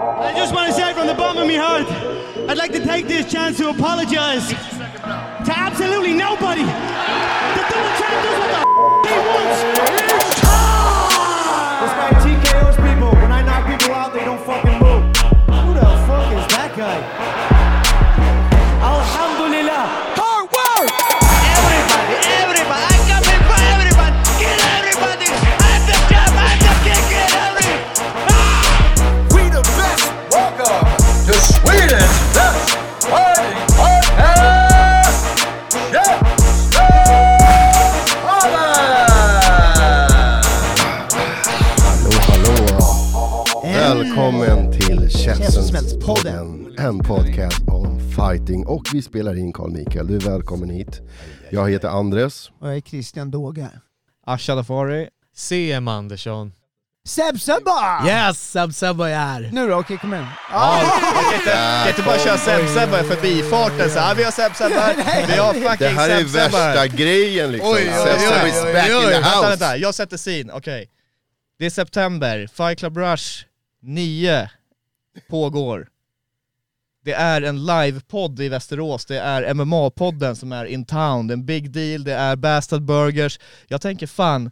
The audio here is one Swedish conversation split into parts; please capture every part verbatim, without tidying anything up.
I just want to say from the bottom of my heart, I'd like to take this chance to apologize to absolutely nobody. The double champ does what the f*** he wants. It's time! This guy T K Os people. When I knock people out, they don't fucking move. Who the fuck is that guy? Alhamdulillah. Hard work! Everybody, everybody, I come in for everybody. Kill everybody. I'm the champ, I'm the king, kill everybody. We the best. Welcome to Sweden's best party podcast. Yes, Hallå, hallå. Välkommen till Käftsmällspodden, en podcast om fighting. Och vi spelar in Carl Mikael. Du är välkommen hit. Jag heter Andres. Och jag är Christian Dåga. Asha Dafari. C M Andersson. Seb Sebba! Yes, Seb Sebba är här. Nu då, okej, kom igen. Ja, jag kan inte, kan inte bara köra Seb Sebba förbi farten så här. Vi har Seb Sebba här. Vi har fucking Det här är Seb Sebba värsta här. grejen liksom. Oj, oj, oj, Seb Sebba oj, is oj, back oj, in the vänta, house. vänta. Jag sätter scene, okej. Okay. Det är september, Fight Club Rush nio pågår. Det är en livepodd i Västerås, det är M M A-podden som är in town, det är en big deal, det är Bastard Burgers. Jag tänker fan,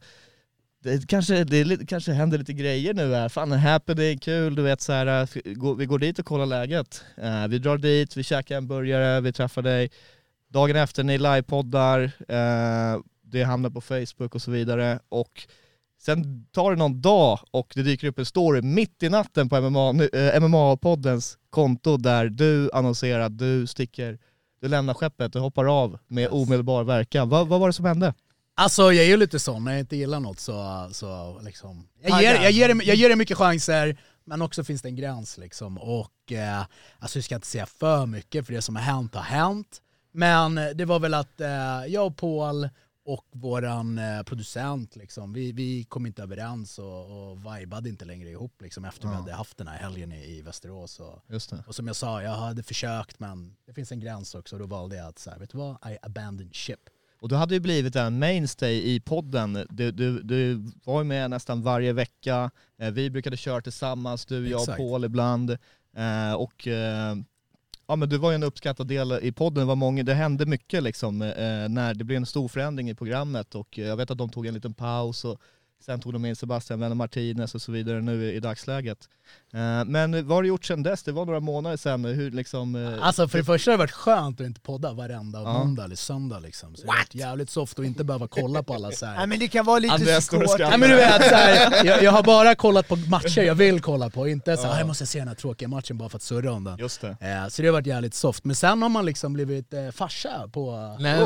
det kanske, det är lite, kanske händer lite grejer nu här, fan en happening, kul, du vet så här, vi går dit och kollar läget. Uh, vi drar dit, vi käkar en burgare, vi träffar dig. Dagen efter ni livepoddar, uh, det hamnar på Facebook och så vidare, och sen tar det någon dag och det dyker upp en story mitt i natten på M M A, äh, M M A-poddens konto där du annonserar att du sticker, du lämnar skeppet och hoppar av med omedelbar verkan. Va, vad var det som hände? Alltså jag är ju lite sån, när jag inte gillar något så, så liksom... Jag ger, jag, ger det, jag ger det mycket chanser, men också finns det en gräns liksom. Och eh, alltså jag ska inte säga för mycket, för det som har hänt har hänt. Men det var väl att eh, jag och Paul och våran eh, producent liksom, vi, vi kom inte överens och, och vibade inte längre ihop liksom, efter ja. vi hade haft den här helgen i, i Västerås. Och, Just det. och som jag sa, jag hade försökt, men det finns en gräns också, och då valde jag att så här, vet du vad, I abandon ship. Och du hade ju blivit en mainstay i podden. Du, du, du var ju med nästan varje vecka. Vi brukade köra tillsammans, du, jag och Exakt. Paul ibland. Eh, och eh, ja, men du var ju en uppskattad del i podden. Det var många, det hände mycket liksom, eh, när det blev en stor förändring i programmet. Och jag vet att de tog en liten paus och sen tog de in Sebastian Wenner Martinez och så vidare nu i, i dagsläget. Eh, men vad har du gjort sedan dess? Det var några månader sedan. Hur, liksom, eh, Alltså för det första har det varit skönt att inte podda varenda Ja. måndag eller söndag liksom. Så det har varit jävligt soft att inte behöva kolla på alla så här. Nej, men det kan vara lite Andreas står och svårt. skrattar. Nej, men du vet, så här, jag, jag har bara kollat på matcher jag vill kolla på, inte så här, jag måste se den här tråkiga matchen bara för att surra om den. Just det. Eh, så det har varit jävligt soft. Men sen har man liksom blivit eh, farsa på... Nej, oh,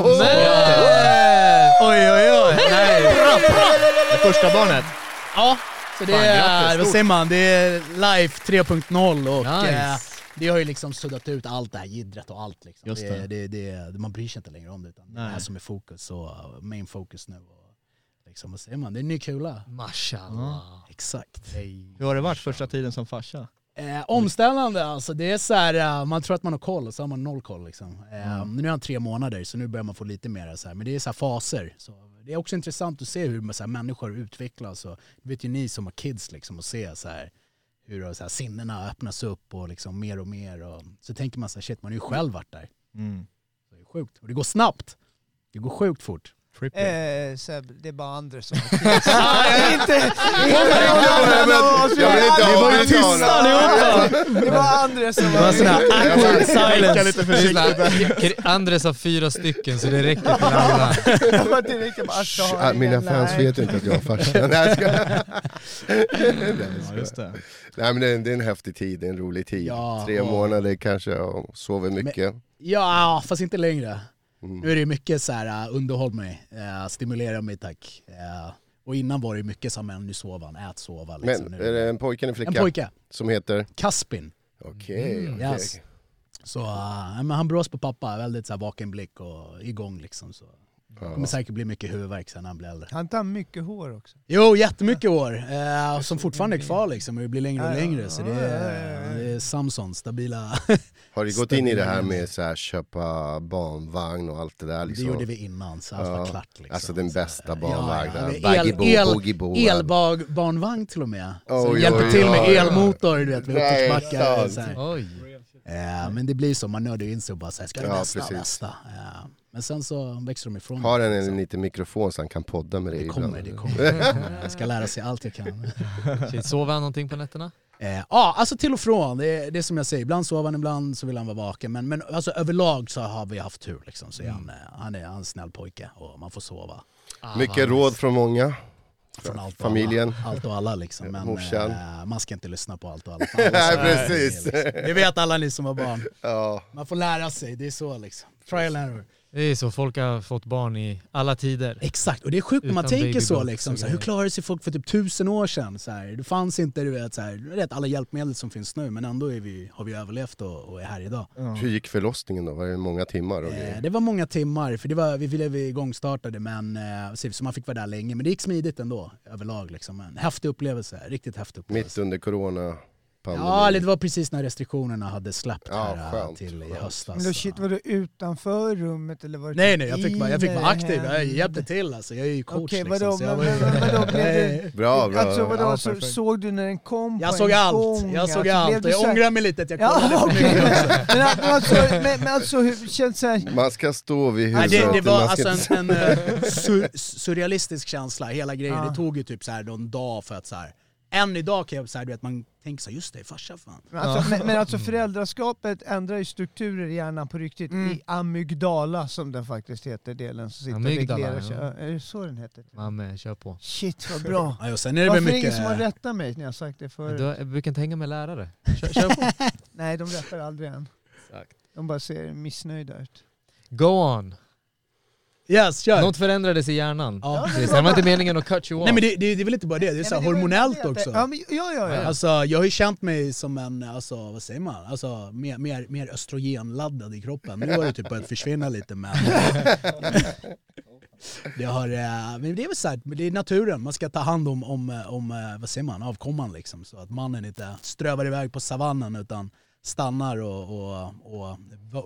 oj, oj, oj. Nej. Det första barnet. Ja, så det Fan, är, grattis, vad stort. säger man, det är Life tre punkt noll och Nice. eh, det har ju liksom suddat ut allt det här jiddret och allt liksom. Just det. det. Det, det, man bryr sig inte längre om det, utan det är det här Nej. som är fokus och main focus nu. Och liksom, vad säger man, det är en ny kula. Mashallah. Exakt. Hur har det varit första tiden som farsa? Eh, omställande, alltså det är så här, uh, man tror att man har koll och så har man noll koll liksom. Eh, Mm. Nu är han tre månader så nu börjar man få lite mer så här, men det är så här faser. Så det är också intressant att se hur så här, människor utvecklas, och det vet ju ni som har kids liksom, och se så här, hur så här, sinnena öppnas upp och liksom mer och mer, och så tänker man så här, shit, man har ju själv varit där. Mm. Så det är sjukt, och det går snabbt. Det går sjukt fort. Eh, Seb, det är bara Andres som är inte... Jag vill inte Det var ju avbryta tysta honom. allihopa! Det var Andres som Det var sån här awkward silence. lite försiktigt. Andres har fyra stycken så det räcker till alla. Jag var direkt bara, alltså, Ah, Mina fans nej. vet inte att jag är farsa. Nej, jag ska... Ja, just det. Nej, men det är, en, det är en häftig tid, det är en rolig tid. Ja, Tre och- månader kanske, och sover mycket. Ja, fast inte längre. Mm. Nu är det mycket så här, uh, underhåll mig, uh, stimulera mig tack. Uh, och innan var det mycket som, men nu sover han, ät, sova. Liksom. Men Nu, är det en pojke eller en flicka? en pojke, Som heter? Caspin. Okej, Mm, okej. yes. Så uh, men han brås på pappa, väldigt så här vaken blick och igång liksom. Så. Det kommer säkert bli mycket huvudvärk sen när han blir äldre. Han tar mycket hår också. Jo, jättemycket hår. Eh, som fortfarande är kvar liksom. Och det blir längre och längre. Så det är, det är Samson, stabila. Har du gått in i det här med så här, köpa barnvagn och allt det där? Liksom? Det gjorde vi innan, så allt var klart. Liksom. Alltså den bästa barnvagnen. Ja, ja. El, elbarnvagn till och med. Oh, så oj, hjälper oj, till med oj, elmotor, du vet, vid uppförsbackar. Oj. Eh, men det blir så, man nördar in sig och bara säger ska det Ja, bästa, precis. bästa. Eh, men sen så växer de ifrån. Har den en liksom. liten mikrofon så han kan podda med det, det kommer, ibland. det kommer. Jag ska lära sig allt jag kan. Sover han någonting på nätterna? Eh, ja, alltså till och från. Det är, det är som jag säger. Ibland sover han, ibland så vill han vara vaken. Men, men alltså, överlag så har vi haft tur. Liksom. Så mm. han, han, är, han är en snäll pojke och man får sova. Ah, mycket råd från många. Från allt familjen. Alla, allt och alla liksom. Men eh, man ska inte lyssna på allt och alla. Nej, precis. Liksom. Det vet alla ni som har barn. Ja. Man får lära sig, det är så liksom. Trial and error. Det är så, folk har fått barn i alla tider. Exakt, och det är sjukt när man Utan tänker så liksom. så så här, hur klarar sig folk för typ tusen år sedan? Så här, det fanns inte, du vet, så här, du vet, alla hjälpmedel som finns nu, men ändå är vi, har vi överlevt och, och är här idag. Ja. Hur gick förlossningen då? Var det många timmar? Och eh, det var många timmar, för det var, vi ville vi igångstartade, men eh, så man fick vara där länge. Men det gick smidigt ändå, överlag. Liksom. En häftig upplevelse, riktigt häftig upplevelse. Mitt under corona. Ja, det var precis när restriktionerna hade släppt ja, här skönt, till i skönt. höstas. Men då shit, var du utanför rummet eller var det Nej, nej, jag fick vara, jag fick vara aktiv. Jag hjälpte till alltså. Jag är ju coach okay, liksom. Vadå, Så jag var men, men, vadå, blev det, bra, bra. Alltså vadå, ja, så, såg du när den kom Jag på såg en allt. gång? Jag såg alltså, allt. Och jag ångrar mig lite att jag kollade ja, för okay. mycket. men, men, alltså, men, men alltså, hur känns det här? Man ska stå vid huvudet. Nej, det, det var alltså inte... en, en uh, sur, surrealistisk känsla, hela grejen. Ja. Det tog ju typ så här en dag för att så här. Än idag kan jag säga att man tänker så här, just det, farsa fan. Men alltså, men, men alltså föräldraskapet ändrar ju strukturer i hjärnan på riktigt. Mm. I amygdala, som den faktiskt heter, delen som sitter amygdala, och reglerar sig. ja. Är det så den heter? Mamma, kör på. Shit, vad bra. Ja, och sen är det Varför mycket... är det ingen som har rättat mig när jag har sagt det förut? Du, jag brukar inte hänga med lärare. Kör, kör på. Nej, de rättar aldrig än. Exakt. De bara ser missnöjda ut. Go on. Yes, kör. Något förändrades i hjärnan. Ja. Det var inte meningen att cut you off. Nej, men det, det, det är väl inte bara det, det är så här hormonellt det, också. Ja, men, ja, ja, ja. Alltså, jag har ju känt mig som en, alltså, vad säger man, alltså, mer, mer, mer östrogenladdad i kroppen. Nu har det typ börjat försvinna lite, men det, har, men det är väl så här, det är naturen, man ska ta hand om, om, om vad säger man, avkomman liksom, så att mannen inte strövar iväg på savannen utan stannar och, och, och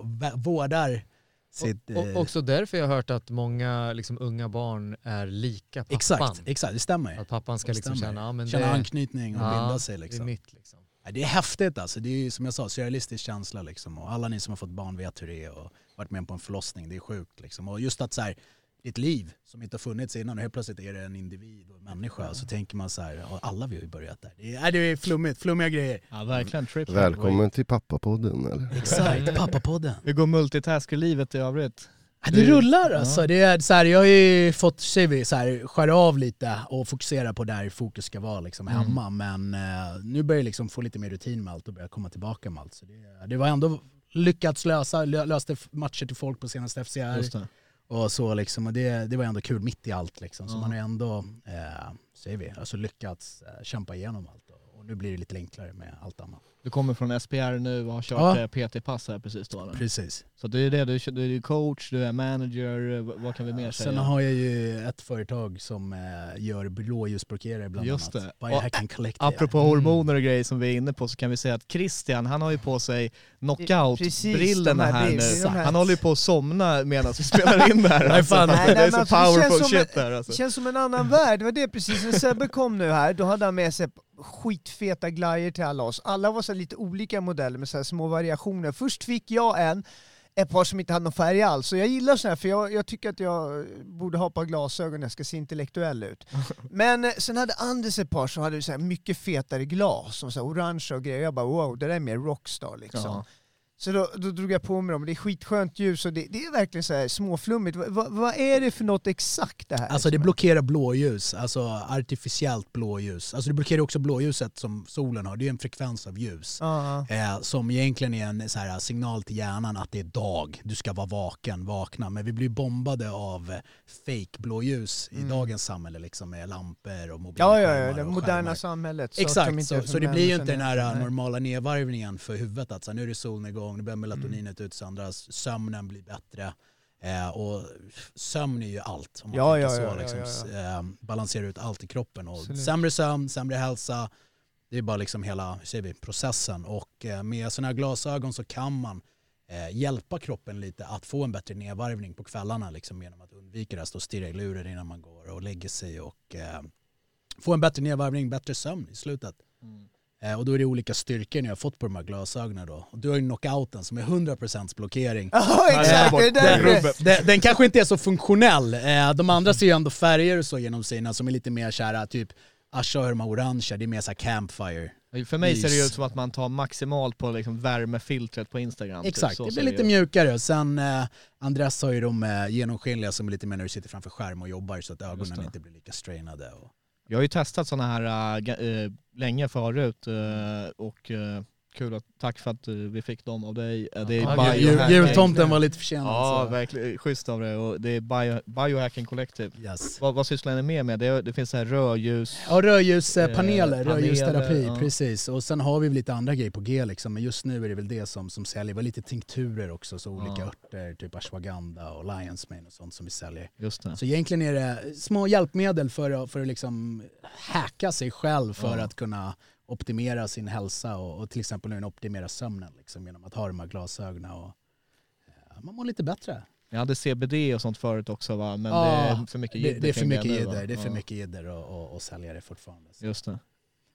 vårdar. Sitt, och, och också därför jag har hört att många liksom, unga barn är lika pappan. Exakt, exakt, det stämmer. Att pappan ska liksom känna, ja, men känna det, anknytning och ja, binda sig. Liksom. Det är mitt liksom. Ja, det är häftigt alltså. Det är ju som jag sa, surrealistisk känsla liksom. Och alla ni som har fått barn vet hur det är och varit med på en förlossning, det är sjukt liksom. Och just att så här, ett liv som inte har funnits innan och helt plötsligt är det en individ och en människa, mm. så tänker man så här, alla vi har ju börjat där. Det är, det är flummigt, flummiga grejer. Ja, verkligen. Trip. Välkommen till pappapodden, eller? Exakt, pappapodden. Vi går multitasker-livet i övrigt. Ja, det rullar alltså. Ja. Det är så här, jag har ju fått ser vi, så här, skära av lite och fokusera på där fokus ska vara liksom, mm. hemma. Men eh, nu börjar jag liksom få lite mer rutin med allt och börja komma tillbaka med allt. Så det, det var ändå lyckats lösa, löste matcher till folk på senaste F C R. Just det. Och så liksom, och det, det var ändå kul mitt i allt liksom. Så ja. man har ändå, eh, säger vi, alltså lyckats eh, kämpa igenom allt. Och, och nu blir det lite enklare med allt annat. Du kommer från S P R nu och har kört ja. P T-pass här precis då? Eller? Precis. Så det är det, du, du är coach, du är manager, vad kan vi mer säga? Sen har jag ju ett företag som eh, gör blåljusblockerare bland Just annat. det. Biohack and Collective. Apropå mm. hormoner och grejer som vi är inne på, så kan vi säga att Christian, han har ju på sig knockout-brillorna här, här nu. Här. Han håller ju på att somna medan vi spelar in det här. Alltså. Nej, nej, det är så alltså, powerful shit en, där. Alltså. Det känns som en annan värld. Det var det precis. När Sebbe kom nu här, då hade han med sig skitfeta glajjor till alla oss. Alla var så lite olika modeller med så här små variationer. Först fick jag en, ett par som inte hade någon färg alls. Så jag gillar så här, för jag, jag tycker att jag borde ha ett par glasögon när jag ska se intellektuell ut. Men sen hade Anders ett par som hade så här mycket fetare glas, som så här orange och grejer. Jag bara wow, det där är mer rockstar liksom. Ja. Så då, då drog jag på mig dem. Det är skitskönt ljus och det, det är verkligen så här småflummigt. Va, va, vad är det för något exakt det här? Alltså det blockerar blåljus, alltså artificiellt blåljus. Alltså det blockerar också blåljuset som solen har. Det är en frekvens av ljus. Uh-huh. eh, som egentligen är en så här signal till hjärnan att det är dag. Du ska vara vaken, vakna. Men vi blir bombade av fake blåljus mm. i dagens samhälle liksom, med lampor och mobilskärmar. Ja, ja, ja, det moderna skärmar. samhället. Så exakt, så, så det blir ju inte den här nej. normala nedvarvningen för huvudet. Att så, nu är det solnedgång, nu börjar melatoninet mm. ut söndras, sömnen blir bättre. Eh, och sömn är ju allt. Om man Ja, tänker ja, så, ja, liksom, ja, ja. Eh, balansera ut allt i kroppen. Och Absolut. sämre sömn, sämre hälsa. Det är bara liksom hela, hur säger vi, processen. Och eh, med sådana här glasögon så kan man eh, hjälpa kroppen lite att få en bättre nedvarvning på kvällarna. Liksom, genom att undvika det, stå och stirra i luren innan man går och lägger sig. Och eh, få en bättre nedvarvning, bättre sömn i slutet. Mm. Eh, och då är det olika styrkor ni har fått på de här glasögonen då. Och du har ju knockouten som är hundra procent blockering. Ja, exakt. Det där Den, är- den, den kanske inte är så funktionell. Eh, de andra ser ju ändå färger och så genom sina som är lite mer kära, typ Asha och de här orangea, det är mer så här campfire. För mig ser det ju Lys. ut som att man tar maximalt på liksom värmefiltret på Instagram. Exakt, typ. Så det ser blir lite ut. mjukare. Sen eh, Andres har ju de eh, genomskinliga som är lite mer när du sitter framför skärm och jobbar så att ögonen det. inte blir lika strainade. Och... Jag har ju testat sådana här äh, ga- äh, länge förut äh, och äh, kul att, tack för att äh, vi fick dem av dig. Äh, det är Ja, biohacking. Jul- Jultomten var lite försenad. Ja, så. verkligen schysst av det. Och det är bio, Biohacking Collective. Yes. Vad, vad sysslar ni med med? Det, det finns så här rödljus. Ja, rödljuspaneler, Eh, rödljusterapi, paneler, ja. precis. Och sen har vi lite andra grejer på G liksom, men just nu är det väl det som, som säljer. Vi har lite tinkturer också, så olika Ja. örter, typ ashwagandha och lion's mane och sånt som vi säljer. Just det. Så egentligen är det små hjälpmedel för att, för att liksom hacka sig själv för Ja. att kunna optimera sin hälsa och, och till exempel nu optimera sömnen liksom, genom att ha de här glasögonen. Och, ja, man mår lite bättre. Jag hade C B D och sånt förut också va? Men Ja, det är för mycket det, jidder det är för kring mycket nu, va? jidder, det är för Ja. mycket jidder och, och, och sälja det fortfarande. Så. Just det.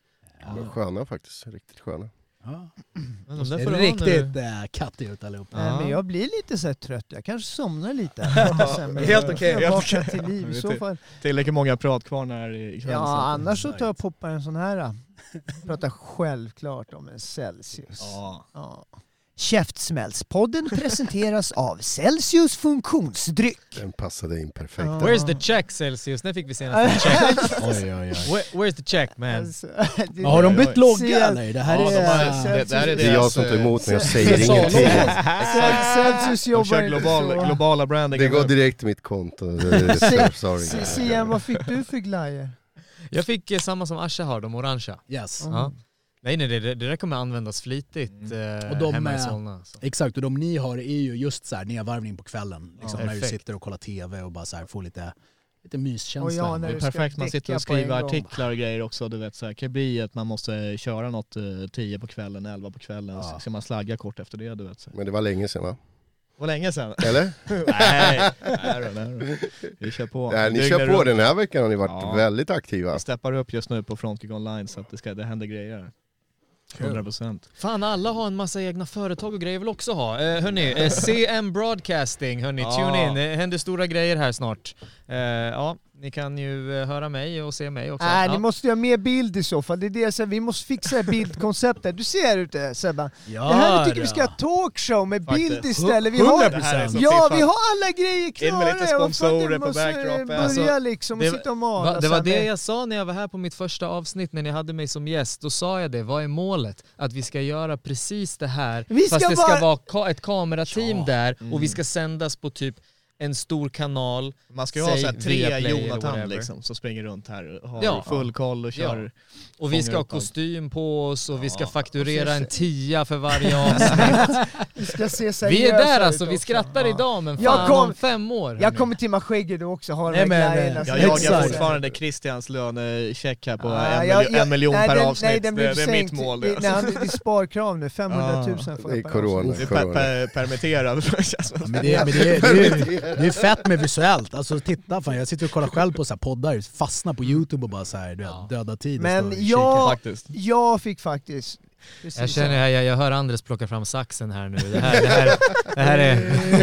De är sköna faktiskt, riktigt sköna. Ja. Men de där Det får är du ha när riktigt du- äh, katt ut allihopa. Nej, Ja. men jag blir lite så här trött, jag kanske somnar lite. helt okej. Jag vaknar till liv i så fall. Tillräckligt många pratkvarnar ikväll. Ja, så att- annars så tar jag och poppar en sån här. Pratar självklart om en Celsius. Ja. Ja. Käftsmällspodden presenteras av Celsius funktionsdryck. Den passade in perfekt. Ja. Where's the check Celsius? När fick vi senast en check? Oj, oj, oj. Where, where's the check man? Alltså, det- Har de bytt logga Se- eller? Det här Ja, de har- är... det- det här är Det är jag som tar emot när jag säger Salon. ingenting. Cel- Celsius De jobbar kör inte global, så. globala branding. Det går direkt till mitt konto. Det är Se- så sorry. Se- Sian, vad fick du för glajjor? Jag fick eh, samma som Asha har, de orangea. Yes. Mm. Ja. Nej nej, det, det där kommer användas flitigt eh, Och de hemma i är- Solna. Så. Exakt, och de ni har är ju just så här nedvarvning på kvällen. Liksom Ja, när du perfekt. sitter och kollar tv och bara så här får lite, lite Och myskänsla. ja, Det när är du ska perfekt, man sitter och däcka på en skriver gång. artiklar och grejer också. Du vet, så här, kan bli att man måste köra något eh, tio på kvällen, elva på kvällen. Ja. Så ska man slagga kort efter det. Du vet, så. Men det var länge sedan va? Det var länge sedan. Eller? nej, nej, då, nej då. Vi kör på. Nej, ni Dygnet kör på runt. den här veckan har ni varit Ja. väldigt aktiva. Vi steppar upp just nu på Frontkick Online så att det, ska, det händer grejer. hundra procent. Fan, alla har en massa egna företag och grejer vill också ha. Eh, hörni, eh, C M Broadcasting, hörni, Ja. tune in. Det händer stora grejer här snart. Eh, ja, ni kan ju eh, höra mig och se mig också. Nej, ja. ni måste göra mer bild i så fall. Det är det jag säger. Vi måste fixa bildkonceptet. Du ser här ute Sebban. Ja, det här vi tycker vi då. ska ha talkshow med Faktiskt. bild istället. Vi har, hundra Det här är så ja, fiffat. vi har alla grejer klara. In med lite Jag fattar, sponsorer vi på måste backdropen. Börja Alltså, liksom och det- sitta och Va, mala. det var så det här. jag sa när jag var här på mitt första avsnitt när ni hade mig som gäst. Då sa jag det, vad är målet? Att vi ska göra precis det här, Vi ska fast det bara- ska vara ka- ett kamerateam Ja. där och Mm. vi ska sändas på typ en stor kanal. Man ska ju ha Säg så här tre Viaplay eller Jonathan whatever. liksom, som springer runt här och har Ja. full koll och kör. Och vi Fångar ska ha upp allt. kostym på oss och vi ska Ja. fakturera en tia för varje avsnitt. Vi ska se Vi är seriösa där ut alltså, vi också. skrattar Ja. idag men Jag fan kom- om fem år. Jag kommer till Maskägge då också, har de Nej, här men, grejerna. eh, så Jag det är jagar Exakt. fortfarande Christians lönecheck här på Ja, en, jag- miljon, jag- en miljon nej, per den- avsnitt. Nej, den det, blev det är sänkt. mitt mål. Det, Det, nej, han- det är sparkrav nu, femhundratusen Ja. får Det är jag per corona. avsnitt. det är per, per, permitterad. Ja, men det, men det, är, det, är, det är fett med visuellt. Alltså titta, fan, jag sitter och kollar själv på så här poddar, fastnar på YouTube och bara så här, du vet, döda tid. och Men står och jag- Faktiskt. Jag fick faktiskt... precis Jag så. känner, jag, jag hör Andres plocka fram saxen här nu. Det här, det här, det här är...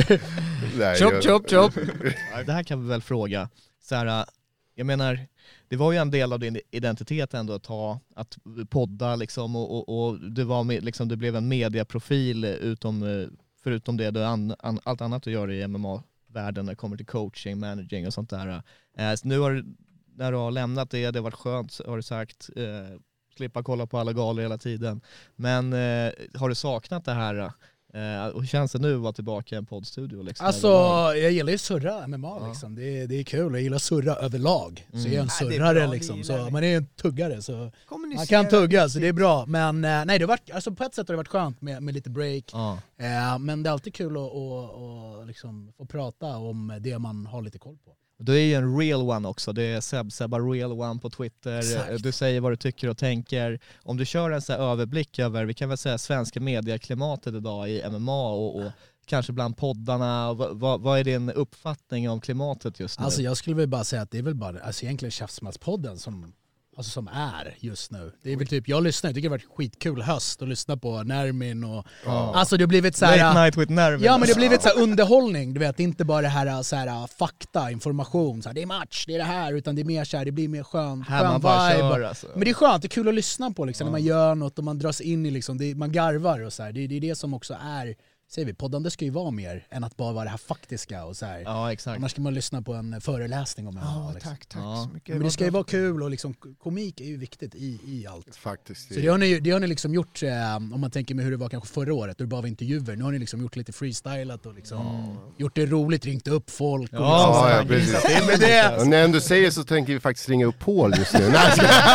Nej, Chop, jag- chop, chop. Ja, det här kan vi väl fråga. Så här, jag menar, det var ju en del av din identitet ändå att ha, att podda liksom och, och, och du, var med, liksom, du blev en mediaprofil utom, förutom det du an, an, allt annat du gör i M M A-världen när det kommer till coaching, managing och sånt där. Eh, så nu har du, när du har lämnat det, det har varit skönt har du sagt, eh, slippa kolla på alla galor hela tiden. Men eh, har du saknat det här Eh, och hur känns det nu att vara tillbaka i en poddstudio? Liksom, alltså överlag? jag gillar ju surra M M A ja. liksom. det, är, det är kul, jag gillar surra överlag. Mm. Så jag är en surrare ja, bra, liksom, så man är en tuggare så man kan tugga så det är bra. Men nej, det har varit, alltså på ett sätt har det varit skönt med, med lite break. Ja. Eh, men det är alltid kul att, att, att liksom få prata om det man har lite koll på. Du är ju en real one också, det är Seb, Sebba real one på Twitter. Exakt. Du säger vad du tycker och tänker. Om du kör en så här överblick över, vi kan väl säga svenska medieklimatet idag i M M A och, och kanske bland poddarna, vad, vad, vad är din uppfattning om klimatet just nu? Alltså jag skulle väl bara säga att det är väl bara, alltså egentligen Käftsmällspodden som alltså som är just nu. Det är väl typ, jag lyssnar, jag tycker det har varit skitkul höst att lyssna på Nermin och ja. Alltså det har blivit så här, Late night with Nermin. Ja, men det har blivit så här underhållning, du vet, inte bara det här så här fakta, information, så här, det är match, det är det här, utan det är mer så här, det blir mer skön, skön vibe. Kör, alltså. Men det är skönt, det är kul att lyssna på liksom, ja. När man gör något och man dras in i liksom, det, man garvar och så här. Det, det är det som också är, säger vi, poddande ska ju vara mer än att bara vara det här faktiska och så här. Ja, exakt. Annars ska man lyssna på en föreläsning om en ja, liksom. Tack, tack ja. så mycket. Men det ska ju vara kul och liksom, komik är ju viktigt i, i allt. Faktiskt. Så det har ni, det har ni liksom gjort, eh, om man tänker med hur det var kanske förra året, då det bara var intervjuer. Nu har ni liksom gjort lite freestylat och liksom mm. gjort det roligt, ringt upp folk. Och ja, liksom, ja, precis. Med det. Och när du säger så tänker vi faktiskt ringa upp Paul just nu. Nej,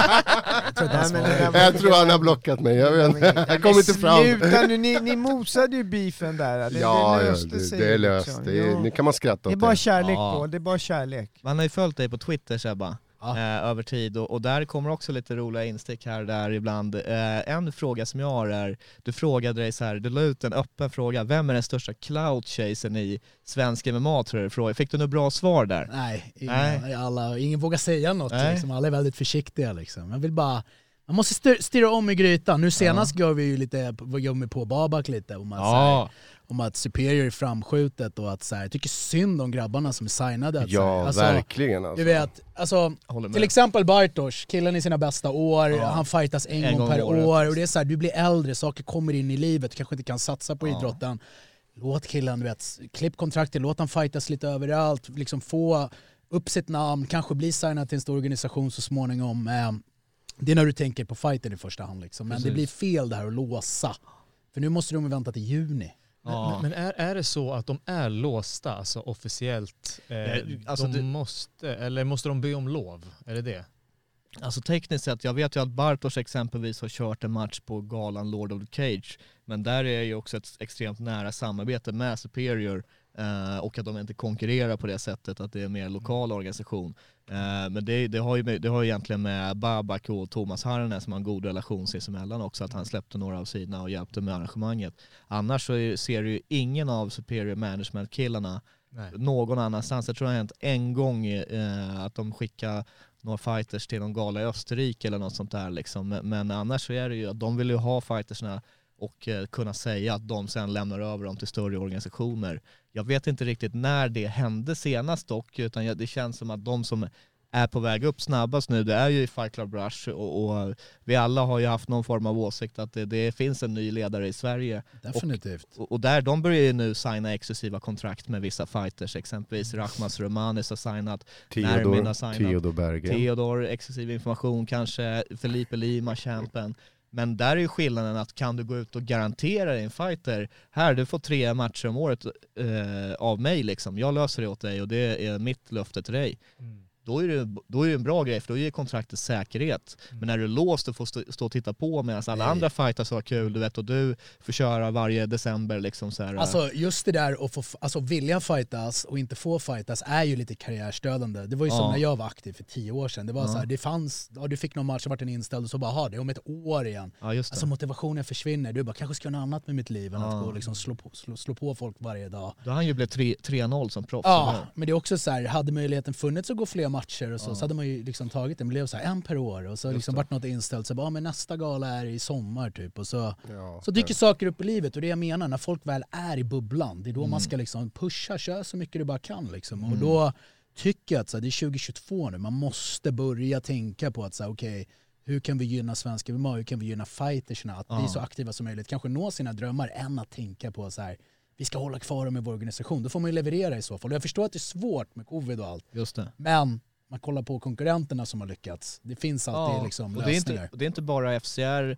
jag, tror Nej, men jag tror han har blockat mig. Jag, vet, jag kommer inte fram. Sluta nu, ni, ni mosade ju beefen där. Det, ja, det löste ja, det, det är löst. Liksom. Det är, nu kan man skratta åt det. Det är bara kärlek ja. på, det är bara kärlek. Man har ju följt dig på Twitter, Sebba. Ja. Eh, över tid och, och där kommer också lite roliga instick här där ibland. Eh, en fråga som jag har är, du frågade dig så här, du la ut en öppen fråga, vem är den största clout-chasen i svensk M M A tror du? Fick du något bra svar där? Nej, ingen, Nej. Alla, ingen vågar säga något, liksom. Alla är väldigt försiktiga liksom. Jag vill bara, man måste styr, styra om i grytan. Nu senast ja. gav vi ju lite, gav vi på Babak lite om att, ja. här, om att Superior är framskjutet och att så här, jag tycker synd om grabbarna som är signade. Att, ja, alltså, verkligen. Alltså. Du vet, alltså, till exempel Bartosz, killen i sina bästa år, ja. han fightas en, en gång, gång per året. år. Och det är så här, du blir äldre, saker kommer in i livet, du kanske inte kan satsa på ja. idrotten. Låt killen, du vet, klipp kontrakter, låt han fightas lite överallt, liksom få upp sitt namn, kanske bli signad till en stor organisation så småningom. Eh, Det är när du tänker på fighten i första hand liksom. Men Precis. det blir fel det här att låsa. För nu måste de vänta till juni. Ja. Men, men är, är det så att de är låsta, alltså officiellt? Eh, ja, alltså de det... måste, eller måste de be om lov? Är det det? Alltså tekniskt sett, jag vet ju att Bartosz exempelvis har kört en match på galan Lord of the Cage. Men där är ju också ett extremt nära samarbete med Superior. Uh, och att de inte konkurrerar på det sättet, att det är en mer lokal organisation. Uh, men det, det, har ju, det har ju egentligen med Babak och Thomas Harren som har en god relation sinsemellan också, att han släppte några av sina och hjälpte med arrangemanget. Annars så är, ser du ju ingen av Superior Management-killarna Nej. någon annanstans. Jag tror det har hänt en gång uh, att de skickar några fighters till någon gala i Österrike eller något sånt där liksom. Men, men annars så är det ju att de vill ju ha fightersna och eh, kunna säga att de sen lämnar över dem till större organisationer. Jag vet inte riktigt när det hände senast dock, utan jag, det känns som att de som är på väg upp snabbast nu, det är ju i Fight Club Rush och, och vi alla har ju haft någon form av åsikt att det, det finns en ny ledare i Sverige. Definitivt. Och, och där, de börjar ju nu signa exklusiva kontrakt med vissa fighters, exempelvis Rachmas Romanis har signat, Nermin har signat, Theodor Bergen. Theodor, exklusiv information kanske, Felipe Lima, champen. Men där är ju skillnaden att kan du gå ut och garantera dig en fighter, här du får tre matcher om året eh, av mig liksom, jag löser det åt dig och det är mitt löfte till dig. Mm. Då är det då är det en bra grej, för då ger kontraktet säkerhet. Mm. Men när du är låst och får stå, stå och titta på medan alla Nej. andra fighters har kul, du vet, och du får köra varje december liksom så här. Alltså just det där att få, alltså vilja fightas och inte få fightas är ju lite karriärstödande. Det var ju ja. som när jag var aktiv för tio år sedan. Det var ja. så här, det fanns, ja, du fick någon match, så vart den inställd och så bara, ha det är om ett år igen. Ja, just det. Alltså motivationen försvinner. Du bara, kanske ska jag göra något annat med mitt liv än ja. att gå och liksom slå, på, slå, slå på folk varje dag. Då har han ju blivit tre noll som proffs. Ja, men det är också så här, hade möjligheten funnits att gå fler matcher och så, ja. så hade man ju liksom tagit den, blev så här en per år och så liksom vart något inställt, så bara, ja, men nästa gala är i sommar typ, och så, ja, så dyker saker upp i livet. Och det jag menar, när folk väl är i bubblan, det är då mm. man ska liksom pusha, köra så mycket du bara kan liksom. Mm. Och då tycker jag att så här, det är tjugo tjugotvå nu, man måste börja tänka på att så här, okej, okay, hur kan vi gynna svenska M M A, hur kan vi gynna fightersna, att ja. bli så aktiva som möjligt, kanske nå sina drömmar, än att tänka på så här, vi ska hålla kvar dem i vår organisation. Då får man ju leverera i så fall. Och jag förstår att det är svårt med covid och allt. Just det. Men man kollar på konkurrenterna som har lyckats. Det finns alltid ja, liksom lösningar. Det är, inte, det är inte bara F C R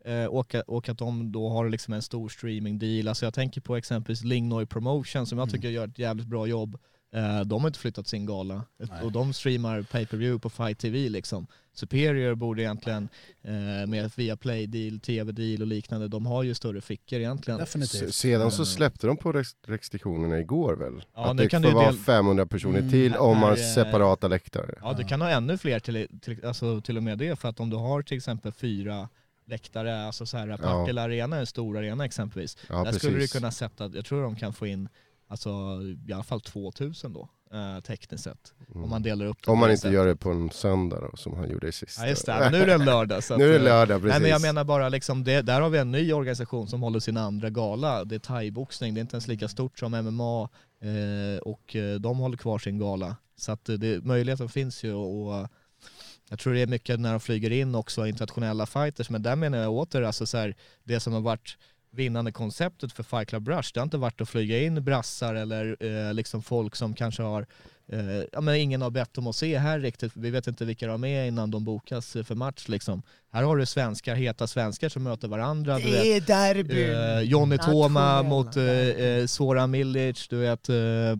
Eh, och, och att de då har liksom en stor streaming-deal. Alltså jag tänker på exempelvis Lingnoy Promotion som jag tycker gör ett jävligt bra jobb. Eh, de har inte flyttat sin gala. Nej. Och de streamar pay-per-view på Fight T V liksom. Superior borde egentligen eh, med Viaplay-deal, T V-deal och liknande. De har ju större fickor egentligen. Definitivt. Sedan så släppte de på restriktionerna igår väl? Ja, att det kan får vara del... femhundra personer mm, till om man har är, separata läktare. Ja, du kan ha ännu fler till, till, alltså, till och med det. För att om du har till exempel fyra läktare, alltså så här Partille ja. Arena, en stor arena exempelvis. Ja, där precis. Skulle du kunna sätta, jag tror de kan få in alltså i alla fall tvåtusen då. Uh, tekniskt sett. Mm. Om man delar upp det. Om man inte sätt. Gör det på en söndag då, som han gjorde i sista. Ja just det, men nu är det en lördag. Så nu är det lördag, precis. Nej, men jag menar bara, liksom, det, där har vi en ny organisation som håller sin andra gala. Det är thai-boxning, det är inte ens lika stort som M M A. Eh, och eh, de håller kvar sin gala. Så att det, möjligheten finns ju och jag tror det är mycket när de flyger in också internationella fighters. Men där menar jag åter, alltså så här, det som har varit vinnande konceptet för Fight Club Rush, det har inte varit att flyga in brassar eller eh, liksom folk som kanske har eh, ja, men ingen har bett om att se här riktigt, vi vet inte vilka de är innan de bokas för match liksom. Här har du svenskar, heta svenskar som möter varandra, du det är vet, derby. Eh, Johnny Toma mot eh, Sora Milic, du vet eh,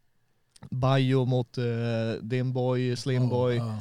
Bayo mot eh, Dimboy, Slimboy oh, oh.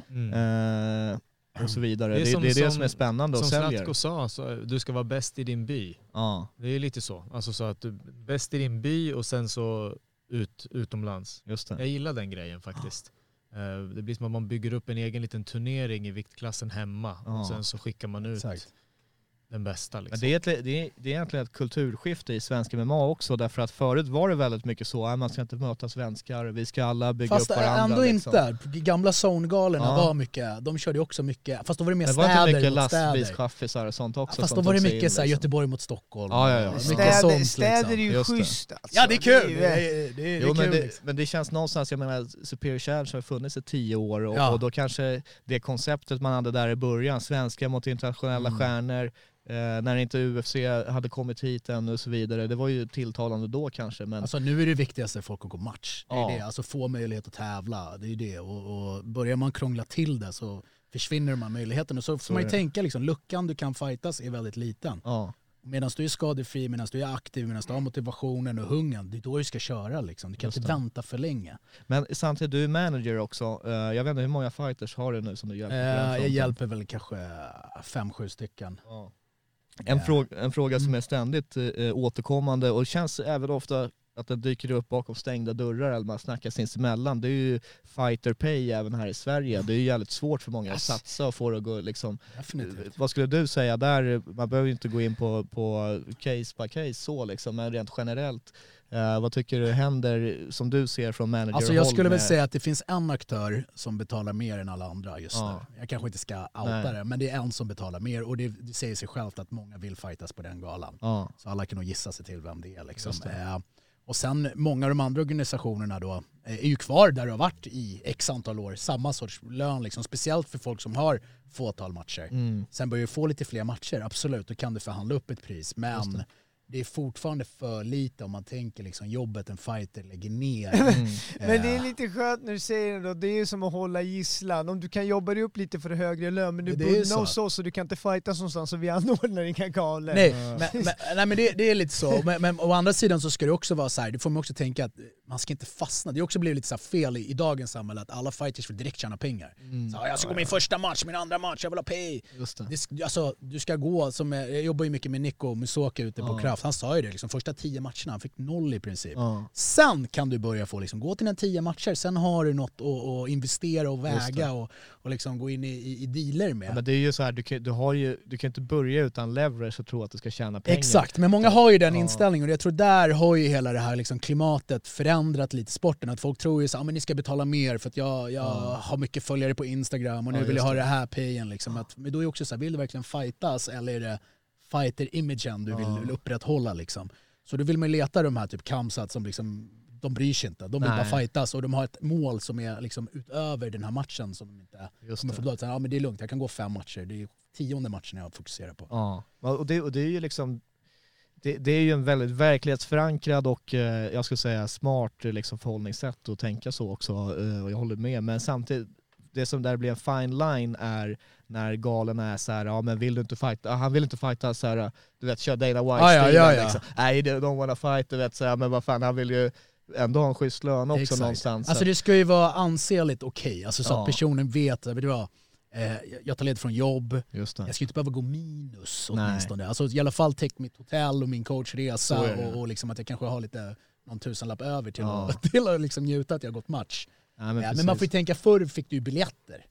Mm. Eh, och så vidare. Det är, det, det, är det som är spännande och säljer. Som Zlatko sa, så du ska vara bäst i din by. Ja. Det är lite så. Alltså så att du är bäst i din by och sen så ut, utomlands. Just det. Jag gillar den grejen faktiskt. Ja. Det blir som att man bygger upp en egen liten turnering i viktklassen hemma. Ja. Och sen så skickar man ut Exakt. Den bästa. Liksom. Det, är ett, det, är, det är egentligen ett kulturskifte i svensk M M A också, därför att förut var det väldigt mycket så att man ska inte möta svenskar, vi ska alla bygga fast upp varandra. Fast ändå liksom. Inte. Gamla Zone-galerna ja. var mycket, de körde också mycket, fast då var det mer det städer var inte mycket lastbilschaffisar och sånt också. Ja, fast då var det mycket så här, Göteborg mot Stockholm. Ja, ja, ja. Mycket städer, sånt, städer liksom. är ju schysst alltså. Ja, det är kul. Det är, det är, jo, det är men, kul, det, liksom. men det känns någonstans, jag menar, Superior Challenge har funnits i tio år och, ja. och då kanske det konceptet man hade där i början, svenska mot internationella mm. stjärnor, Eh, när inte U F C hade kommit hit än och så vidare. Det var ju tilltalande då kanske. Men... Alltså nu är det viktigaste folk att gå match. Det är ja. det. Alltså få möjlighet att tävla. Det är det. Och, och börjar man krångla till det så försvinner de här möjligheterna. Så får så man ju tänka, liksom, luckan du kan fightas är väldigt liten. Ja. Medan du är skadefri, medan du är aktiv, medan du har motivationen och hungern, det är då du ska köra. Liksom. Du kan Just inte det. vänta för länge. Men samtidigt, du är manager också. Uh, jag vet inte hur många fighters har du nu som du hjälper? Uh, jag hjälper väl kanske fem, sju stycken. Ja. En, yeah. fråga, en fråga som är ständigt eh, återkommande och känns även ofta att den dyker upp bakom stängda dörrar eller man snackar sinsemellan. Det är ju fighter pay även här i Sverige. Det är ju jävligt svårt för många yes. att satsa och få det att gå liksom... Definitivt. Vad skulle du säga där? Man behöver ju inte gå in på, på case by case så liksom, men rent generellt. Uh, vad tycker du händer som du ser från manager? Alltså jag skulle med... väl säga att det finns en aktör som betalar mer än alla andra just ja. nu. Jag kanske inte ska outa Nej. det, men det är en som betalar mer och det, det säger sig självt att många vill fightas på den galan. Ja. Så alla kan nog gissa sig till vem det är. Liksom. Uh, och sen många av de andra organisationerna då är ju kvar där du har varit i x antal år. Samma sorts lön, liksom. Speciellt för folk som har fåtal matcher. Mm. Sen börjar du få lite fler matcher, absolut. Då kan du förhandla upp ett pris. Men det. det är fortfarande för lite om man tänker liksom jobbet en fighter lägger ner. Mm. Men det är lite skönt när du säger det då. Det är ju som att hålla gisslan. Om du kan jobba dig upp lite för högre lön, men du är bundna hos oss och du kan inte fightas någonstans och vi anordnar inga galor. Nej, mm. men, men, nej, men det, det är lite så. Men, men å andra sidan så ska det också vara så här, det får man också tänka att man ska inte fastna. Det har också blivit lite så här fel i, i dagens samhälle att alla fighters får direkt tjäna pengar. Mm. Så, jag ska gå min första match, min andra match, jag vill ha pay. Just det. Det, alltså, du ska gå, som jag jobbar ju mycket med Nico Musoka ute på mm. Kraft. Han sa ju det, liksom, första tio matcherna, han fick noll i princip. Mm. Sen kan du börja få liksom, gå till en tio matcher, sen har du något att, att investera och väga och, och liksom gå in i, i, i dealer med. Ja, men det är ju så här, du kan, du har ju, du kan inte börja utan leverage och tro att du ska tjäna pengar. Exakt, men många har ju den ja. inställningen och jag tror där har ju hela det här liksom, klimatet förändrat lite sporten. Att folk tror ju så, ah, men ni ska betala mer för att jag, jag ja. har mycket följare på Instagram och nu ja, vill jag ha det, det här payen. Liksom. Att, men då är det också så här, vill du verkligen fightas eller är det fighter-imagen du vill ja. upprätthålla liksom. Så då vill man leta de här typ Kamsat som liksom, de bryr sig inte. De vill Nej. bara fightas och de har ett mål som är liksom utöver den här matchen som de inte Just kommer få blöd. Ja, men det är lugnt, jag kan gå fem matcher. Det är tionde matchen jag fokuserar på. Ja, och det, och det är ju liksom det, det är ju en väldigt verklighetsförankrad och eh, jag skulle säga smart liksom, förhållningssätt att tänka så också, eh, och jag håller med. Men samtidigt, det som där blir en fine line är när galerna är så här, ja men vill du inte fighta, han vill inte fighta så här, du vet, kör Dana White ah, ja, ja, ja. liksom. Nej, they don't wanna fight, du vet så här, men vad fan, han vill ju ändå ha en schysst lön också. Exakt. Någonstans. Alltså det ska ju vara anseligt okej, okay. Alltså så ja. Att personen vet, vet du vad, eh, jag tar led från jobb, Just det. Jag ska ju inte behöva gå minus åtminstone. Alltså i alla fall täcka mitt hotell och min coachresa och, och liksom att jag kanske har lite någon tusenlapp över till ja. att, till att liksom njuta att jag har gått match. Ja, men, ja, men man får ju tänka, förr fick du ju biljetter.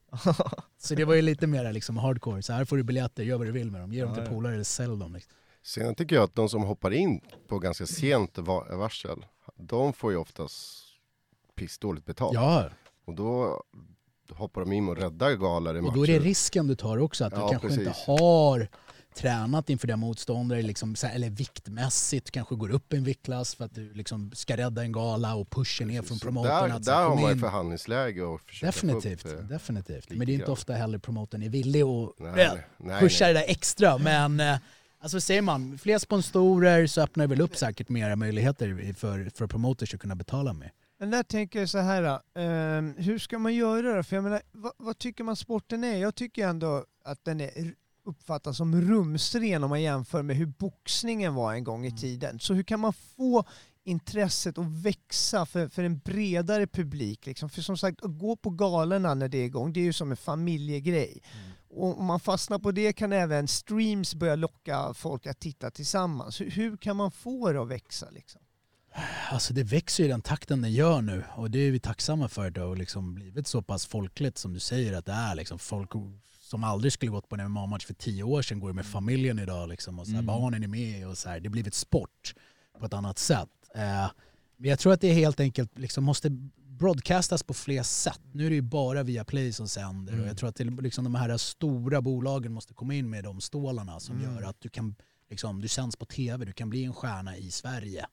Så det var ju lite mer liksom hardcore. Så här får du biljetter, gör vad du vill med dem. Ge dem ja, till polare eller sälj dem. Liksom. Sen tycker jag att de som hoppar in på ganska sent varsel, de får ju oftast pissdåligt betalt. Ja. Och då hoppar de in och räddar galor i matcher. Och då är det risken du tar också, att ja, du kanske precis. Inte har tränat inför det motståndare liksom, eller viktmässigt kanske går upp en viktklass för att du liksom ska rädda en gala och pusha ner från promotorn. Där, där har man ju förhandlingsläge och försöka definitivt, få upp, definitivt. Men det är inte ofta heller promotorn är villig att nej, nej, pusha nej. det där extra. Men alltså säger man, fler sponsorer så öppnar väl upp säkert mera möjligheter för, för promoters att kunna betala med. Men där tänker jag så här, uh, hur ska man göra det? För jag menar, vad, vad tycker man sporten är? Jag tycker ändå att den är uppfattas som rumsren om man jämför med hur boxningen var en gång i tiden. Så hur kan man få intresset att växa för, för en bredare publik? Liksom? För som sagt, att gå på galerna när det är igång, det är ju som en familjegrej. Mm. Och om man fastnar på det kan även streams börja locka folk att titta tillsammans. Hur, hur kan man få det att växa liksom? Alltså det växer i den takten den gör nu och det är vi tacksamma för det och liksom blivit så pass folkligt som du säger att det är liksom folk som aldrig skulle gått på en M M A-match för tio år sedan går med familjen idag liksom och så här, mm. barnen är med och så här, det har blivit sport på ett annat sätt. Eh, men jag tror att det helt enkelt liksom måste broadcastas på fler sätt. Nu är det ju bara via Play som sänder mm. och jag tror att det, liksom, de här stora bolagen måste komma in med de stålarna som mm. gör att du kan liksom, du sänds på tv, du kan bli en stjärna i Sverige.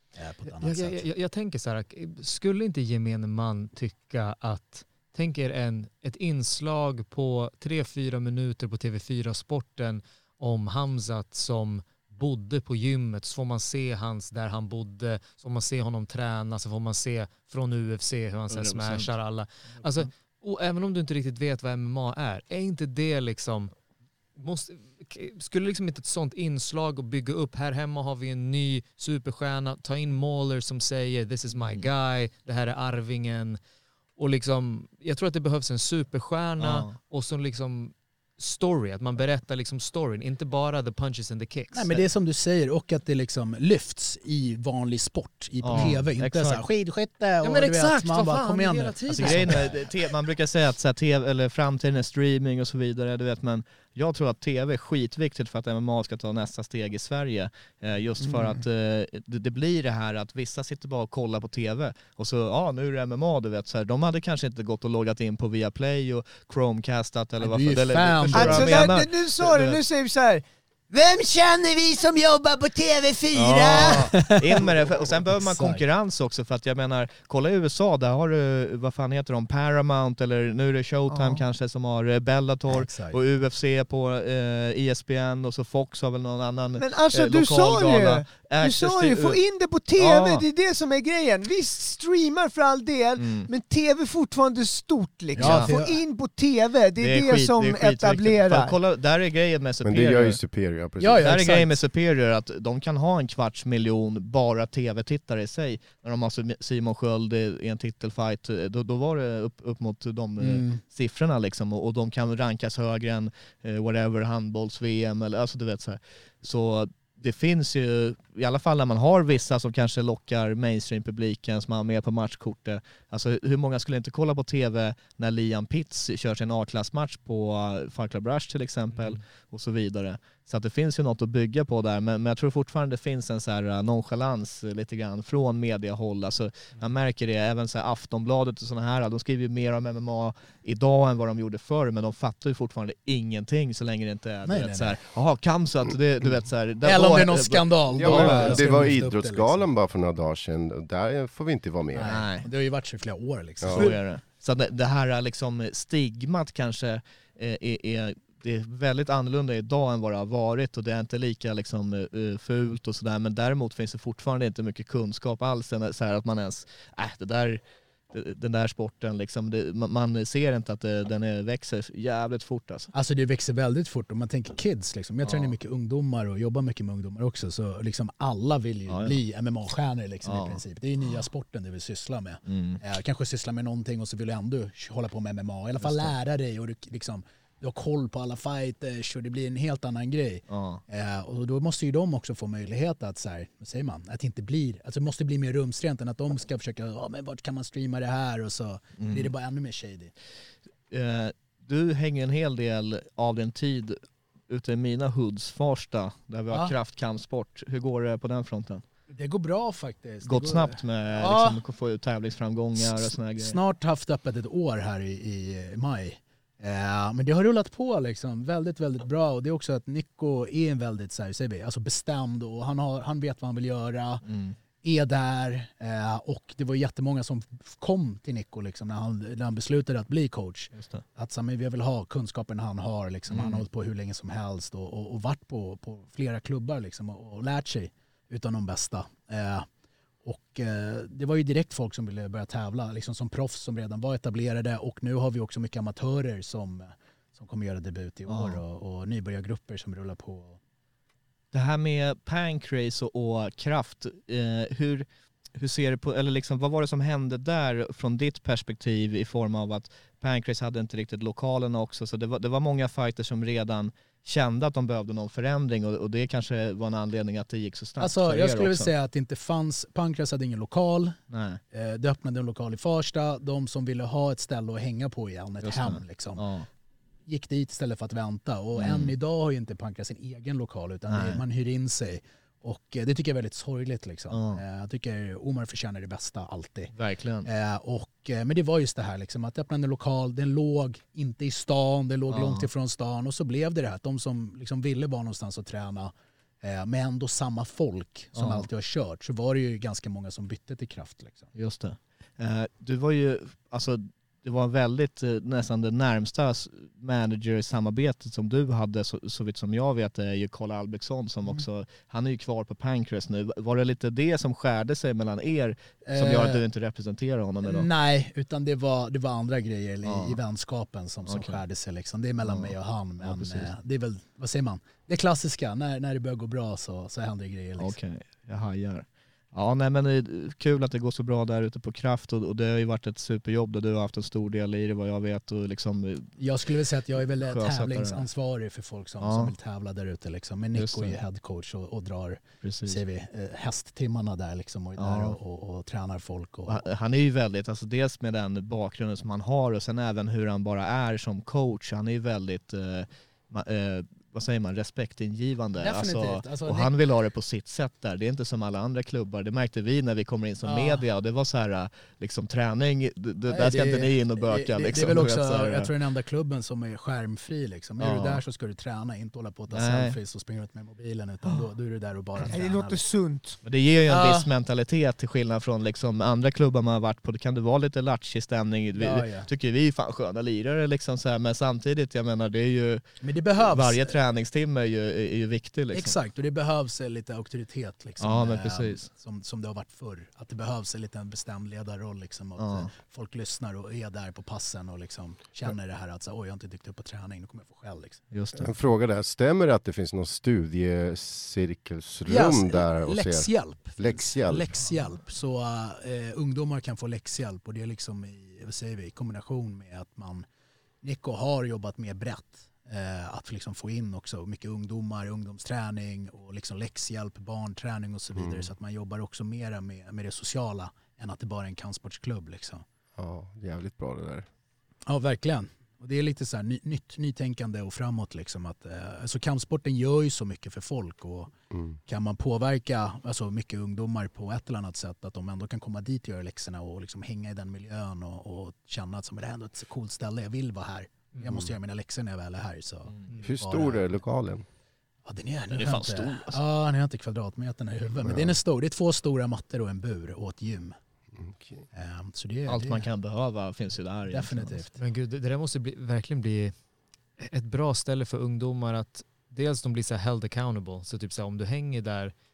Jag, jag, jag, jag tänker så här, skulle inte gemene man tycka att, tänker en, ett inslag på tre fyra minuter på T V fyra Sporten om Hamzat som bodde på gymmet, så får man se hans där han bodde, så får man se honom träna, så får man se från U F C hur han så smashar alla. Alltså, och även om du inte riktigt vet vad M M A är, är inte det liksom måste, skulle liksom inte ett sånt inslag och bygga upp, här hemma har vi en ny superstjärna, ta in Mauler som säger this is my guy, det här är arvingen, och liksom jag tror att det behövs en superstjärna ja. Och så liksom story, att man berättar liksom storyn, inte bara the punches and the kicks. Nej, men det är som du säger, och att det liksom lyfts i vanlig sport i på ja, tv, inte exakt. Så här skidskytte och ja, men exakt, vet, man bara kom igen nu. Alltså, grejen är, man brukar säga att så här, tv eller framtiden är streaming och så vidare, du vet, men jag tror att tv är skitviktigt för att M M A ska ta nästa steg i Sverige. Just för mm. att det, det blir det här att vissa sitter bara och kollar på tv och så, ja nu är det M M A, du vet. Så här, de hade kanske inte gått och loggat in på Viaplay och Chromecastat eller vad för det. Alltså, det, nu sa du, nu säger vi så här. Vem känner vi som jobbar på T V fyra? Ja, in med det. Och sen behöver man konkurrens också, för att jag menar, kolla i U S A, där har du, vad fan heter de, Paramount, eller nu är det Showtime ja. Kanske som har Bellator, exakt. Och U F C på eh, E S P N, och så Fox har väl någon annan. Men alltså eh, du sa ju, du sa ju, få in det på T V, ja. Det är det som är grejen. Vi streamar för all del, mm. men T V fortfarande stort liksom. Ja, få in på T V, det är det, är det skit, som det är etablerar. Kolla, där är grejen med Superior. Men det gör ju Superior. Ja, ja, där är grejen med Superior att de kan ha en kvarts miljon bara tv-tittare i sig. När de har Simon Sköld i en titelfight, då, då var det upp, upp mot de mm. siffrorna liksom, och, och de kan rankas högre än uh, whatever, handbolls-V M eller alltså du vet så här. Så det finns ju, i alla fall när man har vissa som kanske lockar mainstream-publiken som har med på matchkortet. Alltså hur många skulle inte kolla på tv när Liam Pitts kör sin A-klassmatch på Fight Club Rush till exempel mm. och så vidare. Så att det finns ju något att bygga på där, men, men jag tror fortfarande det finns en så här nonchalans lite grann från mediehåll. Alltså man märker det, även så här Aftonbladet och såna här, de skriver ju mer om M M A idag än vad de gjorde förr, men de fattar ju fortfarande ingenting så länge det inte är, nej, du vet, så här, jaha, Kamsat, det, du vet så här. Eller om det är någon skandal. Ja, men, det var Idrottsgalan liksom. Bara för några dagar sedan, där får vi inte vara med. Nej, det har ju varit så i flera år liksom. Ja. Så är det. Så det, det här liksom stigmat kanske är, är det är väldigt annorlunda idag än vad det har varit, och det är inte lika liksom fult och sådär, men däremot finns det fortfarande inte mycket kunskap alls så här att man ens, äh, det där den där sporten liksom, det, man ser inte att det, den är, växer jävligt fort alltså. Alltså det växer väldigt fort om man tänker kids liksom. Jag Ja. tränar mycket ungdomar och jobbar mycket med ungdomar också, så liksom alla vill ju Ja, ja. bli M M A-stjärnor liksom, Ja. i princip. Det är ju nya sporten du vill syssla med. Mm. Eh, kanske syssla med någonting och så vill du ändå hålla på med M M A. I alla fall lära dig och du, liksom, du har koll på alla fighters och det blir en helt annan grej. Ja. Eh, och då måste ju de också få möjlighet att, så här, vad säger man, att det inte blir, alltså det måste bli mer rumsrent än att de ska försöka, ja men vart kan man streama det här, och så Mm. blir det bara ännu mer shady. Eh, du hänger en hel del av din tid ute i mina hoods, Farsta, där vi har Ja. kraftkampsport. Hur går det på den fronten? Det går bra faktiskt. Gått det går... snabbt med Ja. liksom, få ut tävlingsframgångar och såna här grejer? Snart haft öppet ett år här i, i maj. Eh, men det har rullat på liksom väldigt, väldigt bra, och det är också att Nico är en väldigt så här, säger vi, alltså bestämd, och han, har, han vet vad han vill göra, Mm. är där, eh, och det var jättemånga som kom till Nico liksom, när, han, när han beslutade att bli coach. Just det. Att så, men vi vill ha kunskapen han har, liksom. Mm. Han har hållit på hur länge som helst och, och, och varit på, på flera klubbar liksom, och, och lärt sig utan de bästa. Eh, och eh, det var ju direkt folk som ville börja tävla, liksom som proffs som redan var etablerade, och nu har vi också mycket amatörer som, som kommer göra debut i år, Ja. och, och nybörjargrupper som rullar på. Det här med Pancrase och, och kraft, eh, hur, hur ser du på, eller liksom, vad var det som hände där från ditt perspektiv, i form av att Pancrase hade inte riktigt lokalerna också, så det var, det var många fighters som redan kände att de behövde någon förändring, och, och det kanske var en anledning att det gick så snabbt. Alltså, för jag er skulle vilja också. säga att det inte fanns, Pancrase hade ingen lokal. Nej. Eh, det öppnade en lokal i Farsta, de som ville ha ett ställe att hänga på igen, ett Just hem det. liksom. Ja. Gick dit istället för att vänta, och Mm. än idag har ju inte Pancrase sin egen lokal, utan Nej. det, man hyr in sig, och eh, det tycker jag är väldigt sorgligt liksom. Ja. Eh, jag tycker Omar förtjänar det bästa alltid. Verkligen. Eh, och, eh, men det var just det här liksom, att öppna en lokal, den låg inte i stan, den låg Ja. långt ifrån stan, och så blev det det här att de som liksom ville vara någonstans att träna, eh, med ändå samma folk som Ja. alltid har kört, så var det ju ganska många som bytte till kraft liksom. Just det. Eh, du var ju, alltså det var väldigt, eh, nästan det närmsta s- manager-samarbetet som du hade, så, så vitt som jag vet, är ju Karl Albrektsson som Mm. också, han är ju kvar på Pancrase nu. Var det lite det som skärde sig mellan er som gör att du inte representerar honom idag? Nej, utan det var, det var andra grejer i, Ja. i vänskapen som, som Okej. skärde sig. Liksom. Det är mellan Ja. mig och han, Ja, men precis. eh, det är väl, vad säger man, det klassiska, när, när det börjar gå bra så, så händer det grejer. Liksom. Okej, jag hajar. Ja, nej, men det är kul att det går så bra där ute på kraft, och, och det har ju varit ett superjobb där du har haft en stor del i det, vad jag vet, och liksom, eh, Jag skulle väl säga att jag är väl Sjösättare. tävlingsansvarig för folk som, Ja. som vill tävla där ute. Liksom. Men Just Nico är det. ju headcoach och, och drar precis. ser vi, eh, hästtimmarna där liksom, och är Ja. där och, och, och tränar folk. Och, Han, han är ju väldigt, alltså dels med den bakgrunden som han har, och sen även hur han bara är som coach. Han är ju väldigt, eh, ma- eh, vad säger man, respektingivande. Definitivt. Alltså, Alltså, och det- han vill ha det på sitt sätt där. Det är inte som alla andra klubbar. Det märkte vi när vi kommer in som Ja. media, och det var så här, liksom träning, d- d- Nej, där ska det- inte ni in och böka. det, det, liksom. det är väl Du också, vet, så här, jag tror den enda klubben som är skärmfri. Liksom. Är Ja. du där så ska du träna, inte hålla på att ta Nej. selfies och springa ut med mobilen, utan då, då är du där och bara Nej, tränar. det låter liksom. sunt. Men det ger ju en Ja. viss mentalitet till skillnad från liksom andra klubbar man har varit på. Det kan det vara lite latchig stämning. Vi, Ja, ja. tycker vi är fan sköna lirare liksom så här. Men samtidigt, jag menar, det är ju, Men det behövs. varje träningstimme är ju, är ju viktig liksom. Exakt, och det behövs eh, lite auktoritet liksom, Ja, men eh, precis. som, som det har varit förr. Att det behövs en liten bestämd ledarroll, liksom, att Ja. eh, folk lyssnar och är där på passen och liksom känner det här att så, oj, jag har inte dykt upp på träning, nu kommer jag få skäll. Liksom. Just det. En fråga där, stämmer det att det finns någon studiecirkelsrum Yes, där? Och ser? läxhjälp. Läxhjälp. Läxhjälp. Så eh, ungdomar kan få läxhjälp, och det är liksom i, vad säger vi, i kombination med att man, Nico har jobbat mer brett. Eh, att liksom få in också mycket ungdomar, ungdomsträning och liksom läxhjälp, barnträning och så vidare. Mm. Så att man jobbar också mera med, med det sociala än att det bara är en kampsportsklubb. Liksom. Ja, jävligt bra det där. Ja, verkligen. Och det är lite så här ny, nytt, nytänkande och framåt. Liksom, att, eh, alltså kampsporten gör ju så mycket för folk, och Mm. kan man påverka alltså mycket ungdomar på ett eller annat sätt, att de ändå kan komma dit och göra läxorna och liksom hänga i den miljön och, och känna att som, det här är ändå ett så coolt ställe, jag vill vara här. Jag måste göra mina läxor när jag väl är här. Så. Hur stor är lokalen? Ja, den är, Den är fan stor, alltså. Ja, den är inte kvadratmeterna i huvudet, men Ja. den är stor. Det är två stora mattor och en bur och ett gym. Okej. Um, så det, Allt det, man kan behöva finns ju där. egentligen. Definitivt. Men gud, det det där måste bli, verkligen bli ett bra ställe för ungdomar, att dels de blir så här held accountable, så typ så här, om du hänger där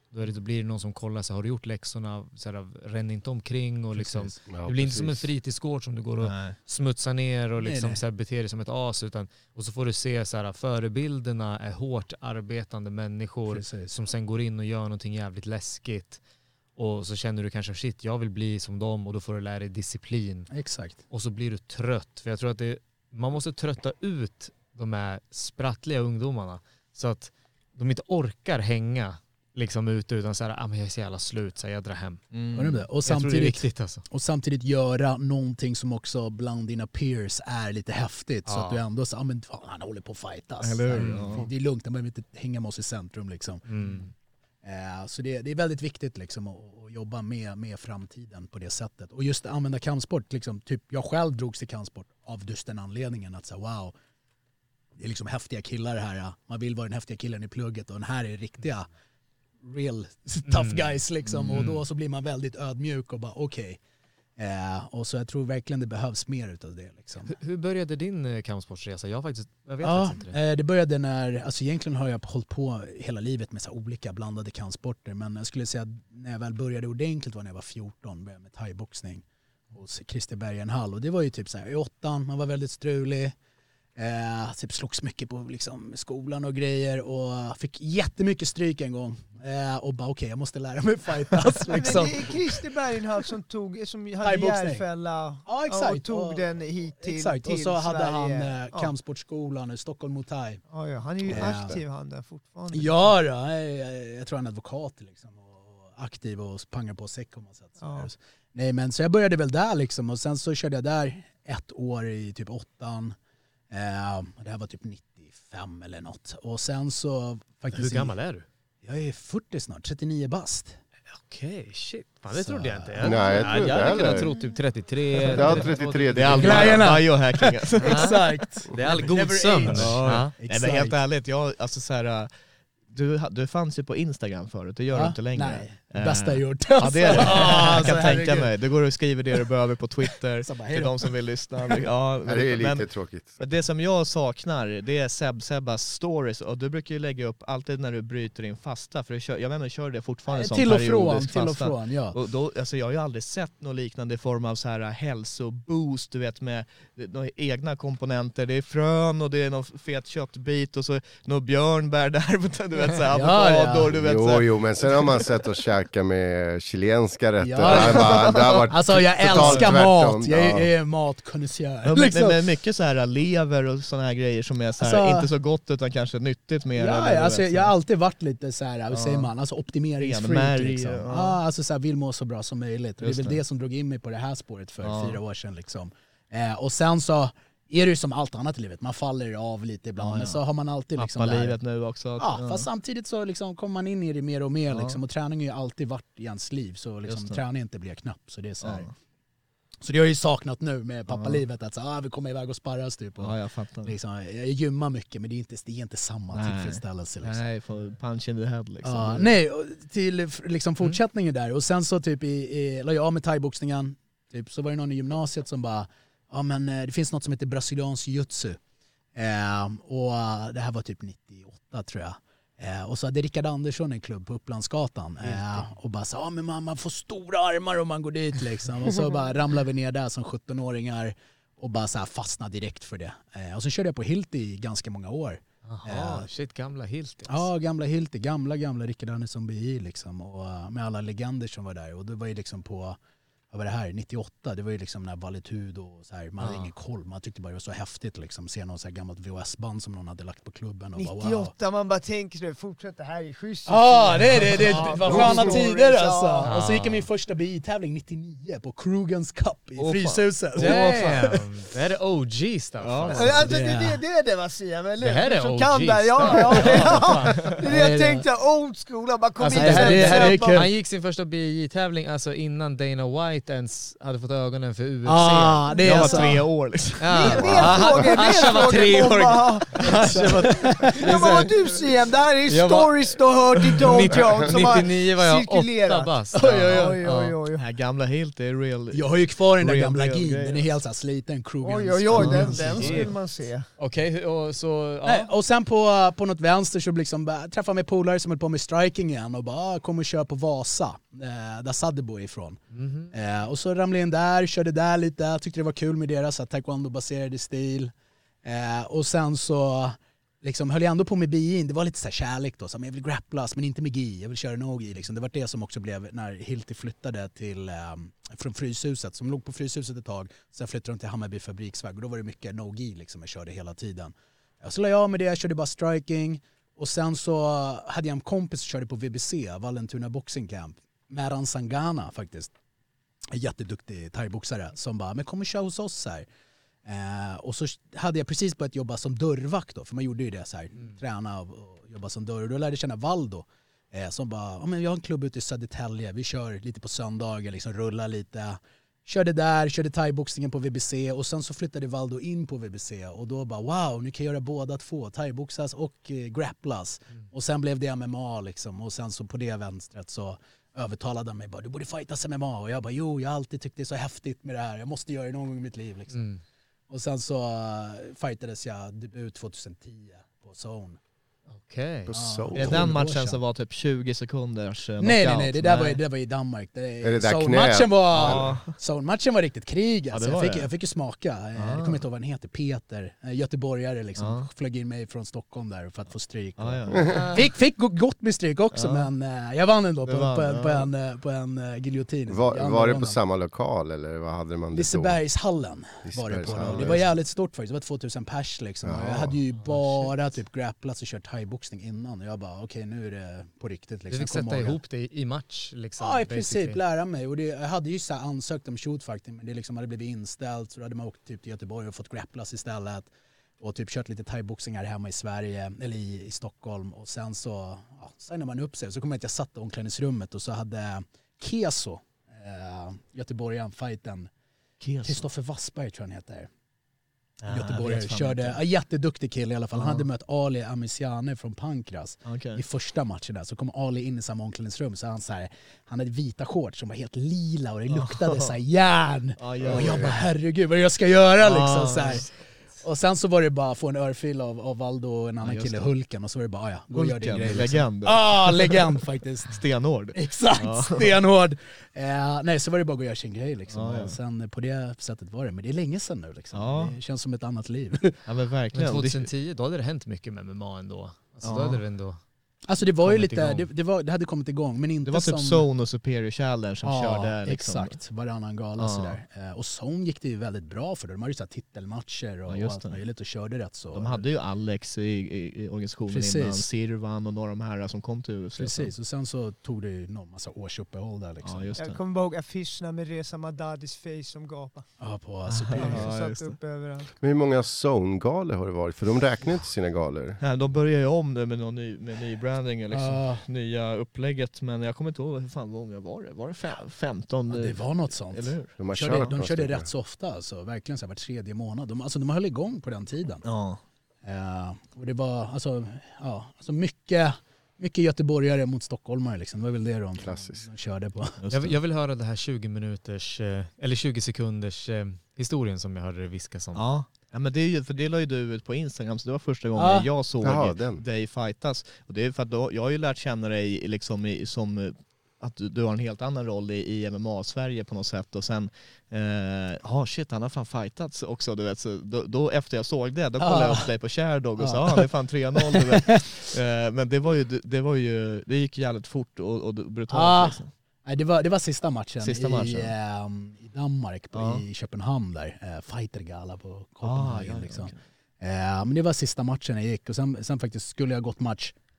Då, är det, då blir det någon som kollar, så har du gjort läxorna, så här, ränn inte omkring och liksom, Ja, det blir inte precis. som en fritidsgård som du går och Nej. smutsar ner och liksom nej. så här, beter dig som ett as, utan, och så får du se så här, förebilderna är hårt arbetande människor Precis. som sen går in och gör någonting jävligt läskigt, och så känner du kanske shit, jag vill bli som dem, och då får du lära dig disciplin. Exakt. Och så blir du trött, för jag tror att det, man måste trötta ut de här sprattliga ungdomarna så att de inte orkar hänga liksom ute, utan så här, ah, men jag är så jävla slut, så jag drar hem. Mm. Och Jag tror det är samtidigt, viktigt alltså. och samtidigt göra någonting som också bland dina peers är lite häftigt. Så Ja. att du ändå så, ah, men fan, han håller på att fightas. Eller hur? Mm. Ja. Det är lugnt, han behöver inte hänga med oss i centrum liksom. Mm. Eh, så det, det är väldigt viktigt liksom, att, att jobba med, med framtiden på det sättet. Och just att använda kampsport, liksom, typ, jag själv drogs till kampsport av just den anledningen att så, wow, det är liksom häftiga killar här. Man vill vara den häftiga killen i plugget, och den här är riktiga real tough guys liksom. Och då så blir man väldigt ödmjuk och bara okej. Okay. Eh, och så jag tror verkligen det behövs mer utav det liksom. Hur, hur började din eh, kampsportsresa? Jag, faktiskt, jag vet Ja, faktiskt inte det. eh, det började när, alltså egentligen har jag hållit på hela livet med så här olika blandade kampsporter, men jag skulle säga att när jag väl började ordentligt var när jag var fjorton, började med thaiboxning hos Christer Bergenhall, och det var ju typ så här i åttan, man var väldigt strulig. Eh, typ slogs mycket på liksom, skolan och grejer, och fick jättemycket stryk en gång. Eh, och bara okej, okay, jag måste lära mig fightas. Liksom. Men det är Christer Bergenhall som tog, som hade Thai-boxning. Järfälla, Ja, exakt. och tog och, den hit till, exakt. till Och så hade Sverige. han eh, Ja. kampsportskolan i Stockholm mot Thai. Ja, ja, han är ju Ja. aktiv han där fortfarande. Ja, då, jag, jag, jag tror han är advokat liksom, och aktiv och pangar på säck om man sätt. Ja. Nej, men så jag började väl där liksom, och sen så körde jag där ett år i typ åttan. Eh, det här var typ nittiofem eller något. Och sen så faktiskt... Hur gammal är du? Jag är fyrtio snart, trettionio bast. Okej, okay, shit. Fan, det Så- trodde jag inte. Nej, jag tror inte jag hade kunnat heller. tro typ trettiotre. Ja, trettiotre. Det är all Glajjorna. biohacking alltså. Exakt. Det är all god Never sömn. age. Ja. Nej men helt ärligt, jag, alltså så här, du, du fanns ju på Instagram förut, det gör du Ja, inte längre. nej, det Eh, bästa jag gjort. Ja det är det, Ah, jag kan så tänka herregud. mig. Du går och skriver det du behöver på Twitter, Så bara, till hej då. de som vill lyssna. Ja, Ja, det är lite men, tråkigt. men det som jag saknar, det är Seb Sebas stories, och du brukar ju lägga upp alltid när du bryter din fasta, för du kör, jag vet inte, kör det fortfarande som Till och från, periodisk till och fasta. från, ja. Och då, alltså jag har ju aldrig sett något liknande i form av så här hälsoboost, du vet, med några egna komponenter. Det är frön och det är någon fet köttbit och så någon björnbär där, du vet, så här, Ja, ja. avokador, du vet, så Jo, här. jo, men sen har man sett och käka med chilenska rätter. Ja. Det har bara- det har varit Alltså jag totalt älskar tvärtom. mat, jag är, Ja. jag är matkonnässör. Ja, men, liksom. men, men mycket så här lever och såna här grejer som är så här, Alltså- inte så gott utan kanske nyttigt mer. Ja, eller, ja, alltså, du vet, så jag har här. alltid varit lite så här, vad säger Ja. man, alltså optimeringsfreak Renmärg, liksom. ja. Ja, alltså så här, vill må så bra som möjligt. Och det är Just väl det. det som drog in mig på det här spåret för Ja. fyra år sedan liksom. Eh, och sen så är det ju som allt annat i livet, man faller av lite ibland, Ja, ja. men så har man alltid liksom där. Pappa-livet nu också. Ja, fast samtidigt så liksom kommer man in i det mer och mer Ja. liksom, och träning har ju alltid varit i ens liv, så liksom, Just det. träning inte blir knapp. Så det är så här. Ja. Så det har jag ju saknat nu med pappalivet, att så, ah, vi kommer iväg och sparras typ. Och, Ja, jag fattar. liksom, jag gymmar mycket, men det är inte, det är inte samma Nej. tillfredsställelse. Liksom. Nej, för punch in the head liksom. Ja, nej, och till f- liksom fortsättningen där. Och sen så typ i, i, la jag av med thaiboxningen, typ, så var det någon i gymnasiet som bara, ja men eh, det finns något som heter brasiliansk jiu-jitsu. Eh, och eh, det här var typ nittioåtta tror jag. Eh, och så hade Rickard Andersson en klubb på Upplandsgatan. Eh, och bara så, ja men man, man får stora armar om man går dit liksom. Och så bara ramlade vi ner där som sjuttonåringar och bara så här fastnade direkt för det. Eh, och så körde jag på Hilti i ganska många år. Jaha, shit, gamla Hilti. Ja, gamla Hilti, gamla gamla Rickard Andersson B I liksom, och uh, med alla legender som var där. Och det var ju liksom på, vad var det här, nittioåtta, det var ju liksom när Valetud och så här, man hade Ja. ingen koll, man tyckte bara det var så häftigt liksom, se någon så här gammalt V H S-band som någon hade lagt på klubben och bara wow. nittioåtta, man bara tänker sig, fortsätt det här är schysst. Ja, det är det, det Ja, var bra sköna stories, tider ja. alltså. Och så Ja. gick jag min första B I-tävling nittionio på Krugans Cup i Åh, fan. Fryshuset. Damn, det här är O G stuff. Ja. alltså. Alltså, det, det- det, det är det man säger, men Det här är som O G kan där, ja, ja, det, ja. Det är det jag tänkte, old school, bara kom Alltså, in det här- sen, det här är sen, kul. Han gick sin första B J-tävling alltså innan Dana White inte ens hade fått ögonen för U F C. Ah, det är jag var alltså... tre år liksom. Ja. Mer frågor, Asha var mer tre frågor. år. Ja, vad var du C M? Det här är Jag var- stories du har hört i Dojo som har nittionio var jag åtta cirkulerat. bast. Oj, oj, oj, oj, oj. Det här gamla Hilt är real. Jag har ju kvar den där Real, gamla real gin, grejer. den är helt så här sliten, Krugans. Oj, oj, oj, den, den skulle man se. Okej, och så... Ja. Nej, och sen på, på något vänster så liksom bara, träffade jag med polare som höll på med striking igen och bara ah, kom och kör på Vasa, eh, där Sadebo är ifrån. Mm-hmm. Eh, och så ramlade jag in där, körde där lite, tyckte det var kul med deras taekwondo-baserade stil. Eh, och sen så liksom höll jag ändå på med bi-in, det var lite så här kärlek då, som jag vill grapplas men inte med gi, jag vill köra no-gi liksom. Det var det som också blev när Hilti flyttade till, eh, från Fryshuset, som låg på Fryshuset ett tag, sen flyttade de till Hammarby fabriksväg och då var det mycket no-gi liksom, jag körde hela tiden. Så la jag av med det, jag körde bara striking och sen så hade jag en kompis som körde på V B C, Vallentuna Boxing Camp, Meran Sangana faktiskt, en jätteduktig thaiboxare som bara, men kom och kör hos oss här. Eh, och så hade jag precis börjat jobba som dörrvakt då, för man gjorde ju det så här, mm. träna och, och jobba som dörr. Och då lärde jag känna Valdo eh, som bara, ja men jag har en klubb ute i Södertälje, vi kör lite på söndagar, liksom rullar lite. Körde där, körde thaiboxningen på V B C och sen så flyttade Valdo in på V B C och då bara wow, nu kan jag göra båda två, thaiboxas och eh, grapplas. Mm. Och sen blev det M M A liksom och sen så på det vänstret så övertalade han mig bara, du borde fightas M M A och jag bara, jo jag har alltid tyckt det är så häftigt med det här, jag måste göra det någon gång i mitt liv liksom. Mm. Och sen så uh, fightades jag debut tjugohundratio på Zone. Okej. Okay. Ja. Är det den matchen som var typ tjugo sekunders uh, nej, nej, nej, det där var, det var i Danmark. Det, är det där Zone-matchen var, ja. Zone-matchen var riktigt krig. Alltså. Ja, jag, fick, det. jag fick ju smaka. Ah. Jag kommer inte ihåg vad han heter. Peter, göteborgare liksom. Ah. Flög in mig från Stockholm där för att få stryk. Ah, ja. Fick, fick gott med stryk också, ja. men uh, jag vann ändå på, vann, på, en, ja. på en, uh, på en uh, giljotin. Var, var det på samma lokal eller vad hade man det Lisebergshallen var det på. Det. det var jävligt stort faktiskt. Det var tvåtusen pers liksom. Ja. Jag hade ju bara oh, typ grapplats och kört thaiboxning innan. Och jag bara, okej okay, nu är det på riktigt. Liksom. Du fick sätta ihop det i match liksom? Ja, i princip lära mig. Och det, jag hade ju så här ansökt om shootfighting, men det liksom hade blivit inställt. Så då hade man åkt typ till Göteborg och fått grapplas istället. Och typ kört lite thaiboxing här hemma i Sverige, eller i, i Stockholm. Och sen så ja, signade man upp sig. Så kom jag att jag satt i omklädningsrummet och så hade Keso, eh, Göteborgaren, fighten. Kristoffer Wassberg tror jag han heter. Ah, Göteborgare körde, en jätteduktig kille i alla fall. Han ah. hade mött Ali Amisiane från Pankras okay. i första matchen där. Så kom Ali in i samma omklädningsrum så han så här, han hade vita shorts som var helt lila och det luktade oh. så här järn. Ah, ja, och jag bara herregud vad jag ska göra ah. liksom så här. Och sen så var det bara att få en örfil av, av Valdo och en annan ja, kille, Hulken, och så var det bara, ah, ja, gå och gör din grej. Liksom. Legend. Ja, ah, legend faktiskt. Stenhård. Exakt, ja. stenhård. Eh, nej, så var det bara att gå och göra sin grej liksom. Ah, ja. Sen på det sättet var det, men det är länge sedan nu liksom. Ah. Det känns som ett annat liv. Ja men verkligen. Men tjugohundratio, då hade det hänt mycket med M M A ändå. Alltså ah. då hade det ändå... Alltså det var ju lite, det, det, var, det hade kommit igång, men inte det var typ som... Zone och Superior Challenge som ja, körde liksom. Exakt, varannan gala ja. sådär. Eh, och Zone gick det ju väldigt bra för, de hade ju så här titelmatcher och, ja, och allt möjligt och körde rätt så. De hade ju Alex i, i, i organisationen Precis. innan, Sirvan och några av de här som kom till U F C. Precis, och sen så tog det ju någon massa årsuppehåll där liksom. Ja, just det. Jag kommer ihåg affischerna med Reza Madadis face som gapa. Ja, på Superior. Ja, satt upp överallt. Men hur många Zone-galor har det varit? För de räknar inte sina galor. Ja, de börjar ju om det med någon ny, med ny branding liksom. Uh. nya upplägget, men jag kommer inte ihåg hur fan många var det? Var det fem, femton? Ja, det var något sånt. Eller hur? De, körde, de körde rätt så ofta, alltså, verkligen så här, var tredje månad. De, alltså, de höll igång på den tiden. Ja. Uh, och det var alltså, ja, alltså mycket, mycket göteborgare mot stockholmare liksom. Det var väl det de, de körde på. Jag vill, jag vill höra det här tjugo minuters eller tjugo sekunders eh, historien som jag hörde viska som. Ja. Ja, men det är ju, för det la ju du ut på Instagram, så det var första gången ah. jag såg Jaha, dig fightas. Och det är för att då, jag har ju lärt känna dig liksom i, som att du, du har en helt annan roll i, i M M A-Sverige på något sätt. Och sen, ja eh, ah, shit, han har fan fightats också, du vet. Så då, då efter jag såg det, då kollade ah. jag upp dig på Sherdog och ah. sa, ah, det är fan tre noll, du vet. eh, men det var ju, det var ju, det gick jävligt fort och, och brutalt ah. liksom. Nej, det var, det var sista matchen, sista matchen. I, um, i Danmark, på, ja. i Köpenhamn där. Uh, fightergala på Copenhagen. Ah, ja, liksom. okay. uh, men det var sista matchen jag gick och sen, sen faktiskt skulle jag gått match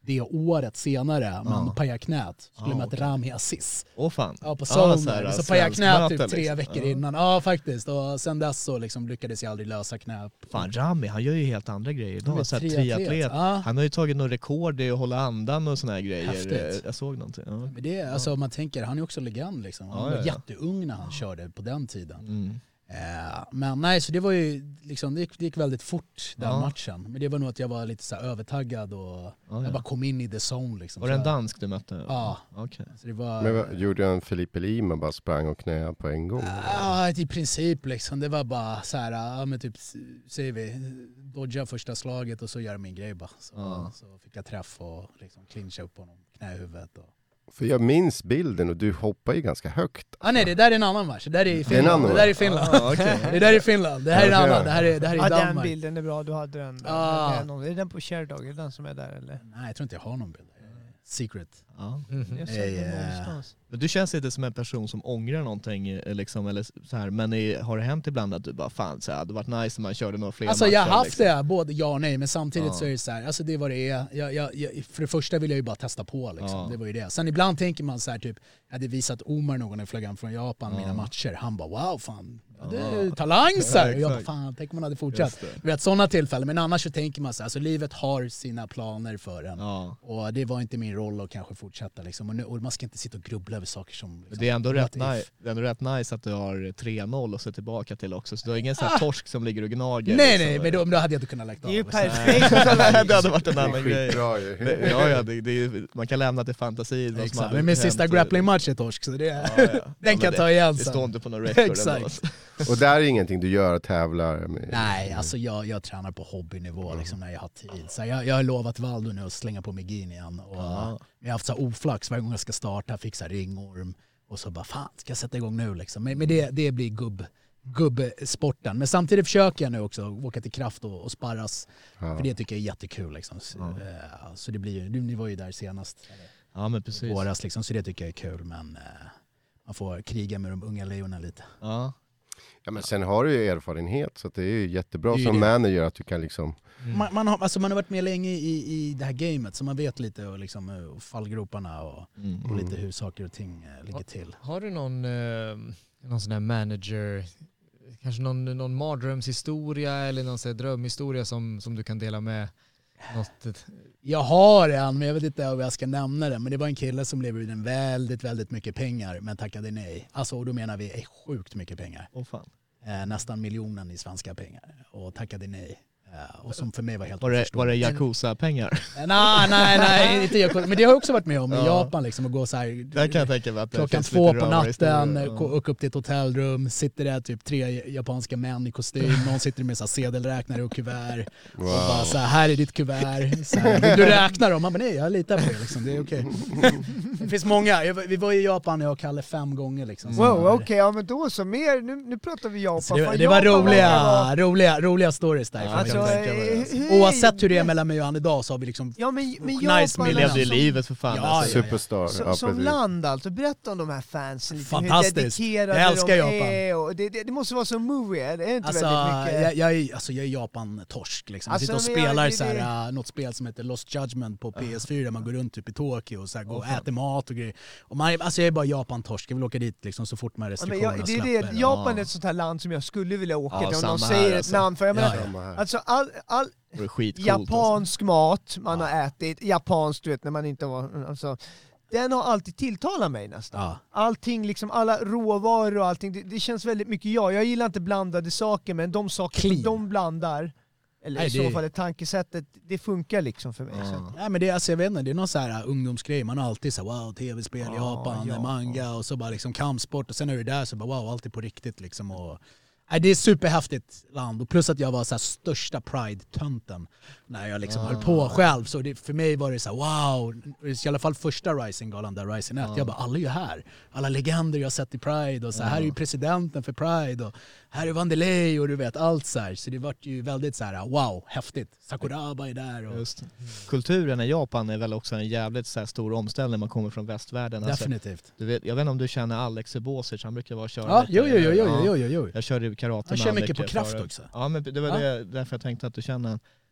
det året senare, men Ja. pajade knät. Skulle Ja, möta okej. Rami Aziz. Åh fan. Ja, på Ja, Solna. så här, så pajade knät svensk typ möte, tre liksom. veckor Ja. innan. Ja, faktiskt. Och sen dess så liksom lyckades jag aldrig lösa knä. Fan, Rami, han gör ju helt andra grejer Han är idag. Så här, triatlet. triatlet. Ja. Han har ju tagit något rekord i att hålla andan och såna här grejer. Häftigt. Jag såg någonting. Ja. Men det, alltså, om man tänker, han är också legend liksom. Han Ja, var ja, ja. jätteung när han körde på den tiden. Mm. Eh, men nej, så det var ju liksom, det gick, det gick väldigt fort den Ja. matchen. Men det var nog att jag var lite så här övertaggad och Ja, jag ja. bara kom in i the zone liksom. Var det en Så här. dansk du mötte? Ja. Okej. Så det var... Men vad, gjorde han Felipe Lima bara sprang och knä på en gång? Ja, i princip liksom. Det var bara så här, ja men typ, säger vi, dodga första slaget och så gör min grej bara. Så, Ja. så fick jag träff och liksom clincha upp honom, knä i huvudet. Och... För jag minns bilden och du hoppar ju ganska högt. Ah, nej, det där är en annan match. Det där är i är en Finland. annan Det där är i Finland. Ah, okay. Det där är i Finland. Det här är en Ja, annan. ja. Det här är, det här är i Ja, den Danmark. bilden är bra, du hade den. Ah. Den är, någon, är den på Sherdog? Är det den som är där eller? Nej, jag tror inte jag har någon bild. Secret. Ja. Mhm. Jag såg Eh, den eh. någonstans. Men du känns inte som en person som ångrar någonting eh, liksom, eller så här, men är, har det hänt ibland att du bara fan så här, det varit nice om man körde några fler Alltså matcher, jag har haft liksom. det, både ja och nej, men samtidigt Ja. så är det så här, alltså det är vad det är. Jag, jag, jag, för det första vill jag ju bara testa på liksom, Ja. det var ju det. Sen ibland tänker man så här typ, jag hade visat Omar någon när jag flög hem från Japan Ja. mina matcher, han bara wow fan, det Ja. är talang så här. Ja, Och jag bara exakt. fan, tänk om man hade fortsatt. Just det. Du vet sådana tillfällen, men annars så tänker man så här, alltså livet har sina planer för en. Ja. Och det var inte min roll att kanske fortsätta liksom. Och, nu, och man ska inte sitta och grubbla över saker som... Liksom, Det är, ändå what rätt if? nice, det är ändå rätt nice att du har tre noll och så tillbaka till också, så du har ingen sån här torsk som ligger och gnager. Ah! Nej liksom. nej, men då, men då hade jag inte kunnat lägga Det är ju av. perfekt. Nej, det hade varit en Det är annan grej. skitbra ju. Men, ja, ja, det, det är, ju- man kan lämna till fantasin. vad som Exakt, hade men min sista hänt. grapplingmatch är torsk, så det, Ja, ja. den Ja, kan men jag ta det, igen det sen. står inte på någon record. Exakt. Och där är ingenting du gör och tävlar med? Nej, alltså jag, jag tränar på hobbynivå liksom, när jag har tid. Så jag, jag har lovat Valdo nu att slänga på mig gin igen. Och, Ja. Jag har haft så här oflax varje gång jag ska starta, fixa ringorm. Och så bara fan, ska jag sätta igång nu liksom. Men, men det, det blir gubb, gubbsporten. Men samtidigt försöker jag nu också åka till kraft och, och sparras. Ja. För det tycker jag är jättekul liksom. Så, Ja. eh, så det blir ju, ni var ju där senast. Ja, men precis. Våras liksom, så det tycker jag är kul. Men eh, man får kriga med de unga lejonen lite. Ja. Ja, men sen har du ju erfarenhet så att det är ju jättebra Det är ju som det. manager att du kan liksom... Man, man, har, alltså man har varit med länge i, i det här gamet så man vet lite och liksom, eh, fallgroparna och, Mm. och lite hur saker och ting eh, ligger till. Har du någon, eh, någon sån här manager, kanske någon, någon mardrömshistoria eller någon sån här drömhistoria som, som du kan dela med? Något, Jag har en, men jag vet inte om jag ska nämna den. Men det var en kille som blev erbjuden väldigt, väldigt mycket pengar men tackade nej. Alltså, och då menar vi är sjukt mycket pengar. Åh fan. Eh, nästan miljonen i svenska pengar. Och tackade nej. Eh, och som för mig var helt Var det, var det oförståeligt. Yakuza-pengar? Eh, Nej, nej, nej, inte Yakuza. Men det har jag också varit med om i Ja. Japan liksom och gå så här. Där kan jag tänka mig att det Klockan finns två lite på rövare natten, historier. gå- åka upp till ett hotellrum, sitter där typ tre japanska män i kostym, någon sitter med så här sedelräknare och kuvert. Och bara så här, här är ditt kuvert. Så här, vill du räkna dem? Man bara, nej jag litar på det liksom, det är okej. Det finns många, Jag var- vi var i Japan jag och Kalle fem gånger liksom. Så Wow, här. okej, ja men då så mer, nu, nu pratar vi Japan. Så det, Fan, det var Japan roliga, var- roliga, roliga stories där. Ja, Alltså, jag kan tänka mig det, alltså. eh, Oavsett hur det är mellan mig och han idag så har vi liksom Ja men, men Nice Japan med Vi levde ju som, livet för fan. Ja, alltså. ja, Superstar. som, ja, som precis. land alltså, berätta om de här fansen lite, Fantastiskt. hur dedikerade Jag älskar de Japan. är. Och det, det, det måste vara som movie, är det inte Alltså väldigt mycket? jag, jag, är, alltså jag är Japan-torsk liksom. Jag Alltså, sitter och men jag- spelar det- så här, det- äh, något spel som heter Lost Judgment på P S fyra, man går runt typ i Tokyo och så här, går och äter mat och grejer. Och man, alltså jag är bara Japan-torsk, jag vill åka dit liksom, så fort de här Ja, men restriktionerna jag, det är släpper. det, Japan Ja. är ett sånt här land som jag skulle vilja åka Ja, till om någon samma säger här, ett alltså. namn. För jag menar, Ja, ja. Samma här. alltså all, all Det var skitcoolt. japansk mat man har ätit, japanskt du vet när man inte var, alltså, den har alltid tilltalat mig nästan. Ja. Allting, liksom alla råvaror och allting, det, det känns väldigt mycket jag. Jag gillar inte blandade saker, men de saker Clean. som de blandar, eller Nej, i så det- fall det tankesättet, det funkar liksom för mig. Så. Ja. Nej, men det, är, alltså, jag vet inte, det är någon så här uh, ungdomsgrej, man har alltid så här, wow, tv-spel, Ja, Japan, ja. manga och så bara liksom kampsport och sen är det där så bara wow, allt är på riktigt liksom. Och, nej, det är superhäftigt land och plus att jag var så här största pride-tönten när jag liksom Ah. höll på själv, så det, för mig var det så här, wow, i alla fall första Rising-galan där, Rising ett, Ah. jag bara alla är ju här, alla legender jag har sett i Pride och så här, här är ju presidenten för Pride och här är Vandelay och du vet allt så här, så det var ju väldigt så här, wow, häftigt, Sakuraba är där och Just det. Kulturen i Japan är väl också en jävligt så här stor omställning när man kommer från västvärlden. Alltså, definitivt. du vet, jag vet inte om du känner Alex Bosic, han brukar vara köra Ja, lite- jo, jo, jo, jo, Ja. jo, jo, jo. Jag körde ju karate Han med kör han mycket på mycket kraft förut. också. Ja, men det var Ja. det, därför jag tänkte att du känner.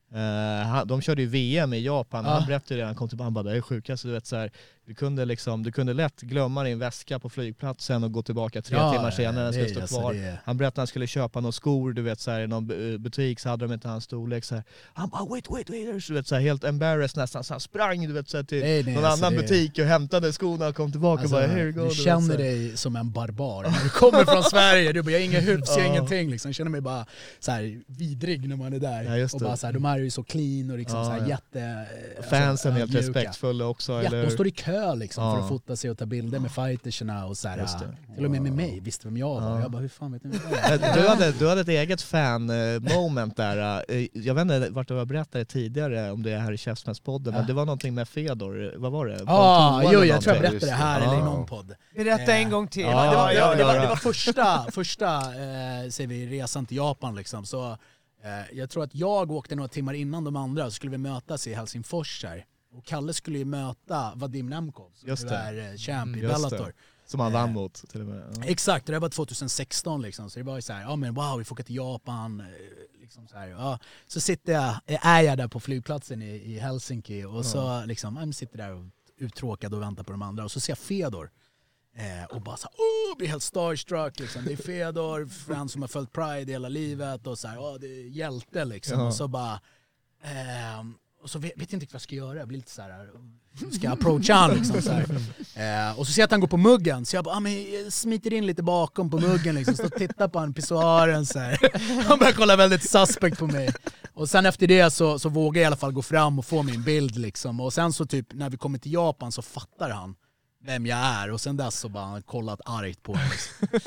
Uh, han, de körde ju V M i Japan, Ja. han berättade det, han kom till han bara, det är sjukast, du vet så här, du kunde liksom, du kunde lätt glömma din väska på flygplatsen och gå tillbaka tre Ja, timmar senare, den skulle det- stå alltså kvar. det- Han berättade att han skulle köpa några skor, du vet så här, i någon bu- butik så hade de inte hans storlek så här. Han bara wait wait wait, du vet så här, helt embarrassed nästan, så han sprang du vet så här, till Nej, nej, någon alltså annan det- butik och hämtade skorna och kom tillbaka Alltså, och bara here you go. du vet, så känner här. dig som en barbar. När du kommer från Sverige, du bara, jag har inga hyfs, jag har Ja. ingenting. Liksom. Jag känner mig bara så här vidrig när man är där. Ja, just och det. bara så här, de här är ju så clean och liksom Ja, så här ja. jätte... Fansen alltså, helt ödmjuka. respektfulla också. Ja, eller? de står i kö liksom för Ja. att fota sig och ta bilder med fightersarna och så här, Just det. till och med med mig, visste vem jag var. Ja. Jag bara, hur fan vet ni vem jag är? Du hade, du hade ett eget fan-moment där. Jag vet inte vart du har berättat tidigare om det här i Käftsmällspodden, men det var någonting med Fedor. Vad var det? På en Ja, toa jo, eller jag tror jag någonting. berättade det här Ja. eller i någon podd. Berätta Eh, en gång till. ja, det, var, ja, det, var, ja. det var första, första eh, säger vi, resan till Japan liksom. Så, eh, jag tror att jag åkte några timmar innan de andra, så skulle vi mötas i Helsingfors här. Och Kalle skulle ju möta Vadim Nemkov som Just nu det. är eh, champ i Just det. Bellator. Som han vann Eh, mot till och med. Ja. Exakt, det var tjugohundrasexton liksom. Så det var ju så här, ja men wow, vi får åka till Japan. eh, Liksom så, här, ja. Så sitter jag, är jag där på flygplatsen i, i Helsinki och så liksom, jag sitter där och uttråkad och väntar på de andra. Och så ser jag Fedor. Eh, och bara så här, oh, blir helt starstruck liksom. Det är Fedor, fan som har följt Pride hela livet och så här, oh, det är hjälte liksom. Ja. Och så bara, ehm, och så vet, vet jag inte vad jag ska göra. Jag blir lite så här, hur ska jag approacha han liksom så här. Eh, och så ser jag att han går på muggen, så jag bara, ah, men jag smiter in lite bakom på muggen liksom, så tittar på han pissoaren så här. Han börjar kolla väldigt suspect på mig. Och sen efter det så, så vågar jag i alla fall gå fram och få min bild liksom. Och sen så typ när vi kommer till Japan så fattar han vem jag är, och sen dess så bara han kollat argt på mig.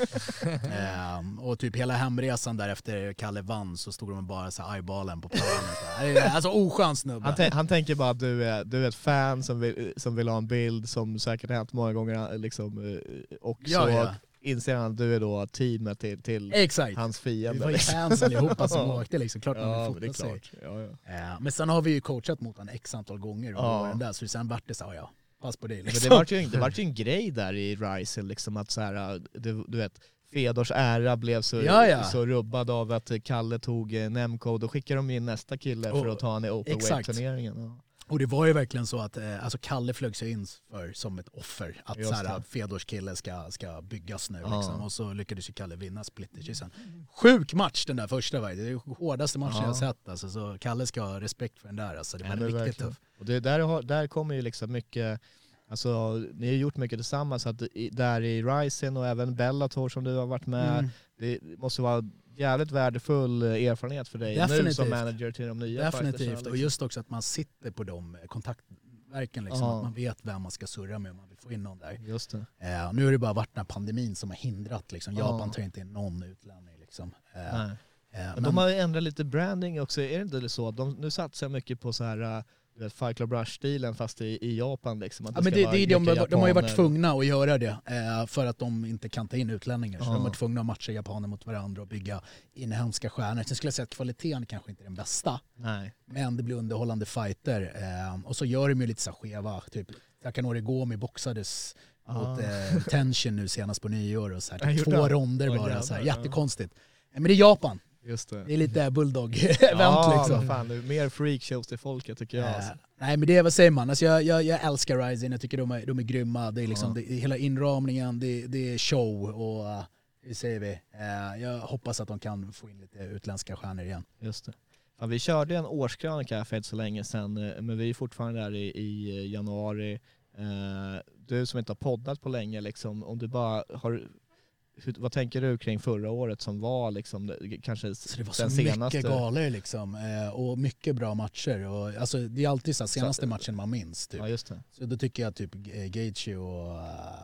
ehm, och typ hela hemresan där efter Kalle vann så stod de bara så här eyeballen på planen. Alltså oskön snubbe. Han, han tänker bara att du är, du är ett fan som vill, som vill ha en bild som säkert har hänt många gånger liksom, och Ja, så ja. inser han att du är då teamet till, till Exakt. hans Vi fiende. var ju fans allihopa som åkte liksom, klart man Ja, vill men det är fota sig. klart. Ja, ja. Eh, men sen har vi ju coachat mot honom x antal gånger och Ja. ja. där, så sen vart det så här, ja, pass på det Men liksom. det var ju, det var ju en grej där i Rising liksom att så här, du, du vet, Fedors ära blev så, Ja, ja. så rubbad av att Kalle tog eh, Nemco, då skickade de in nästa kille för Och- att ta han i exakt. openweight-turneringen. Ja. Och det var ju verkligen så att eh, alltså Kalle flög sig in för som ett offer. Att Just så här, det. att Fedors kille ska, ska byggas nu. Ja. Liksom. Och så lyckades ju Kalle vinna split decision. Sjuk match den där första. Va? Det är den hårdaste matchen Ja. jag har sett. Alltså. Så Kalle ska ha respekt för den där. Alltså. Det var Ja, men riktigt verkligen. tuff. Och det, där, har, där kommer ju liksom mycket, alltså ni har gjort mycket tillsammans, att i, där i Rising och även Bellator som du har varit med, Mm. det måste vara jävligt värdefull erfarenhet för dig nu Definitivt. som manager till de nya Definitivt. fightersarna, Och just också att man sitter på de kontaktverken. Liksom. Ja. Att man vet vem man ska surra med om man vill få in någon där. Just det. Eh, nu har det bara varit den här pandemin som har hindrat. Liksom. Ja. Japan tar inte in någon utlänning. Liksom. Eh, Nej. eh, Men men, de har ju ändrat lite branding också, är det inte så? De, nu satsar mycket på så här, uh, du vet, Fight Club Rush-stilen fast i, i Japan liksom. Att ja, men ska det, vara det, är de, mycket de har ju varit japaner. tvungna att göra det eh, för att de inte kan ta in utlänningar. Så Ja. de har tvungna att matcha japaner mot varandra och bygga inhemska stjärnor. Sen skulle jag säga att kvaliteten kanske inte är den bästa. Nej. Men det blir underhållande fighter. Eh, och så gör de ju lite så här skeva. Typ, Takanori Gomi boxades Ah. mot eh, Tension nu senast på nyår. Och så här, Ja, typ, gjorde två han? ronder Åh, bara. jävlar, Så här, ja. jättekonstigt. Eh, Men det är Japan. Just det. Det är lite bulldog-event Ja, liksom. men fan, det är mer freakshows till folket tycker jag. Eh, Alltså. nej men det är, vad säger man, alltså jag, jag, jag älskar Rising, jag tycker de är, de är grymma, det är liksom, Ja. det, hela inramningen, det, det är show och uh, hur säger vi, uh, jag hoppas att de kan få in lite utländska stjärnor igen. Just det. Ja, vi körde en årskrönika här för inte så länge sedan, men vi är fortfarande där i, i januari. Eh, du som inte har poddat på länge, liksom, om du bara har, hur, vad tänker du kring förra året som var liksom, kanske Så det var den så senaste? mycket galor liksom, uh, och mycket bra matcher. Och, alltså, det är alltid så här, senaste Så- matchen man minns. Typ. Ja, just det. Så då tycker jag typ uh, Gaethje och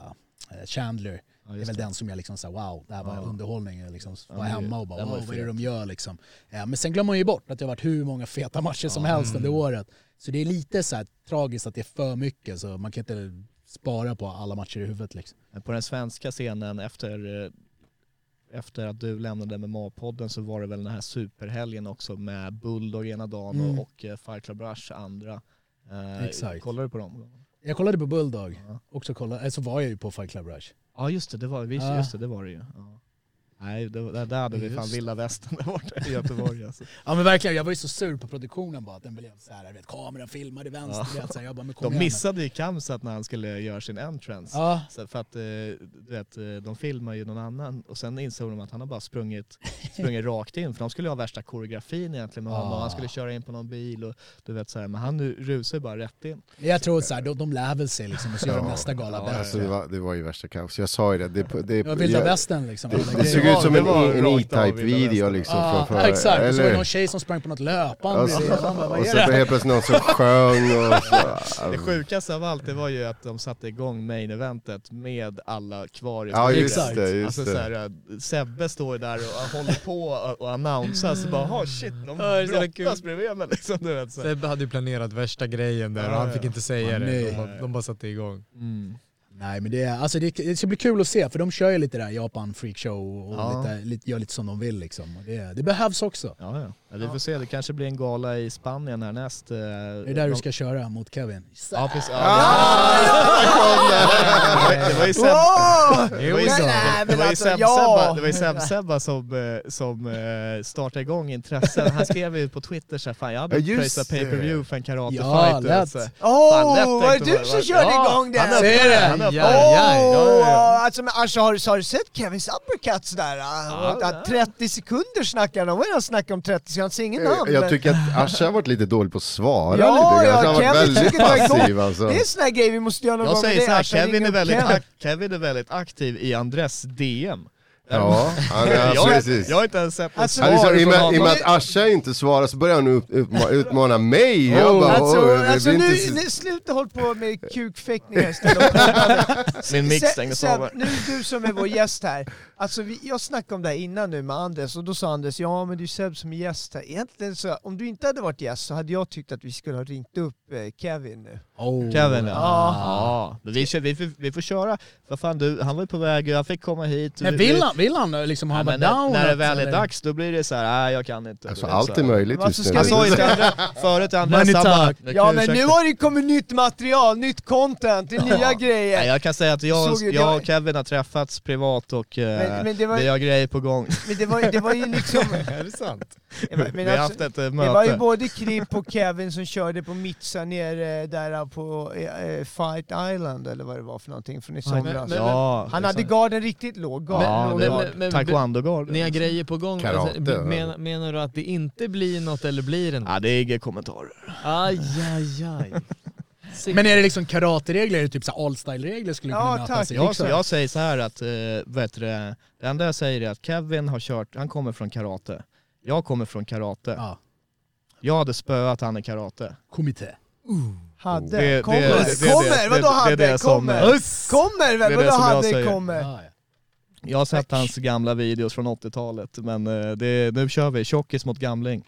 uh, Chandler, Ja, det är just väl det. den som jag liksom sa wow, det här var Ja. underhållning. Jag liksom Ja, var men det- hemma och bara den var wow, ju vad är det fet. de gör liksom. Ja, men sen glömmer man ju bort att det har varit hur många feta matcher som Ja. helst under Mm. året. Så det är lite så här tragiskt att det är för mycket, så man kan inte spara på alla matcher i huvudet liksom. Men på den svenska scenen efter, eh, efter att du lämnade M M A-podden så var det väl den här superhelgen också med Bulldog ena dagen Mm. och, och eh, Fight Club Rush andra. Eh, Exakt. Kollar du på dem? Jag kollade på Bulldog, Ja. också kolla, eh, så var jag ju på Fight Club Rush. Ja just det, det var, visst, Ja. just det, det var det ju. Ja. Nej, det, där hade vi fan vilda västern där borta i Göteborg. Alltså. Ja men verkligen, jag var ju så sur på produktionen bara att den blev så här, vet, kameran filmade vänster, ja. vet, så här, jag bara, men kom de missade med. ju Kamsat när han skulle göra sin entrance. Ja. Så för att du vet, de filmar ju någon annan och sen insåg de att han har bara sprungit, sprungit rakt in, för de skulle ha värsta koreografin egentligen med honom. Ja. Han skulle köra in på någon bil och du vet så här, men han nu rusar bara rätt in. Jag tror så här, de, de lär väl sig liksom och så gör de nästa gala Ja, bättre. alltså det, var, det var ju värsta kaos. Jag sa ju det. Det, det, det, det var vilda jag, västern liksom. Det, det, det såg var, ut som det en, var en rakt av E-Type-video liksom. Ja, för, för, exakt. Och så var det eller? någon tjej som sprang på något löpande. Alltså, redan. Bara, vad och är så det? helt plötsligt någon som sjöng och så. Det sjukaste av allt det var ju att de satte igång main eventet med alla kvar i Ja just Exakt. det, just alltså, det. så här, Sebbe står ju där och håller på och, och annonsar så bara, oh shit, de Ja, det är så brottas kul. bredvid mig liksom, du vet så. Sebbe hade ju planerat värsta grejen där och han fick inte säga Ja, det. nej. De, bara- de bara satte igång. Mm. Nej men det, är, alltså det, det ska bli kul att se, för de kör ju lite där Japan freakshow och Ja. lite, lite, gör lite som de vill liksom. Och det, det behövs också. Ja, ja. Ja, vi får se, det kanske blir en gala i Spanien här näst. Det Det är där du ska köra mot Kevin. Ja, precis. Ja, Ah! det, det var ju Seb... Wow! Det var ju Nej, Seb- nej, det men var ju alltså, Seb- ja. Sebba- det var ju Seb- Sebba som, eh, som eh, startade igång intressen. Han skrev ju på Twitter så här, fan jag hade Ja, just pröjsat pay-per-view för en karate Ja, fight. lätt. Så. Åh, lätt var det tänkte du man. som körde Ja, igång det? han Åh, öppnade- Ser det? han öppnade- Ja, ja, ja, ja. alltså, men alltså, har, så har du sett Kevins uppercuts där? Ja, ja. trettio sekunder snackar de, vad är det han snackar om trettio sekunder? Han säger ingen namn. Jag, jag men- tycker att Asha har varit lite dålig på att svara Ja, lite ja, grann. Han har varit Kevin väldigt tycker det var passiv alltså. Det är en sån här grej vi måste göra någon Jag gång med säger det. så här, Asha, Kevin ring är, upp väldigt Kevin. ak- Kevin är väldigt aktiv i Andres D M. Ja, han är, jag, precis. jag har inte ens sett något Alltså, svar Han är så, i, och från med, honom. I och med att Asha inte svarar så börjar han ut, utma, utmana mig. Jag bara, Alltså, oj, det alltså blir nu, inte så- nu sluta håll på med kukfäktningar istället. Min mix Se- stängdes Seb, av. nu är du som är vår gäst här. Alltså vi, jag snackade om det här innan nu med Anders och då sa Anders, ja men det är Seb som är gäst här. Egentligen så, om du inte hade varit gäst så hade jag tyckt att vi skulle ha ringt upp eh, Kevin nu. Oh. Kevin ja. Ja. ja. Men vi, kör, vi, får, vi får köra. Vad fan du, han var ju på väg, jag fick komma hit. Men Vi- vill vi- han, vill han liksom ha Ja, bara men när, down? när det väl är eller? dags då blir det så här, nej jag kan inte. Alltså, Du vet, allt så är här. möjligt Varför just ska nu. Jag vi- sa ju till Andres, förut till Andres, Money han bara, talk. "Det är Ja kul, men nu ursäkta." har det kommit nytt material, nytt content, det är nya Nej, grejer. jag kan säga att jag, Såg ju- jag det och Kevin har träffats privat och eh, Men- men det var- vi har grejer på gång. Men det var, det var ju liksom... Är det sant? Men vi har alltså, haft ett eh, det var ju möte. både Kripp och Kevin som körde på Mitsa nere där på eh, Fight Island eller vad det var för någonting från i Ja, men- somras. men- Ja, Han det är hade sant. garden riktigt låg. Garden, Ja, låg det garden. var men- taekwondo-garden. Ni har grejer på gång. Karate, Alltså, eller? men, menar du att det inte blir något eller blir det något? Ja, det är inga kommentarer. Aj, aj, aj. Men är det liksom karate-regler, är det typ så all-style-regler skulle Ja, kunna tack. mötas i? Jag, liksom? jag säger så här att, eh, vet du, det det enda jag säger är att Kevin har kört, han kommer från karate. Jag kommer från karate. Ja. Jag hade spöat han i karate. Komité. Hade. Det- kommer. det- det- det- kommer. det- Vadå det- hade? det är det som- kommer. Kommer. det är det Vadå som jag hade? säger. Kommer. Ja, ja. Jag har sett hans gamla videos från åttiotalet, men eh, det, nu kör vi tjockis mot gamling.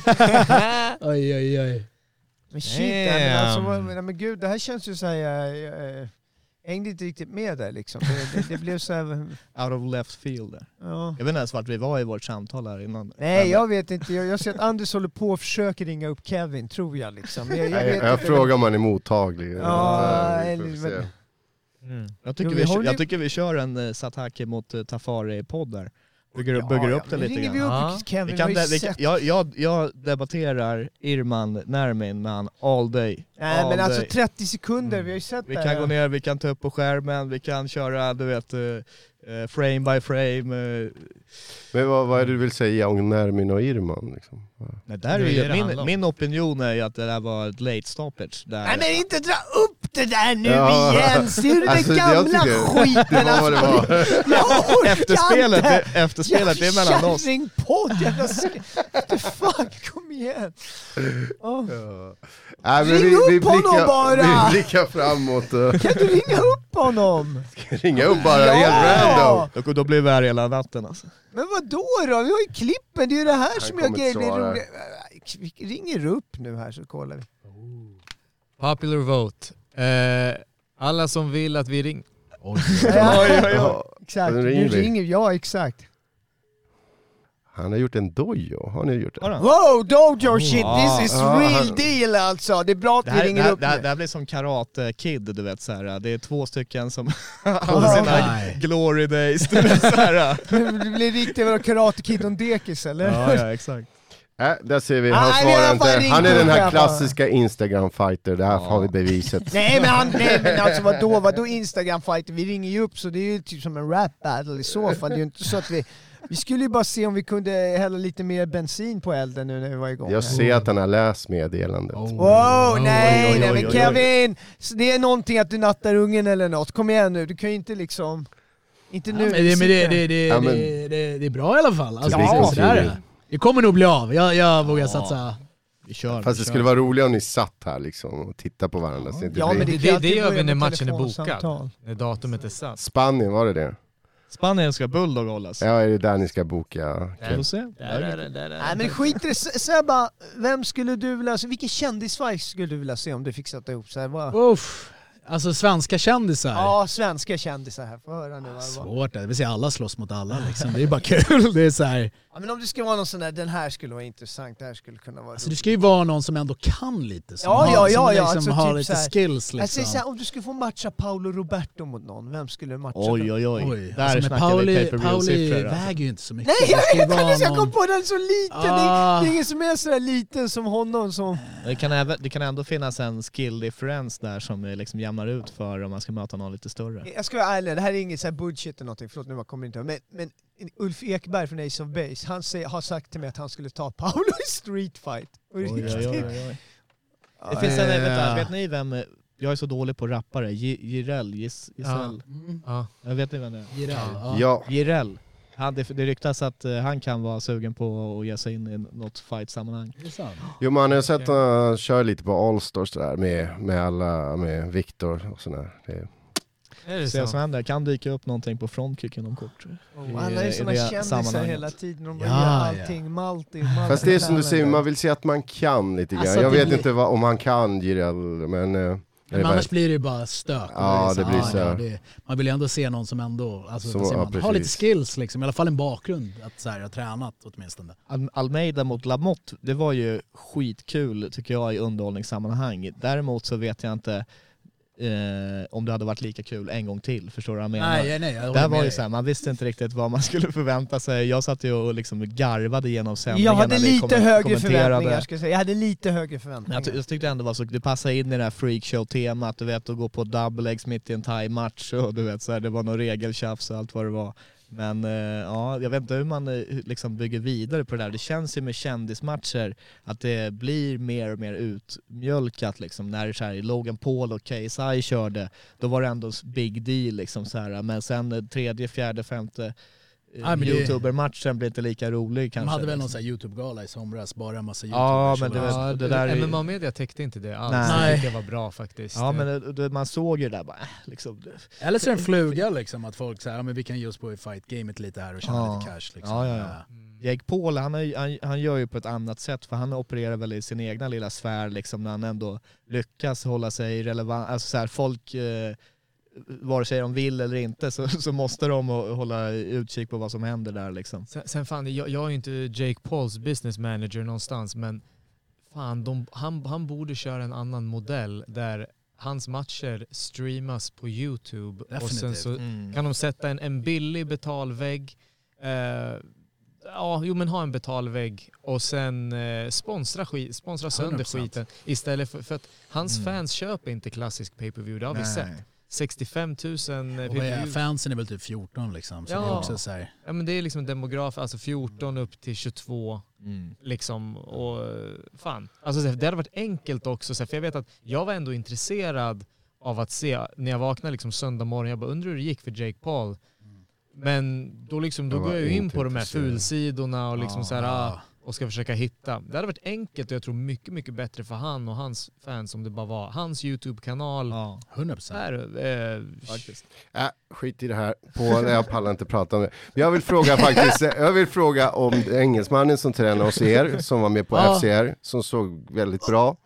Oj, oj, oj. Men shit, nej, men, alltså, Damn. men, men gud, det här känns ju såhär... Jag, jag hängde inte riktigt med där liksom. Det, det, det blev så här, Out of left field där. ja. Jag vet inte ens vart vi var i vårt samtal här innan. Nej, jag vet inte. Jag, jag ser att Anders håller på och försöker ringa upp Kevin, tror jag liksom. Jag, jag, Jag, vet jag inte. frågar om man är mottaglig. Ja, Vi får eller- se. Mm. Jag tycker, Jo, vi, vi har kör- ju- jag tycker vi kör en uh, Satake mot uh, Tafari-podd där. Bygger, Ja, bygger ja, upp det men lite ringer vi grann. upp Ja. Kevin, Vi vi kan, har ju vi kan, sett- jag, jag, jag debatterar Irman Nermin med han all day. Nej all men alltså day. trettio sekunder, vi har ju sett Vi det kan här. gå ner, vi kan ta upp på skärmen, vi kan köra du vet uh, uh, frame by frame. Uh, Men vad, vad är det du vill säga om Nermin och Irman? Liksom? nej, där Det är är ju, det det handlar min, om. min opinion är ju att det där var ett late stoppage. Där, Nej men inte dra upp det där nu Ja. igen! Ser du Alltså, den jag gamla tycker- skiten? Det var vad det var. Jag orkar efterspelet, inte! det, efterspelet det är mellan oss. Kärringpodd, jävla sk- the fuck, kom igen! Oh. Ja. Nej, men Ring vi, vi, upp honom blickar, bara! vi blickar framåt och Kan du ringa upp honom? ringa upp bara Ja! helt random. Då, då blir vi här hela natten alltså. Men vad då då? Vi har ju klippen, det är ju det här som jag kommer grejer inte blir svara. roligt. Vi ringer upp nu här så kollar vi. Popular vote. Eh, alla som vill att vi ringer... Ja, Ja, exakt, nu nu ringer vi. ringer, ja exakt. Han har gjort en dojo. Har ni gjort det? Wow, dojo shit, Ja. this is Ja. real deal alltså. Det är bra att Det vi här, det, ringer här, upp det, här, nu. det här blir som Karate Kid, du vet så här. Det är två stycken som har sina Nej. glory days, du vet så här. Det blir riktigt vad Karate Kid on dekis eller? Ja, ja, exakt. Äh, där ser vi, han Nej, vi har svarar fan inte. ringt Han är den upp här här klassiska Instagram-fighter, där Ja. har vi beviset. Nej men han, nej men alltså vadå, vadå Instagram fighter? Vi ringer ju upp så det är ju typ som en rap battle i så fall. Det är ju inte så att vi, vi skulle ju bara se om vi kunde hälla lite mer bensin på elden nu när vi var igång. Jag här. ser att han har läst meddelandet. Oh. Wow, nej, oj, oj, nej oj, men oj. Kevin! Så det är någonting att du nattar ungen eller något. Kom igen nu, du kan ju inte liksom... Inte Ja, nu. men det, men det, det, det, Ja, men- det, det, det är bra i alla fall. Alltså, Ja. det, är sådär är det. Det kommer nog bli av. Jag, jag vågar satsa. Vi kör. Fast vi det kör. skulle vara roligare om ni satt här liksom och tittade på varandra. Så inte Ja, blir... men Det, kan det, alltid det gör börja vi när med matchen är bokad. telefonsamtal. När datumet är satt. Spanien, var det det? Spanien ska Bulldog hållas. Ja, är det där ni ska boka? Vi får se. Där är det, där är det. Nej men skit i det. S- Sebba, vem skulle du vilja se? Vilken kändisfight skulle du vilja se om du fick sätta ihop så här? Vad- Uff. Alltså svenska kändisar. Ja, svenska kändisar här. Få höra nu. Vad, vad. Svårt det. Det vill säga alla slåss mot alla liksom. Det är bara kul. Det är så här. Ja, men om det ska vara någon sån där, den här skulle vara intressant, det här skulle kunna vara Alltså det roligt. ska ju vara någon som ändå kan lite. Som Ja, har, ja, ja, som ja, liksom alltså har typ lite så här- skills Jag säger liksom. så här, om du skulle få matcha Paolo Roberto mot någon, vem skulle du matcha? Oj, oj, oj. Oj, Där alltså, men snackar Pauli, vi pay-per-view-siffror. Pauli alltså. väger ju inte så mycket. Nej, Det ska ju jag vet vara inte, jag någon- kom på den så liten! Ah. Det, det är ingen som är så där liten som honom som... Det kan, även, det kan ändå finnas en skill difference där som är liksom jämnar ut för om man ska möta någon lite större. Jag ska vara ärlig, det här är inget så här bullshit eller någonting, förlåt nu jag kommer inte ihåg. Men, men Ulf Ekberg från Ace of Base, han säger, har sagt till mig att han skulle ta Paolo i street fight. Och Oj, oj, riktigt- oj, oj. Ja, Det finns en, eh, vänta, vet ni vem, jag är så dålig på rappare, Gi- Jireel, Gis- Gisell. Mm. Ja. Jag vet ni vem det är? Jireel, ja. Ja, Jireel. Han, det, det ryktas att eh, han kan vara sugen på att ge sig in i något fight-sammanhang. Det är sant. jo, man har sett att han kör lite på All-Stars där med, med alla, med Viktor och sådär. Det, Är det Se vad så? som händer, kan dyka upp någonting på frontkick inom kort. Oh, alla är I- såna i det kändisar sammanhanget. hela tiden, de bara Ja, gör ja. allting, Malti, Malti. fast det är som du säger, man vill se att man kan lite grann. Alltså, Jag det vet blir- inte vad, om han kan Jireel, men... eh, Men det är annars bara- blir det ju bara stök. Ja, Och det blir ah, så. ja, det, man vill ju ändå se någon som ändå alltså, Så, vad säger ja, man, har precis. lite skills, liksom. I alla fall en bakgrund att så här, ha tränat åtminstone. Al- Almeida mot Lamotte, det var ju skitkul tycker jag i underhållningssammanhang. Däremot så vet jag inte eh, om det hade varit lika kul en gång till, förstår du vad jag menar? Nej, nej, jag håller Det här med var ju dig. så här, man visste inte riktigt vad man skulle förvänta sig. Jag satt ju och liksom garvade genom sändningen. Jag hade när vi lite kom- högre kommenterade. förväntningar, ska jag säga. Jag hade lite högre Jag, förväntningar. ty- jag tyckte ändå det var så, det passade in i det här freakshow-temat, du vet, att gå på double eggs mitt i en thai-match och du vet så här, det var någon regeltjafs och allt vad det var. Men eh, ja, jag vet inte hur man eh, liksom bygger vidare på det där. Det känns ju med kändismatcher att det blir mer och mer utmjölkat liksom. När så här, Logan Paul och K S I körde, då var det ändå big deal liksom så här. Men sen eh, tredje, fjärde, femte eh, Ja, men det- YouTuber-matchen blir inte lika rolig kanske. De hade väl någon liksom. sån här YouTube-gala i somras, bara en massa Ja, YouTubers. men det och- var- Ja, det det där är- M M A-media täckte inte det alls. Nej. Det tycker jag var bra faktiskt. Ja, men det, det, man såg ju det där bara, äh, liksom. det- Eller så är det en fluga liksom, att folk säger ja, men vi kan ge oss på i fight-gamet lite här och tjäna Ja. lite cash. Liksom. Ja, ja, ja. Jake Paul, han, är, han, han gör ju på ett annat sätt, för han opererar väl i sin egna lilla sfär liksom, när han ändå lyckas hålla sig relevant. Alltså så här, folk, eh, vare sig de vill eller inte, så, så måste de å- hålla utkik på vad som händer där liksom. Sen, sen fan, jag, jag är ju inte Jake Pauls business manager någonstans, men fan, de, han, han borde köra en annan modell där hans matcher streamas på YouTube. Och sen så Mm. kan de sätta en, en billig betalvägg. Eh, ja, jo men ha en betalvägg och sen eh, sponsra, skit, sponsra sönder hundra procent. skiten. Istället för, för att hans Mm. fans köper inte klassisk pay-per-view, det har vi Nej. sett. sextiofem tusen Och vad är, pay-per-view. fansen är väl typ fjorton liksom, så Ja. det är också så här. Ja, men det är liksom demograf, alltså fjorton upp till tjugotvå. Mm. Liksom, och fan. Alltså, det hade varit enkelt också, för jag vet att jag var ändå intresserad av att se, när jag vaknade liksom söndag morgon, jag bara undrar hur det gick för Jake Paul. Men då, liksom, då Jag var går jag ju in inte på de här intresserad. fulsidorna och, liksom Ja, så här, ja. ah, och ska försöka hitta. Det hade varit enkelt och jag tror mycket, mycket bättre för han och hans fans om det bara var hans YouTube-kanal. Ja, hundra procent. Här, eh, faktiskt. Äh, skit i det här. På, jag pallar inte prata om det. Jag vill fråga faktiskt, jag vill fråga om engelsmannen som tränar hos er, som var med på Ja. F C R, som såg väldigt bra.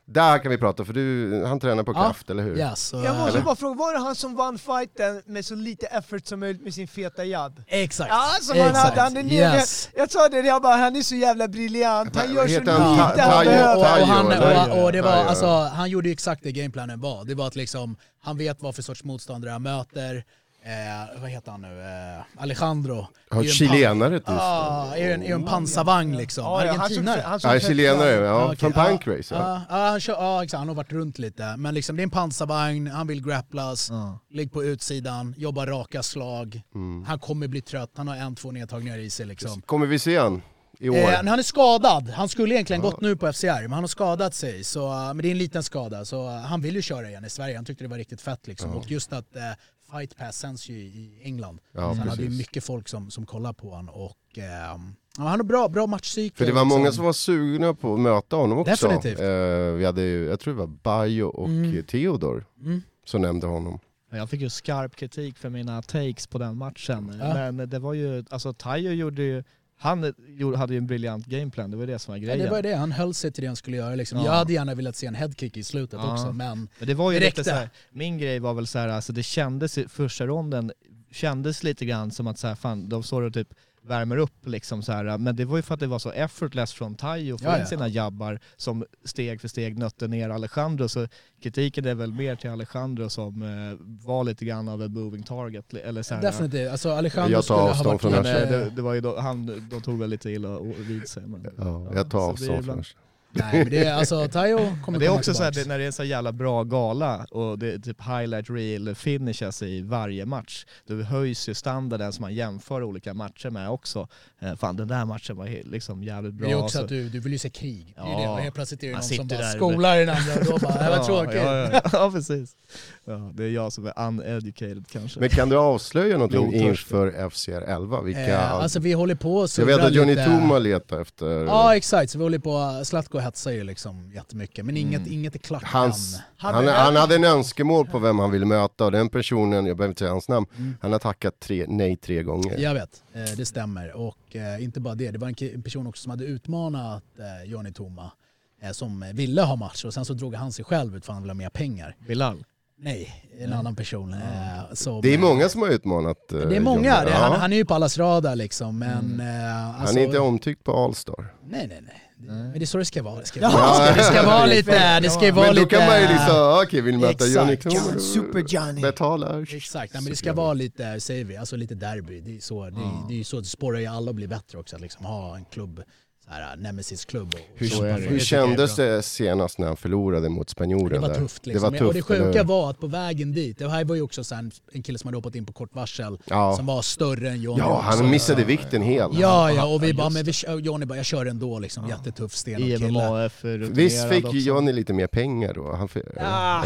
Där kan vi prata, för du, han tränar på kraft, ja. Eller hur? Yes, jag måste eller? bara fråga, var det han som vann fighten med så lite effort som möjligt med sin feta jabb? Exakt. Ja, som Exakt. Han hade. Han är yes. Jag sa det, jag bara, han är så jävla briljant. Han gör så lite han behöver. Och, han, och, och det var, alltså, han gjorde exakt det gameplanen var. Det var att liksom, han vet vad för sorts motståndare han möter. Eh, vad heter han nu? Eh, Alejandro. Ja, chilenare typ. Ja, är en, är en pansarvagn liksom. Ja, Argentinare. Han ja, chilenare, ja. Okay. Från Pancrase. Ja, ja, han, kör, ja, exakt. Han har varit runt lite. Men liksom, det är en pansarvagn, han vill grapplas, ja. Ligg på utsidan, jobbar raka slag. Mm. Han kommer bli trött, han har en, två nedtagningar i sig liksom. Kommer vi se han? I år. Eh, han är skadad. Han skulle egentligen ja. gått nu på F C R, men han har skadat sig. Så, men det är en liten skada, så han vill ju köra igen i Sverige. Han tyckte det var riktigt fett liksom. Ja. Och just att eh, Fight Pass sänds ju i England. Ja, så han hade ju mycket folk som, som kollar på honom. Och eh, ja, han har bra, bra matchcykel. För det var liksom. Många som var sugna på att möta honom också. Definitivt. Eh, vi hade ju, jag tror det var Bayo och mm. Theodor mm. som nämnde honom. Jag fick ju skarp kritik för mina takes på den matchen. Ja. Men det var ju, alltså Tayo gjorde ju, han hade ju en briljant gameplan, det var det som var grejen. Ja, det var det, han höll sig till det han skulle göra. Liksom. Ja. Jag hade gärna velat se en headkick i slutet ja. också, men, men det var ju lite så här, min grej var väl så här, alltså det kändes i första ronden, kändes lite grann som att så här, fan, de står och typ värmer upp liksom så här, men det var ju för att det var så effortless från Tayo för ja, ja. sina jabbar som steg för steg nötte ner Alejandro, så kritiken är väl mer till Alejandro som eh, var lite grann av en moving target eller så här. Definitivt, alltså Alejandro skulle ha varit från men, det, det var ju då, han de tog väl lite illa vid sig men, ja, jag tar avstånd från det. Nej, men det är alltså Tayo kommer det är också så här, det, när det är en så jävla bra gala och det är typ highlight reel finishes i varje match, då höjs ju standarden som man jämför olika matcher med också. Eh, fan, den där matchen var liksom jävligt bra. Det är också så. Att du, du vill ju se krig. Ja. Det är det. Och helt plötsligt är det någon som bara där skolar den andra och då bara, det var tråkigt. Ja, ja, ja. ja, precis. Ja, det är jag som är uneducated kanske. Men kan du avslöja någonting inför F C R elva? Vilka, eh, alltså vi håller på så jag vet att Johnny Toma letar efter... Ja, exakt. Så vi håller på, Zlatko hetsar ju liksom jättemycket, men inget, mm. inget är klart hans, än. Han, han hade en önskemål på vem han ville möta och den personen, jag behöver inte säga hans namn, mm. han har tackat tre, nej tre gånger. Jag vet, eh, det stämmer. Och eh, inte bara det, det var en, en person också som hade utmanat eh, Johnny Toma eh, som ville ha match och sen så drog han sig själv ut för att han ville ha mer pengar. Bilal? Nej, en mm. annan person. Eh, som, det är många som har utmanat. Eh, det är många, det, han, han är ju på allas radar liksom. Men, mm. eh, alltså, han är inte omtyckt på All-Star. Nej, nej, nej. Men det är så det ska vara. Det ska, vara, det ska vara lite... Det ska vara men då lite, kan man ju liksom, okej, okay, vill möta Johnny Toma, Super Johnny. Betalar. Exakt, nej, men det ska vara lite, säger vi, alltså lite derby. Det är så det, mm. det, är så, det spårar ju alla att bli bättre också, att liksom ha en klubb, så här, Nemesis-klubb. Hur, hur kändes det senast när han förlorade mot spanjoren? Det var där? tufft liksom. Det var tufft, och det sjuka var att på vägen dit, det här var ju också så här, en kille som hade hoppat in på kort varsel, ja. som var större än Johnny. Ja, han också. missade vikten helt. Ja, ja, och vi bara, men vi, Johnny bara, jag kör ändå liksom, ja. jättetuff sten och kille. Visst fick ju Johnny lite mer pengar då? Han fick, ja,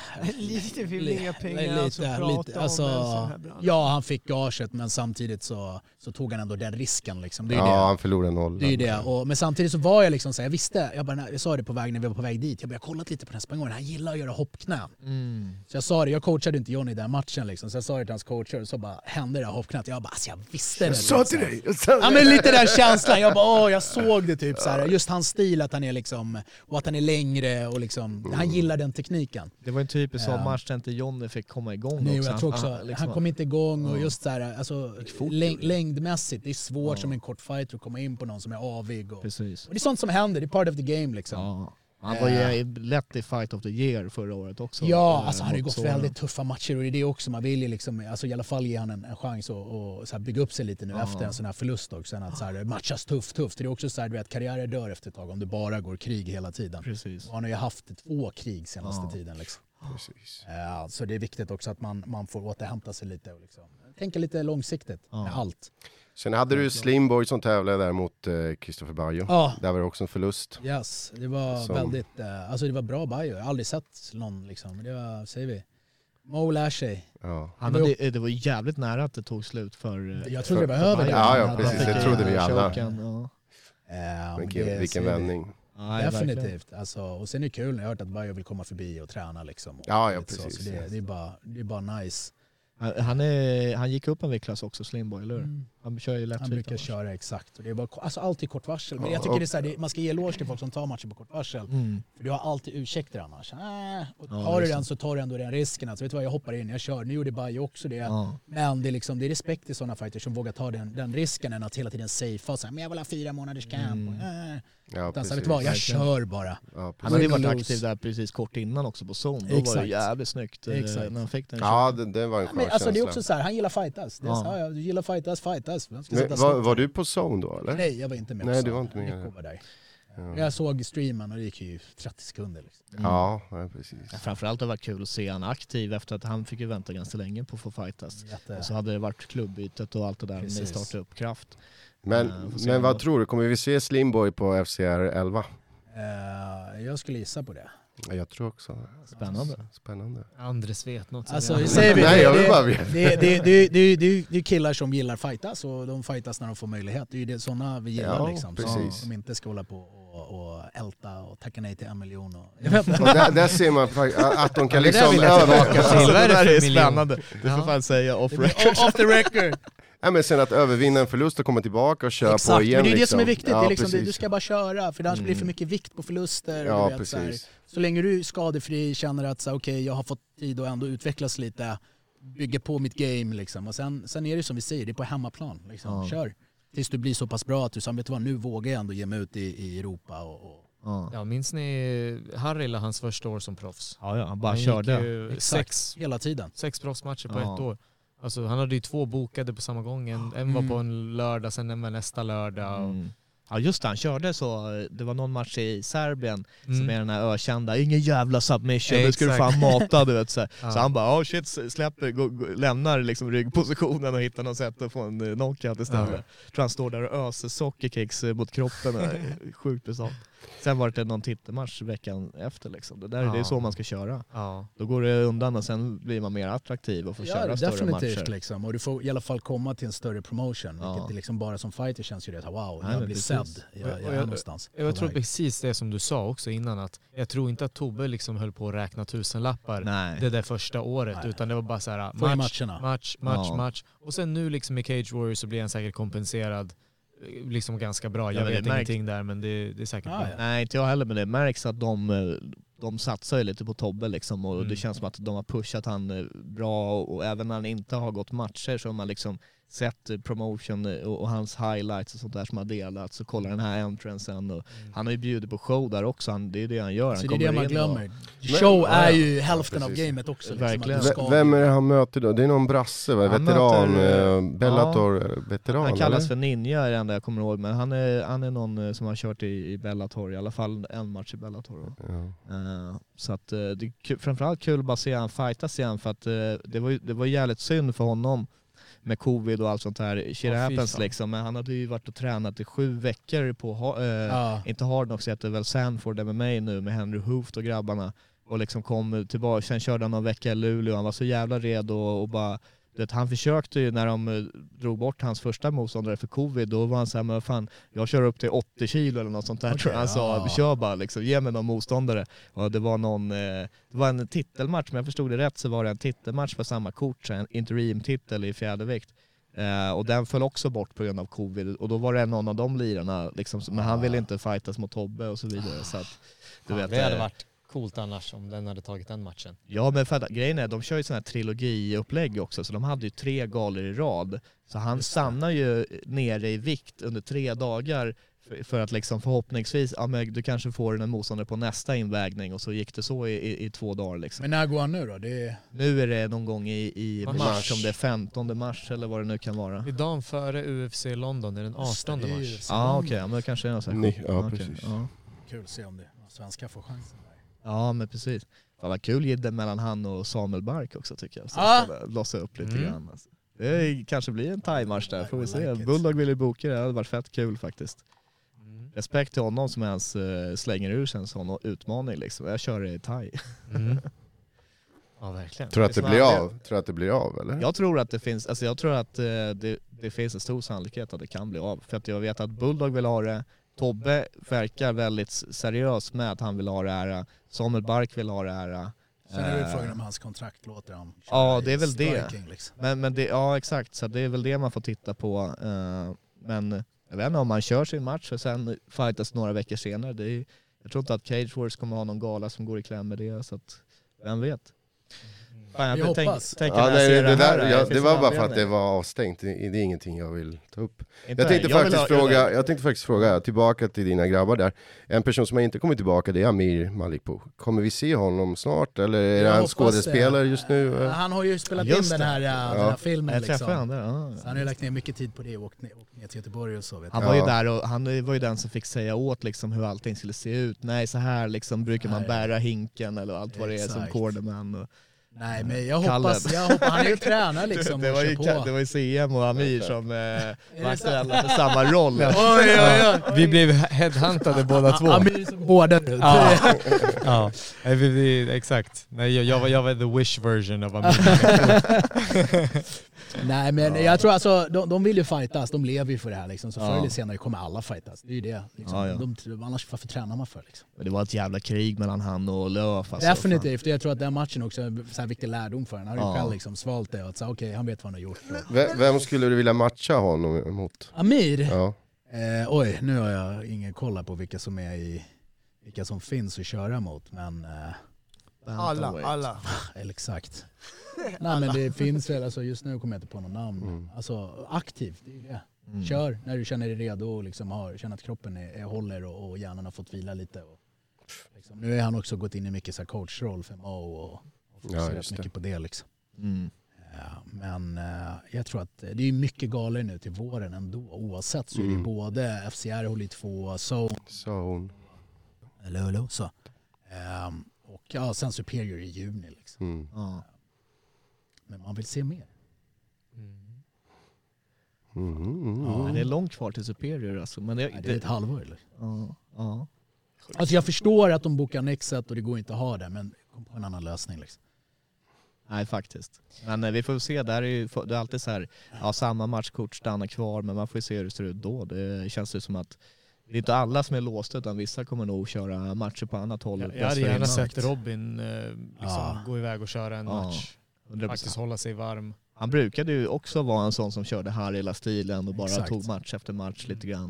lite för mer pengar, lite, alltså, lite, alltså, ja, han fick gaget, men samtidigt så, så tog han ändå den risken liksom. Det är ja, det. han förlorade noll. Det är det. Och, men samtidigt så var jag liksom så här, jag visste, jag, bara, jag sa det på väg när vi var på väg dit, jag började kollat lite på den här spanjoren, han gillar att göra hoppknän. Mm. Så jag sa det, jag coachade inte Johnny i den matchen liksom, så jag sa det till hans coacher och så bara hände det här hoppknät. Jag bara, alltså jag visste det. Jag sa till dig. Ja, men lite den känslan, jag bara, åh, jag såg det typ så här. Just hans stil, att han är liksom, och att han är längre och liksom, mm. han gillar den tekniken. Det var en typisk sån match där inte Johnny fick komma igång. Nej, också. Jag tror också, han, liksom, han kom inte igång och just så här, alltså, läng- längdmässigt, det är svårt ja. som en kort fighter att komma in på någon som är avig. Och, Precis. och det är sånt som händer, det är part of the game liksom. Ja. Han var ju lätt i Fight of the Year förra året också. Ja, alltså han har ju gått väldigt tuffa matcher och det är det också, man vill ju liksom, alltså i alla fall ge han en, en chans och, och så här bygga upp sig lite nu ja. efter en sån här förlust också. Sen att så här, matchas tufft, tufft. Det är också så här, du vet, karriärer dör efter ett tag om du bara går krig hela tiden. Precis. Och han har ju haft två krig senaste ja. tiden liksom. Precis. Ja, så det är viktigt också att man, man får återhämta sig lite och liksom, tänka lite långsiktigt ja. med allt. Sen hade du Slimboy som tävlade där mot Christopher Bayo. Ja. Där var det också en förlust. Yes, det var som... väldigt, uh, alltså det var bra Bayo. Jag har aldrig sett någon liksom. Det var, säger vi. Mo lär sig. Ja. Han hade, det var jävligt nära att det tog slut för... Jag trodde det var över det. Ja, ja, precis. Det trodde vi alla. Choken, ja. Uh, vilken det, vilken vändning. Ja, definitivt. Alltså, och sen är det kul när jag har hört att Bayo vill komma förbi och träna liksom. Och ja, ja, precis. Så, så det, det, är bara, det är bara nice. Han, är, han gick upp en viktklass också, Slimboy, eller hur? Mm. Han kör ju lätt. Han brukar köra exakt. Och det är bara, alltså alltid kort varsel. Men jag tycker det är så här, det, man ska ge eloge till folk som tar matcher på kort varsel. Mm. För du har alltid ursäkter annars. Äh, och ja, har du den så tar du ändå den risken. Alltså, vet du vad, jag hoppar in, jag kör. Nu gjorde Bajo också det. Ja. Men det är, liksom, det är respekt till sådana fighters som vågar ta den, den risken än att hela tiden safea och säga men jag vill ha fyra månaders camp. Mm. Äh. Ja, Utan, så, vet du vad, jag kör bara. Ja, han hade varit aktiv där precis kort innan också på zon. Då exakt. Var det jävligt snyggt exakt. När han fick den. Ja, det, det var en skön alltså, det är också så här, han gillar fightas. Det är ja. så här, du gillar fightas, fightas. Men, var, var du på zone då eller? Nej, jag var inte med Nej, på du var inte med. Jag var där. Ja. Jag såg streamen och det gick ju trettio sekunder. Liksom. Mm. Ja, ja, precis. Ja, framförallt har det varit kul att se han aktiv efter att han fick ju vänta ganska länge på att få fightas. Jätte. Och så hade det varit klubbytet och allt det där med starta upp kraft. Men, uh, men vad tror du? Kommer vi se Slimboy på F C R elva? Uh, jag skulle gissa på det. Jag tror också. Spännande. Spännande. Andres vet något. Alltså, säger vi, Nej, jag vill det, bara veta. Det, det, det, det, det, det är killar som gillar fightas och de fightas när de får möjlighet. Det är ju det, sådana vi gillar ja, liksom. Precis. Som inte ska hålla på och, och älta och tacka nej till en miljon. Och, och där, där ser man att de kan liksom övervaka till. Det där är spännande. Du får fan säga off record. Off the record. Ja, men sen att övervinna en förlust och komma tillbaka och köra exakt, på igen. Men det är det liksom. som är viktigt. Ja, det är liksom, det, du ska bara köra, för annars mm. blir det för mycket vikt på förluster. Ja, du vet, precis. så, här. Så länge du är skadefri, känner att så, okay, jag har fått tid att ändå utvecklas lite, bygga på mitt game. Liksom. Och sen, sen är det som vi säger, det är på hemmaplan. Liksom. Ja. Kör tills du blir så pass bra att du sa, vet du vad, nu vågar jag ändå ge mig ut i, i Europa. Och, och Ja. ja, minns ni Harry hans första år som proffs? Ja, ja han bara han körde. Sex, hela tiden. Sex proffsmatcher på ja. ett år. Alltså, han hade ju två bokade på samma gång. En, en var mm. på en lördag, sen en var nästa lördag. Och... Mm. Ja just det, han körde så, det var någon match i Serbien mm. som är den här ökända, ingen jävla submission, det skulle du fan mata du vet så, ja. Så han bara, oh shit, släpper, gå, gå, lämnar liksom ryggpositionen och hittar något sätt att få en knockout istället. Ja. Tror han står där och öser sockerkicks mot kroppen, sjukt besant. Sen var det någon titelmatch veckan efter liksom. Det där ja. Det är så man ska köra. Ja. Då går det undan och sen blir man mer attraktiv och får ja, köra större matcher. Definitivt liksom. Och du får i alla fall komma till en större promotion. Ja. Vilket liksom bara som fighter känns ju det. Wow, nej, jag blir sedd. Jag, jag, jag är någonstans. Jag, jag tror precis det som du sa också innan. Att jag tror inte att Tobbe liksom höll på att räkna tusenlappar nej. Det där första året. Nej. Utan det var bara så här match, match, match, ja. match. Och sen nu liksom i Cage Warriors så blir han säkert kompenserad liksom ganska bra. Jag ja, vet ingenting märks... där, men det, det är säkert ah, bra. Ja. Nej, inte jag heller, men det märks att de, de satsar lite på Tobbe liksom, och mm. det känns som att de har pushat han bra, och, och även när han inte har gått matcher så har man liksom sett promotion och, och hans highlights och sånt där som har delats, så kollar den här entrancen och mm. han har ju bjudit på show där också, han, det är det han gör. Han så det är det man glömmer. Och... Show men, är ju ja, hälften ja, av gamet också. Verkligen. Liksom, vem är det han möter då? Det är någon brasse, va? veteran, möter, äh, Bellator, ja, veteran. Han kallas eller? för Ninja är det enda jag kommer ihåg, men han är, han är någon som har kört i, i Bellator, i alla fall en match i Bellator. Ja. Uh, så att uh, det är kul, framförallt kul att bara se han fightas igen, för att uh, det var det var jävligt synd för honom med covid och allt sånt här, shit oh, happens liksom, men han hade ju varit och tränat i sju veckor på, äh, ja. inte Hard Knocks, heter väl Sanford M M A nu med Henry Hooft och grabbarna, och liksom kom tillbaka, sen körde han någon vecka i Luleå, han var så jävla redo och, och bara, det, han försökte ju när de drog bort hans första motståndare för covid, då var han såhär, men vad fan, jag kör upp till åttio kilo eller något sånt där, okay, tror jag. Han sa, kör bara liksom, ge mig någon motståndare. Och det var någon, det var en titelmatch, men jag förstod det rätt så var det en titelmatch för samma kort, en interim-titel i fjärdevikt. Uh, och den föll också bort på grund av covid, och då var det någon av de lirarna liksom, men han ville inte fightas mot Tobbe och så vidare, så att du ja, vet, det hade varit coolt annars om den hade tagit den matchen. Ja, men för att, grejen är, de kör ju sån här trilogiupplägg också, så de hade ju tre galor i rad, så han stannar ju nere i vikt under tre dagar för, för att liksom förhoppningsvis, ja men du kanske får en motståndare på nästa invägning, och så gick det så i, i, i två dagar liksom. Men när går han nu då? Det är... Nu är det någon gång i, i mars, mars, om det är femtonde mars eller vad det nu kan vara. I dagen före U F C London, det är den artonde mars. Ja okej, okay, men det kanske är något så här. Ni, ja, okay, precis. Ja. Kul att se om det svenska får chansen. Ja men precis. Det var kul gidden mellan han och Samuel Bark också tycker jag. Så ah. lossa upp lite mm. grann. Alltså. Det kanske blir en thai-match där, får vi se. Like Bulldog vill ju boka det, det hade varit fett kul faktiskt. Mm. Respekt till honom som ens uh, slänger ur sig en sån utmaning liksom. Jag kör i thai. Mm. Ja verkligen. Tror att det blir av? Tror att det blir av eller? Jag tror att det finns, alltså jag tror att uh, det, det finns en stor sannolikhet att det kan bli av. För att jag vet att Bulldog vill ha det. Tobbe verkar väldigt seriös med att han vill ha det här. Samuel Bark vill ha det här. Sen är det frågan om hans kontrakt låter han. Ja, det är väl det. Liksom. Men, men det. Ja, exakt. Så det är väl det man får titta på. Uh, men jag vet inte om man kör sin match och sen fightas några veckor senare. Det är, jag tror inte att Cage Wars kommer ha någon gala som går i kläm med det. Så att, vem vet. Fan, jag tänk, tänk ja, nej, det, det, där, här, jag, det var bara för att det var avstängt. Det, det är ingenting jag vill ta upp. Inte jag tänkte, jag faktiskt ha, fråga, jag tänkte faktiskt fråga, tillbaka till dina grabbar där. En person som har inte kommit tillbaka, det är Amir Malikpour. Kommer vi se honom snart? Eller är jag han skådespelare det. just nu? Ja, han har ju spelat just in den här, ja. den här filmen. Jag liksom. han där, ja. Så han har ju lagt ner mycket tid på det och åkt ner, åkt ner till Göteborg och så. Vet han jag. var ju Ja. där och han var ju den som fick säga åt liksom hur allting skulle se ut. Nej, så här liksom brukar man Nej. bära hinken eller allt vad det är som Exakt. cornerman. Och Nej, men jag Kallen. hoppas, jag hoppas, han är ju tränare liksom. det, och var ju, kör på. det var ju C M och Amir som eh, var aktuella för samma roll. Oj, oj, oj. Vi blev headhuntade båda två. Amir som hårdare ut. Ja, ja. Nej, vi, vi, exakt. Nej, jag, jag, var, jag var the wish version av Amir. Nej, men ja. jag tror alltså, de, de vill ju fightas, de lever ju för det här liksom. Så Ja. förr eller senare kommer alla fightas. Det är ju det. Liksom. Ja, ja. De, annars varför tränar man för liksom? Men det var ett jävla krig mellan han och Löf. Alltså, Definitivt, jag tror att den matchen också är en så här viktig lärdom för honom. Han har ju Ja. själv liksom svalt det och att okej, okay, han vet vad han har gjort. V- vem skulle du vilja matcha honom mot? Amir? Ja. Eh, oj, nu har jag ingen koll på vilka som är i vilka som finns att köra mot, men eh, Alla, alla. eller exakt. Nej, men det finns väl, alltså, just nu kommer jag inte på någon namn. Mm. Alltså aktivt, det är ju det. Mm. Kör när du känner dig redo och liksom har, känner att kroppen är, är håller och, och hjärnan har fått vila lite. Och, liksom, nu har han också gått in i mycket så här coachroll för M O och, och fokuserat just det. mycket på det. Liksom. Mm. Ja, men uh, jag tror att det är mycket galer nu till våren ändå. Oavsett så är det Mm. både F C R håller i två, Zone, Zone. eller hur, så. Um, och ja, sen Superior i juni. Liksom. Mm. Ja. Men man vill se mer. Mm, mm, Ja. Men det är långt kvar till Superior alltså. Men det, Nej, det är ett halvår eller? Ja, ja. Alltså jag förstår att de bokar Nexet och det går inte att ha det, men kom på en annan lösning liksom. Nej, faktiskt. Men eh, vi får se, där är ju, det är alltid så här, ja, samma matchkort stannar kvar, men man får ju se hur det ser ut då. Det känns ju som att det är inte alla som är låsta, utan vissa kommer nog köra matcher på annat håll. Jag, jag hade gärna dessförinnan. sett Robin eh, liksom, Ja. gå iväg och köra en Ja, match. hundra procent. Faktiskt hålla sig varm. Han brukade ju också vara en sån som körde här hela stilen och bara Exakt. tog match efter match lite grann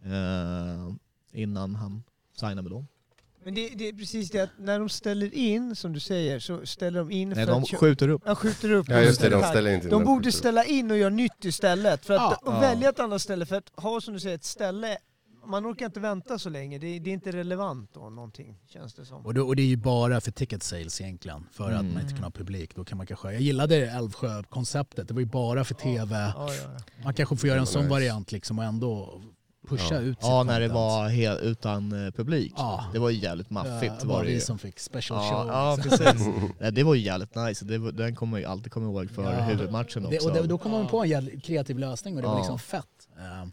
eh, innan han signade med dem. Men det, det är precis det att när de ställer in, som du säger, så ställer de in Nej, för de att... kö- skjuter upp. Ja, skjuter upp. Ja just det, de ställer inte. De borde ställa in och göra nytt istället. För att Ja. och Ja. välja ett annat ställe, för att ha, som du säger, ett ställe, man orkar inte vänta så länge. Det, det är inte relevant då, någonting, känns det som. Och, då, och det är ju bara för ticket sales egentligen, för Mm. att man inte kan ha publik. Då kan man kanske, jag gillade Älvsjö-konceptet, det var ju bara för tv. Ja, ja, ja. Man kanske får göra en Det var sån nice. variant liksom och ändå pusha Ja. ut sitt Ja, när det content. var helt utan eh, publik. Ja. Det var ju jävligt maffigt. Det var var det vi ju. som fick special Ja, show. ja liksom. precis. Nej, det var ju jävligt nice. Det var, den kommer jag alltid komma ihåg för Ja. huvudmatchen Det, också. och det, då kom man på en jävligt kreativ lösning och det var Ja. liksom fett. Um,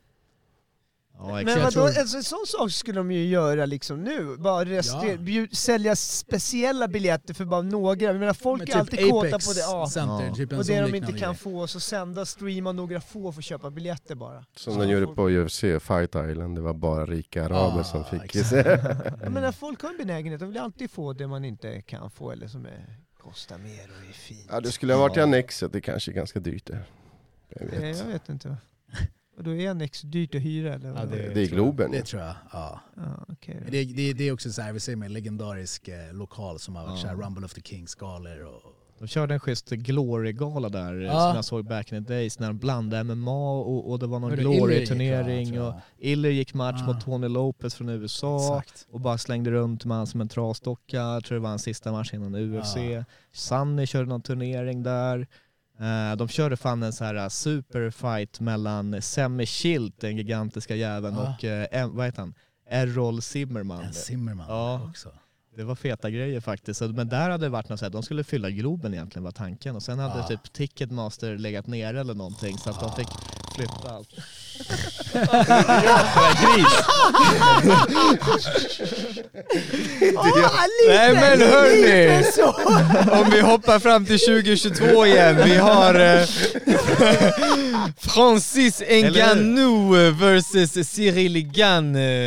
ja, Men exakt. vadå, tror- alltså, en sån sak skulle de ju göra liksom nu. Bara restaurer- bjud, sälja speciella biljetter för bara några. Jag menar, folk med är alltid kåta Apex på det. Ja. Center, Ja. typ en Och sån det de liknande inte kan grej. få, så sända, streama några få för att köpa biljetter bara. Som de gjorde på U F C Fight Island, det var bara rika araber Ah, som fick exakt. se. Jag menar, folk har en benägenhet, de vill alltid få det man inte kan få eller som är, kostar mer och är fint. Ja, det skulle ha varit i Annexet, det kanske är ganska dyrt det. Jag Eh, vet. Jag vet inte. Och då är Annex dyrt att hyra eller? Ja, vad? det- Det är Globen. Det tror jag, ja. Ja, okej då. Det, det, det är också så här, vi ser med en legendarisk eh, lokal som har varit Ja. så här Rumble of the Kings-galor och... De körde en schysst Glory-gala där eh, Ja. som jag såg back in the days när de blandade M M A och, och det var någon Hörde, Iller gick, Glory-turnering va, och tror Iller gick match Ah. mot Tony Lopez från U S A Exakt. och bara slängde runt med han som en trasdocka. Jag tror det var en sista match innan U F C. Ja. Sunny körde någon turnering där. Eh, de körde fan en så här superfight mellan Semi Schilt, den gigantiska jäveln, Ja. och eh, em- vad heter han? Errol Zimmerman. En Zimmerman Ja. också. Det var feta grejer faktiskt. Så- Men där hade det varit något så här, de skulle fylla Globen egentligen var tanken. Och sen hade Ja. typ Ticketmaster legat ner eller någonting så att de fick flytta allt. Ah, lite, Nej, men hörni! lite så! Om vi hoppar fram till tjugo tjugotvå igen, vi har eh, Francis Ngannou versus Cyril Gane.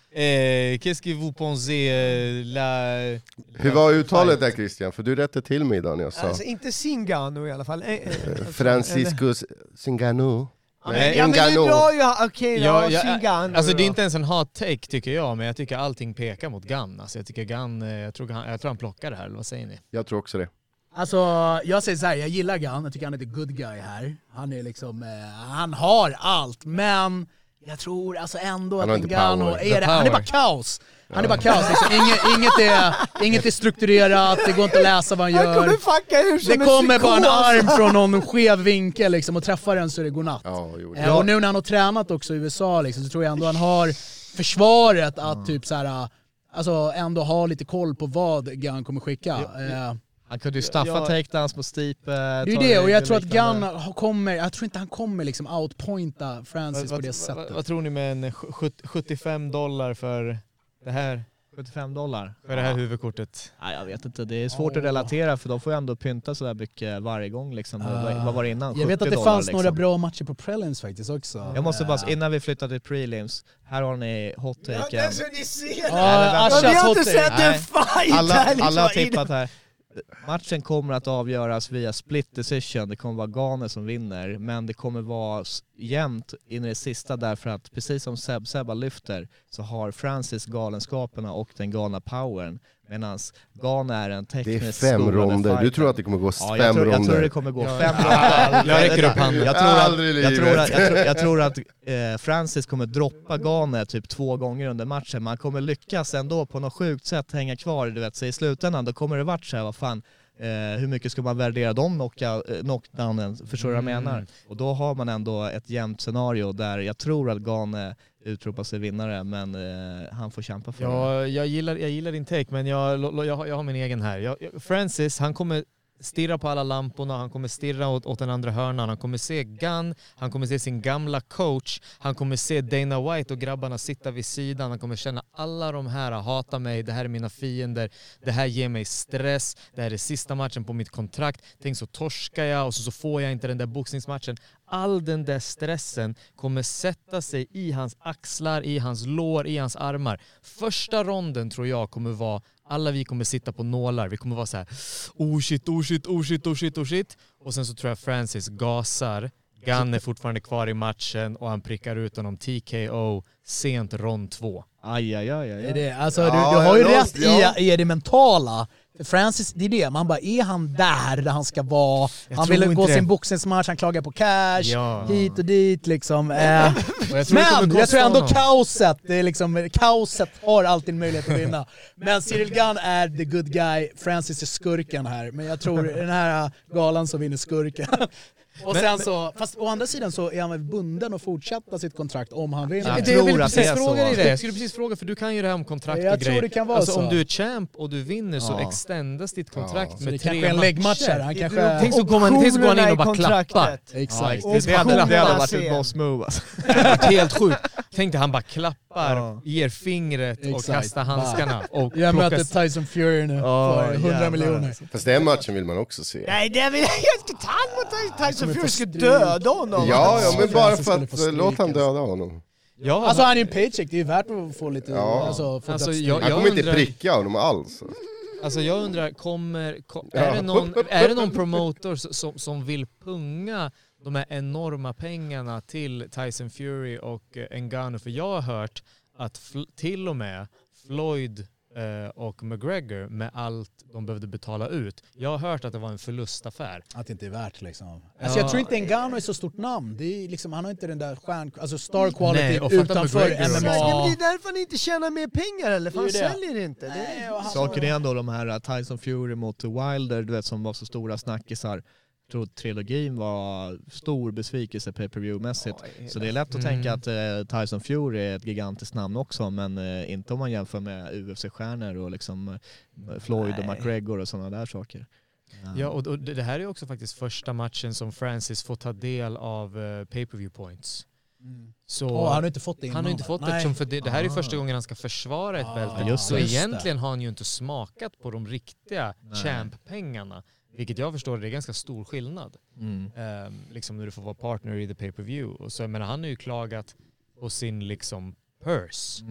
Eh, qu'est-ce que vous pensez euh, la... Hur var uttalet där Christian? För du rättade till mig idag när jag sa Alltså inte Zingano i alla fall. Eh, eh, Francisco Zingano. Nej, ja, men det är bra ju. Okej då, Ja, ja, Zingano. alltså det är inte ens en hot take tycker jag, men jag tycker allting pekar mot Gunn. Alltså jag tycker Gunn, eh, jag tror han, jag tror han plockar det här, eller vad säger ni? Jag tror också det. Alltså, jag säger så här, jag gillar Gunn, jag tycker han är the good guy här. Han är liksom, eh, han har allt, men jag tror alltså ändå han att Ngannou är det. Han är bara kaos. Han är bara kaos liksom. inget, inget, är, inget är strukturerat, det går inte att läsa vad han gör. Han kommer fucka hur som det kommer bara en arm från någon skev vinkel liksom, och träffar den så det går natt. Ja, jo, eh, och nu när han har tränat också i U S A liksom, så tror jag ändå han har försvaret att mm. typ så här, alltså ändå ha lite koll på vad Gunn kommer skicka. Eh, Han kunde ju staffa Ja. takedowns på Stipe. Det är ju det, och jag tror att Gunn kommer, jag tror inte han kommer liksom outpointa Francis vad, på det vad, sättet. Vad, vad tror ni med en sjuttiofem dollar för det här? sjuttiofem dollar. För det här huvudkortet? Nej, jag vet inte, det är svårt oh. att relatera för de får ju ändå pynta sådär mycket varje gång liksom. Uh, vad var det innan? Jag vet att det dollar, fanns liksom. några bra matcher på prelims faktiskt också. Jag måste bara, innan vi flyttar till prelims, här har ni hot-taken. Ja, det så ni ser. Ja, jag har inte sett en fight alla, här, liksom. alla har tippat här. Matchen kommer att avgöras via split decision. Det kommer vara Gane som vinner, men det kommer vara jämnt in i det sista därför att precis som Seb Seba lyfter så har Francis galenskaperna och den galna powern, medan Gane är en teknisk. Det är fem ronder. Du tror att det kommer gå ja, fem jag tror, ronder? Jag tror det kommer gå fem ronder. Jag räcker upp handen. Jag tror att, jag tror att, jag tror, jag tror att eh, Francis kommer droppa Gane typ två gånger under matchen. Man kommer lyckas ändå på något sjukt sätt hänga kvar, du vet, så i slutändan då kommer det vara så här, vad fan. Eh, hur mycket ska man värdera de knockout, eh, knockdownen, förstår du mm. vad jag menar? Och då har man ändå ett jämnt scenario där jag tror att Gane utropar sig vinnare, men eh, han får kämpa för ja, det. Jag gillar, jag gillar din take, men jag, jag, jag har min egen här. Jag, Francis, han kommer stirra på alla lamporna, han kommer stirra åt, åt den andra hörnan, han kommer se Gunn, han kommer se sin gamla coach, han kommer se Dana White och grabbarna sitta vid sidan, han kommer känna alla de här hatar mig, det här är mina fiender, det här ger mig stress, det här är sista matchen på mitt kontrakt, tänk så torskar jag och så, så får jag inte den där boxningsmatchen. All den där stressen kommer sätta sig i hans axlar, i hans lår, i hans armar. Första ronden tror jag kommer vara, alla vi kommer sitta på nålar. Vi kommer vara så här, oh shit, oh shit, oh shit, oh shit, oh shit. Och sen så tror jag Francis gasar. Gunn är fortfarande kvar i matchen och han prickar ut honom T K O sent rond två. Aj, aj, aj, aj. Är det, alltså, ja, du, du har ju rätt ja. i, i det mentala. För Francis, det är det. Man bara, är han där där han ska vara? Jag han vill gå det. sin boxningsmatch, han klagar på cash, ja. hit och dit liksom. Eh, jag tror men jag tror ändå honom. kaoset, det är liksom, kaoset har alltid en möjlighet att vinna. Men Cyril Gunn är the good guy, Francis är skurken här. Men jag tror den här galan så vinner skurken. Och men, sen så, fast å andra sidan så är han väl bunden att fortsätta sitt kontrakt om han vinner. Jag, det, jag vill precis fråga dig det. Jag skulle precis fråga, för du kan ju det här om kontrakt jag och grejer. Det kan vara alltså så. Om du är champ och du vinner ja. så extendas ditt kontrakt ja. med det tre en matcher. Han kanske... Tänk så går man, tänk så går han in och bara klappar. Exakt. Ja, det, det hade, det hade varit ett boss move alltså. Helt sjukt. Tänk dig han bara klappar, ja. ger fingret och exakt. Kastar handskarna. Och jag möter Tyson Fury nu oh, för hundra miljoner. Fast den matchen vill man också se. Nej, det vill jag inte. Han Tyson Fury ska döda honom. Ja, ja, men bara för att låt han döda honom. Ja, alltså han är en paycheck, det är ju värt att få lite... Ja. Alltså, få alltså, jag, han kommer jag inte undrar, pricka honom alls. Alltså jag undrar, kommer, kom, är, det någon, är det någon promotor som, som vill punga de här enorma pengarna till Tyson Fury och Ngannou? För jag har hört att fl- till och med Floyd och McGregor med allt de behövde betala ut. Jag har hört att det var en förlustaffär. Att det inte är värt liksom. Alltså ja. Jag tror inte Ngannou är så stort namn. Det är liksom, han har inte den där stjärn, alltså star quality nej, utanför M M A. Men det är därför han inte tjänar mer pengar eller? För han säljer inte. Nej, saken är ändå de här Tyson Fury mot Wilder, du vet, som var så stora snackisar. Jag tror trilogin var stor besvikelse pay-per-view-mässigt. Oh, så det är lätt att mm. tänka att eh, Tyson Fury är ett gigantiskt namn också, men eh, inte om man jämför med U F C-stjärnor och liksom eh, Floyd Nej. och McGregor och sådana där saker. Ja, ja och, och det här är också faktiskt första matchen som Francis får ta del av uh, pay-per-view points. Mm. Så oh, han har inte fått det innan. Han har inte fått det, eftersom för det, det här är första gången han ska försvara ett ah, bälte. Just så just egentligen det. Har han ju inte smakat på de riktiga Nej. champ-pengarna. Vilket jag förstår, det är ganska stor skillnad. Mm. Um, liksom när du får vara partner i the pay-per-view. Och så, men han har ju klagat på sin liksom purse. Mm.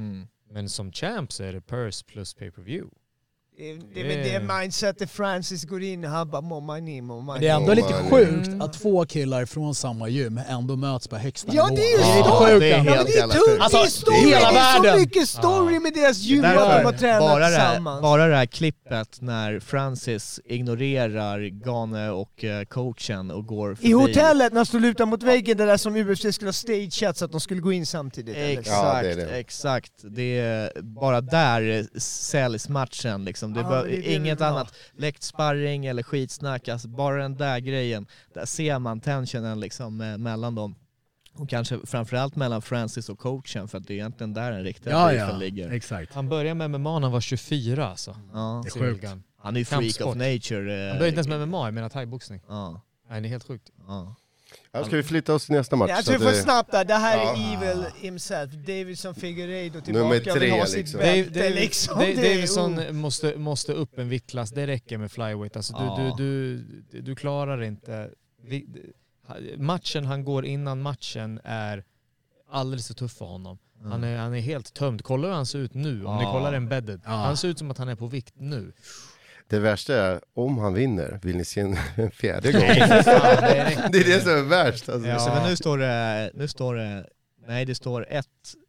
Men som champ så är det purse plus pay-per-view. Det, det, men det är mindsetet Francis går in och han bara more money, more money. Det är ändå Oh, lite man. sjukt att två killar från samma gym ändå möts på högsta Ja, nivå. det är ju lite story. sjukt det är ändå. Ja, men helt det är jävla tungt, sjukt. Alltså, det är story, hela det är så världen. mycket story Ja. med deras gym Det och att där- de har tränat bara, det här, tillsammans. bara det här klippet när Francis ignorerar Gane och eh, coachen och går förbi. I hotellet när de stod lutade mot väggen, det där som U F C skulle ha stageat så att de skulle gå in samtidigt. eller? Exakt, Ja, det är det. exakt. Det är bara där säljs matchen liksom. Det är Ja, bara, men det är det inget vi vill ha. annat läktsparring eller skitsnack, alltså bara den där grejen. Där ser man tensionen liksom eh, mellan dem. Och kanske framförallt mellan Francis och coachen, för att det är egentligen där den riktiga Ja, beefen ja, ligger. exakt. Han började med M M A när han var tjugofyra alltså. Ja. Det är sjukt. Silgan. Han är ju freak Kampsport. of nature. eh, Han började inte ens med M M A, jag menar thaiboxning. Ja, Nej, det är helt sjukt. ja. Ja, ska vi flytta oss till nästa match? Jag så tror att vi får det- snabbt där, det här Ja. är Evil himself, Davidson Figueiredo tillbaka, Nummer vill tre, ha sitt liksom. bälte, Dave, Dave, liksom. Dave, Det är- Davison oh. måste, måste upp en viktklass, det räcker med flyweight. Alltså, du, Ja. du, du, du klarar inte... Vi, matchen han går innan matchen är alldeles för tuff för honom. Mm. Han, är, han är helt tömd. Kolla hur han ser ut nu, om ni Ja. kollar embedded. Ja. Han ser ut som att han är på vikt nu. Det värsta är, om han vinner, vill ni se en, en fjärde gång? Nej, för fan, det räcker. Det är det som är värst. Alltså. Ja. Så, men nu står det, nu står det, nej det står ett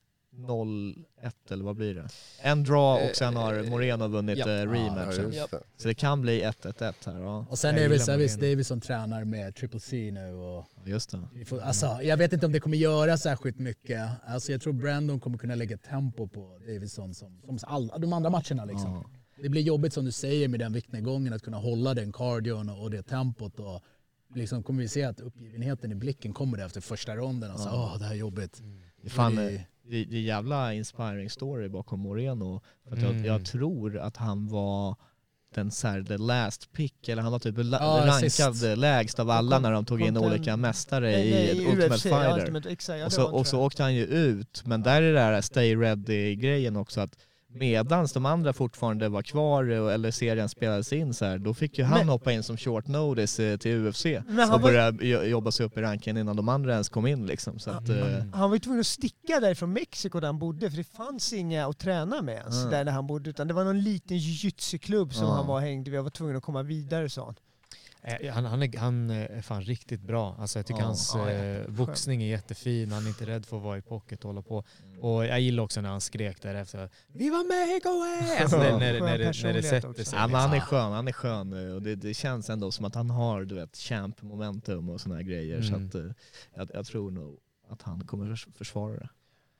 noll ett eller vad blir det? En draw och sen har Moreno vunnit Ja. eh, Ja, rematchen. just det. Så det kan bli ett ett ett här, ja. Och sen Jag är det väl gillar så här, visst, Moreno. Davison tränar med Triple C nu och Just det. vi får, alltså, jag vet inte om det kommer göra särskilt mycket. Alltså, jag tror Brandon kommer kunna lägga tempo på Davison som, som alla de andra matcherna. Liksom. Ja. Det blir jobbigt som du säger med den viktnedgången att kunna hålla den cardion och det tempot. Och liksom kommer vi se att uppgivenheten i blicken kommer efter första ronden. Alltså, åh, det här är jobbigt. Det är fan, Det- eh, det, det är jävla inspiring story bakom Moreno. För att Mm. jag, jag tror att han var den så här, the last pick, eller han var typ la, Ja, rankad sist. lägst av alla när de tog in Content- olika mästare Nej, i nej, ett i Ultimate U F C, ja, Fighter. Ultimate, exakt, ja, Och det så, var och så tror jag. åkte han ju ut, men där är det där stay ready-grejen också, att medans de andra fortfarande var kvar eller serien spelades in så här, då fick ju han Men- hoppa in som short notice eh, till U F C Men han och var- börja jo- jobba sig upp i ranken innan de andra ens kom in liksom. Så att, eh, Han var ju tvungen att sticka där från Mexiko där han bodde, för det fanns inga att träna med ens Mm. där, där han bodde, utan det var någon liten jiu-jitsu-klubb som Ja. han var hängd vid. Jag var tvungen att komma vidare, sa han. Eh, Han, han, är, han är fan riktigt bra. Alltså jag tycker Ja. hans Ja, eh, boxning är jättefin. Han är inte rädd för att vara i pocket och hålla på. Och jag gillar också när han skrek därefter. Vi var med, go away! Alltså när, när, när, det- när det personlighet sätter också. sig. ja, men han är liksom. skön, han är skön eh, och det, det känns ändå som att han har, du vet, champ-momentum och såna här grejer. Så Mm. att, eh, jag, jag tror nog att han kommer förs- försvara det.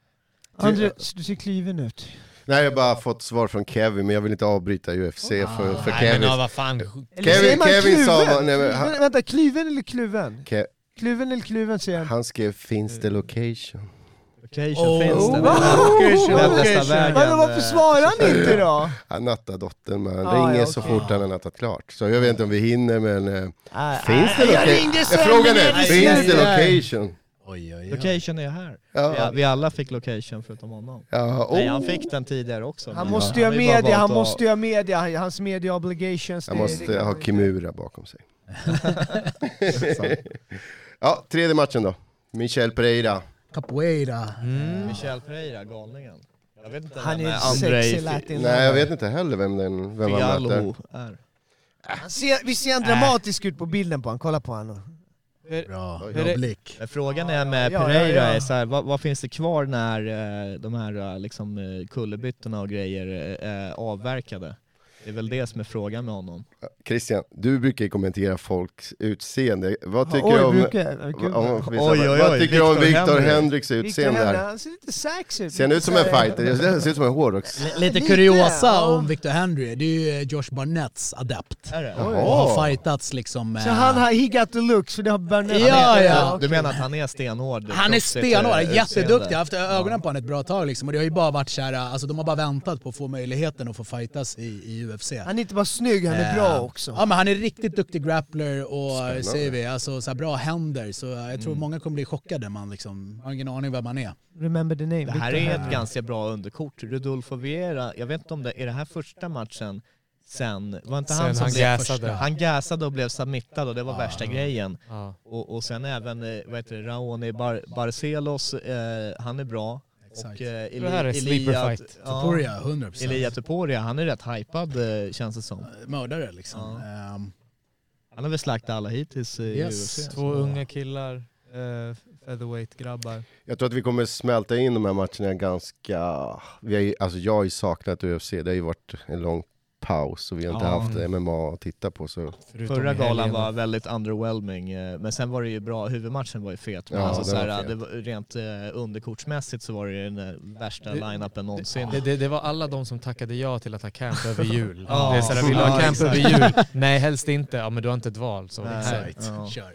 Andres, du ser kliven ut. Nej, jag har bara fått svar från Kevin, men jag vill inte avbryta U F C för, för Nej Kevin. men ja, vad fan. Eller Kevin- säger man Kevin kluven? sa- nej, men han- Vä- Vänta, kliven eller kluven? Ke- Kluven eller kluven säger han. Han skrev finns det location? Location Oh, finns det. wow. Den bästa Location. vägen. Men varför eh, svarar han inte då? Han nattar dottern, men han Ah, ringer ja, så okej. fort han har nattat klart. Så jag vet inte om vi hinner, men eh, Ah, finns det ah, jag location? ringde sen, Frågan men är, det finns det snälla. location? Oj, oj, oj. Location är här. Ja. Vi, vi alla fick location förutom honom. Ja, oh. Nej, han fick den tidigare också. Han men måste ju ha har ju bara media, han valt att- måste ju ha media, hans media obligations. Han det- måste det- ha Kimura bakom sig. Ja, tredje matchen då. Michel Pereira. Capoeira. Mm. Michel Pereira, galningen. Jag vet inte Han vem är Andrei sexy Fi- latin. Nej, jag vet inte heller vem, den, vem han möter. Fialho är. Han ser, vi ser han dramatisk ut på bilden på han, kolla på han. Bra, Oj. bra blick. Men frågan är med Ja, ja, Pereira, ja. är så här, vad, vad finns det kvar när eh, de här eh, liksom, eh, kullerbyttorna och grejer eh, är avverkade? Det är väl det som är frågan med honom. Christian, du brukar ju kommentera folks utseende. Vad tycker Oj, du om, brukar- gud. om, om Oj, oj, vad oj, tycker du om Victor Victor Henry. Hendricks Victor utseende Henry, här? han ser lite sax ut. Ser han ut som en fighter? Det ser ut som en hårdrocks. L- Lite Lite, kuriosa ja. om Victor Henry, det är ju Josh Barnetts adept. Är det? Och Jaha. har fightats liksom... Så eh, han har, he got the looks, för det har Burnett. Ja, ja. Du menar att han är stenhård? Han är kroppsligt, stenhård, eh, jätteduktig. Jag har utseende? haft ögonen på honom ett bra tag liksom. Och det har ju bara varit så här, alltså de har bara väntat på att få möjligheten att få fightas i, i U F C. Han är inte bara snygg, han är Eh, bra också. Ja, men han är riktigt duktig grappler och Spännande. säger vi, alltså, så här bra händer. Så jag tror många kommer bli chockade. Man liksom har ingen aning vem man är. Remember the name. Det här Victor är Henry. ett ganska bra underkort. Rodolfo Vieira, jag vet inte om det är det här första matchen sen, var inte Sen han som han blev gasade. första? Han gasade och blev submittad och det var värsta grejen. Ja. Och, och sen även, eh, vad heter det, Raoni Bar- Barcelos, eh, han är bra. Och eh, Eli, det här är sleeper Elia, fight. ja, Topuria, hundra procent. Elia Topuria, han är rätt hypad eh, känns det som. Mördare liksom. Ja. Um, Han har väl slaktat alla hittills i Yes. U F C. Två unga killar, eh, featherweight-grabbar. Jag tror att vi kommer smälta in de här matcherna ganska... Vi har ju, alltså jag har ju saknat U F C, det har ju varit en lång paus och vi har inte Ja. haft M M A att titta på. Så. Förutom Förra i galan helgen. var väldigt underwhelming, eh, men sen var det ju bra, huvudmatchen var ju fet. Men Ja, alltså, den var såhär, fet. det var, rent eh, underkortsmässigt så var det ju den där värsta Det- line-upen någonsin. Det, det, det var alla de som tackade ja till att ha camp över jul. Ja. Det är såhär, vill du ha Ja, camp exakt. över jul? Nej, helst inte. Ja, men du har inte ett val. Så Nej. exakt. Ja. Kör.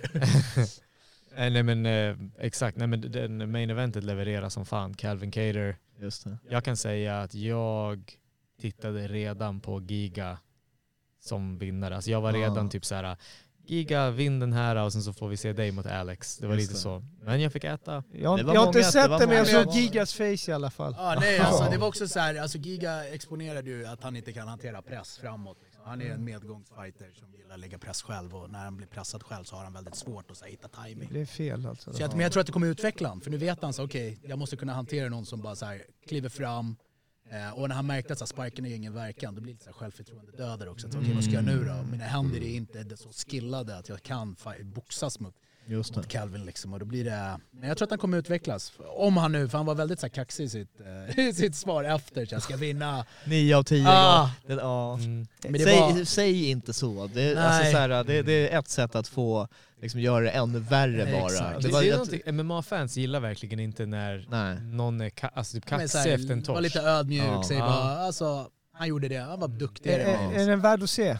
Eh, Nej men eh, exakt, nej men den main eventet levererar som fan. Calvin Kattar. Just det. Jag kan säga att jag tittade redan på Giga som vinnare. Alltså jag var redan Ja. typ så här: Giga, vinn den här och sen så får vi se dig mot Alex. Det var Just lite det. så. Men jag fick äta. Jag, Det jag var har inte många- det sett var det, men jag många- såg Gigas face i alla fall. Ja, nej, alltså, det var också så här, alltså Giga exponerade ju att han inte kan hantera press framåt. Liksom. Han är en medgångsfighter som gillar att lägga press själv och när han blir pressad själv så har han väldigt svårt att så här, hitta timing. Det är fel alltså. Så jag, men jag tror att det kommer utveckla han, för nu vet han så okej, jag måste kunna hantera någon som bara så här, kliver fram. Eh, och när han märkte att så här, sparken är ingen verkan, då blir det så här självförtroende dödare också. Okej, vad ska jag nu då? Mina händer är inte så skillade att jag kan fi- boxas mot, Just det. mot Calvin liksom. Och då blir det... Men jag tror att han kommer utvecklas. Om han nu, för han var väldigt så här, kaxig i sitt, eh, sitt svar efter, så jag ska vinna. Nio av tio. Ah. Det, ja. Mm. Men det säg, var... säg inte så. Det, Nej. alltså, så här, det, det är ett sätt att få liksom, göra det ännu värre bara. Exakt. Det, Det var, det är jag, någonting- M M A-fans gillar verkligen inte när nej. någon är ka- alltså, typ Men kaxig så här, efter en var torsk. lite ödmjuk, Ja. säger Ja. bara, alltså, han gjorde det, han var duktig. Är, är, är den värd att se?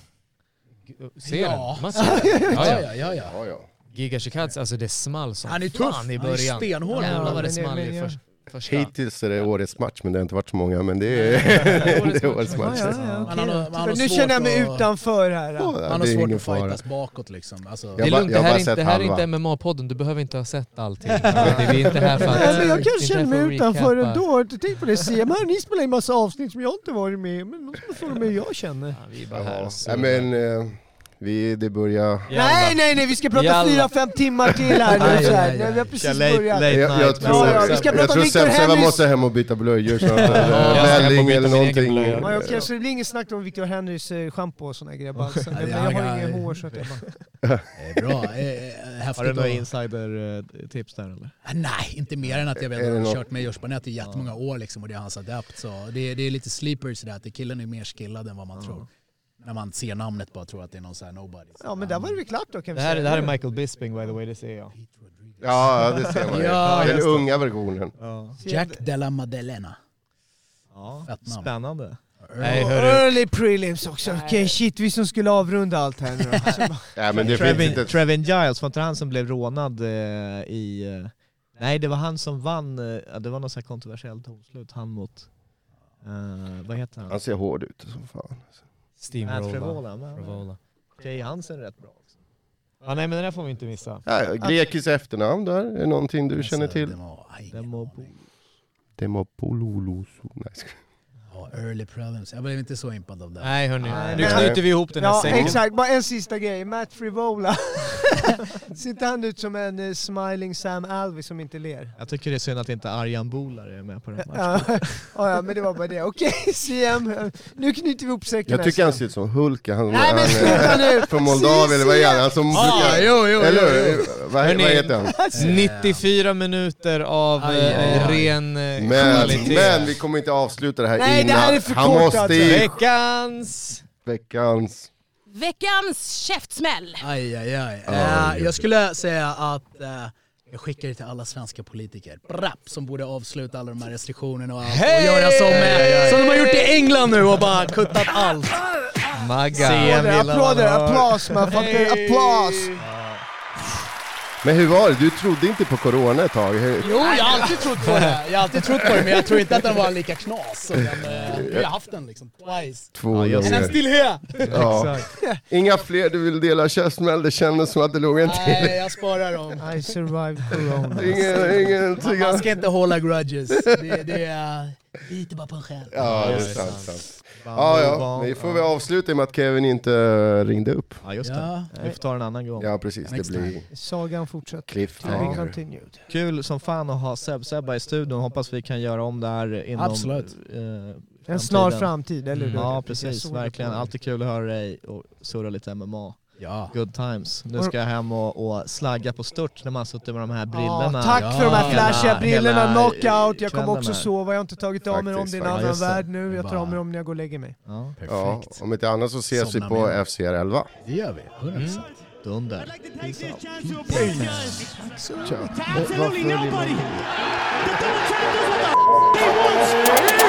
Ser Ja. den? Man ser den. Ja, Ja, ja, ja. ja, ja. Ja, ja. Giga Chikadze, alltså det small som Han är tuff, fan i han är början. stenhård. Jävlar vad det Men det- small men i jag- först, första. Hittills är det årets match, men det har inte varit så många. Men det är, det är årets match. Ja, ja, ja, Men okej. han har- men han har Nu svårt känner jag mig att- utanför här. Ja, Han har det är svårt ingen att fara. fightas bakåt liksom. Alltså, Det är Jag ba- lugnt, jag det har här bara är inte, sett det här är halva. inte M M A-podden, du behöver inte ha sett allting. Det är- Vi är inte här för att... Nej, men jag inte kanske känner här mig för att utanför recappa. ändå. Du tänk på det, se, men ni spelar en massa avsnitt som jag inte varit med, men de får med jag känner. Ja, vi är bara här Ja. och Nej, men eh, vi, det börjar... Nej, nej, nej, vi ska prata Jalla. fyra, fem timmar till här nu. Aj, Så här. aj, aj. Nej, vi har precis Late- börjat. late Jag, jag night. tror, Ja, ja, vi ska jag prata tror Victor Sebbe Henrys- måste hem och byta blöjor. Så, Jag ska hem välling och byta eller min egen någonting. blöja. Ja, okej, så det blir inget snack om Victor Henrys eh, shampoo och såna grejer. Bara. Så, men jag har ingen hår så att jag bara... det är bra, eh, eh, häftigt. Har du några att- insider-tips där eller? Ah, nej, inte mer än att jag Är vet, det har något- kört med Josh Barnett i jättemånga år liksom, och det är hans adept. Så det, det är lite sleepers där, att killen är mer skillad än vad man tror. När man ser namnet bara tror att det är någon sån här nobody. Ja, men där var det väl klart då kan vi Det här, säga. det här är Michael Bisping by the way, det ser jag. Ja, det ser man ju. Ja, Den just det. unga versionen. Ja. Jack Della Maddalena. Ja. Fett namn. Spännande. Nej, hörru. Early prelims också. Okej, shit, vi som skulle avrunda allt här nu då. Så bara- Ja, men det finns Trevin, inte... Trevin Giles, var inte han som blev rånad eh, i... Eh, nej, det var han som vann, eh, ja, det var något så här kontroversiellt domslut, han mot... Eh, vad heter han? Han ser hård ut som fan. Matt Steamrolla. Frevola. men- Frevola. Okej, Hansen är rätt bra också. Ja, nej men den här får vi inte missa. Ja, grekiskt efternamn där, är det någonting du känner till? Demo- Demopoulos. Nej, ska- Ja, early prelims. Jag blev inte så impad av det. Nej hörni, Nej, nu men- knyter vi ihop den här Ja, säcken. exakt. Bara en sista grej. Matt Frivola. Ser inte han ut som en uh, smiling Sam Alvey som inte ler? Jag tycker det är synd att inte Arjan Bolar är med på den matchen. Ja, ja, ja, men det var bara det. Okej, C M. Nu knyter vi ihop säcken. Jag här, tycker han C M. ser ut som Hulk. Han, Nej, men han, sluta är nu! från Moldavien eller vad är han? Han som Ah, brukar... jo, jo, Eller jo, hur? jo. Vad, Hörni, vad heter han? nittiofyra minuter av Aj, aj, eh, aj. ren eh, Men, kvalitet. men vi kommer inte avsluta det här Nej, det innan. här är Han förkortat. måste i Veckans... veckans... Veckans käftsmäll. Aj, aj, aj. Ja, Eh, det- jag skulle säga att eh, jag skickar det till alla svenska politiker. Brapp, som borde avsluta alla de här restriktionerna och allt. Hey! Och göra som, eh, som de har gjort i England nu och bara kuttat allt. Magga. Applåder, applåder, applås motherfucker, applås! Men hur var det? Du trodde inte på corona ett tag? Hur? Jo, jag har alltid trott på det. Jag har alltid trott på det, men jag tror inte att den var lika knas. som den, eh, Vi har haft den liksom twice. Två Ja, just And I'm gånger. still here! Ja. Inga fler du vill dela käftsmäll, det kändes som att det låg en till. Nej, jag sparar dem. I survived corona. Ingen, ingenting. Man ska inte hålla grudges. Det, det är... Lita bara på en själv. Ja, det är sant, sant. Ja, ja. Vi får väl avsluta med att Kevin inte ringde upp. Ja, just det. Ja. Vi får ta en annan gång. Ja, precis. Det blir Sagan fortsätter. cliffhanger. Continued. Kul som fan att ha Seb Sebba i studion. Hoppas vi kan göra om det här inom... Absolut. Eh, En snar framtid, eller hur? Ja, precis. Verkligen. Alltid kul att höra dig och surra lite M M A. Ja. Good times. Nu ska jag hem och, och slagga på stört när man suttit med de här brillorna. Ja, tack för de här flashiga Hela- brillorna, hela knockout. Jag kommer kvällen också här. sova, jag har inte tagit av mig dem. Det är en Faktiskt, annan just det. värld nu. Jag tar Bara- av mig dem när jag går och lägger mig. Ja, Ja, Perfekt. om inte annat så ses vi Somna på med. F C R elva. Det gör vi, hundra procent. dunder. I'd like to take this chance to apologize Tja. to absolutely Varför- nobody. The double champ does what the f- he wants.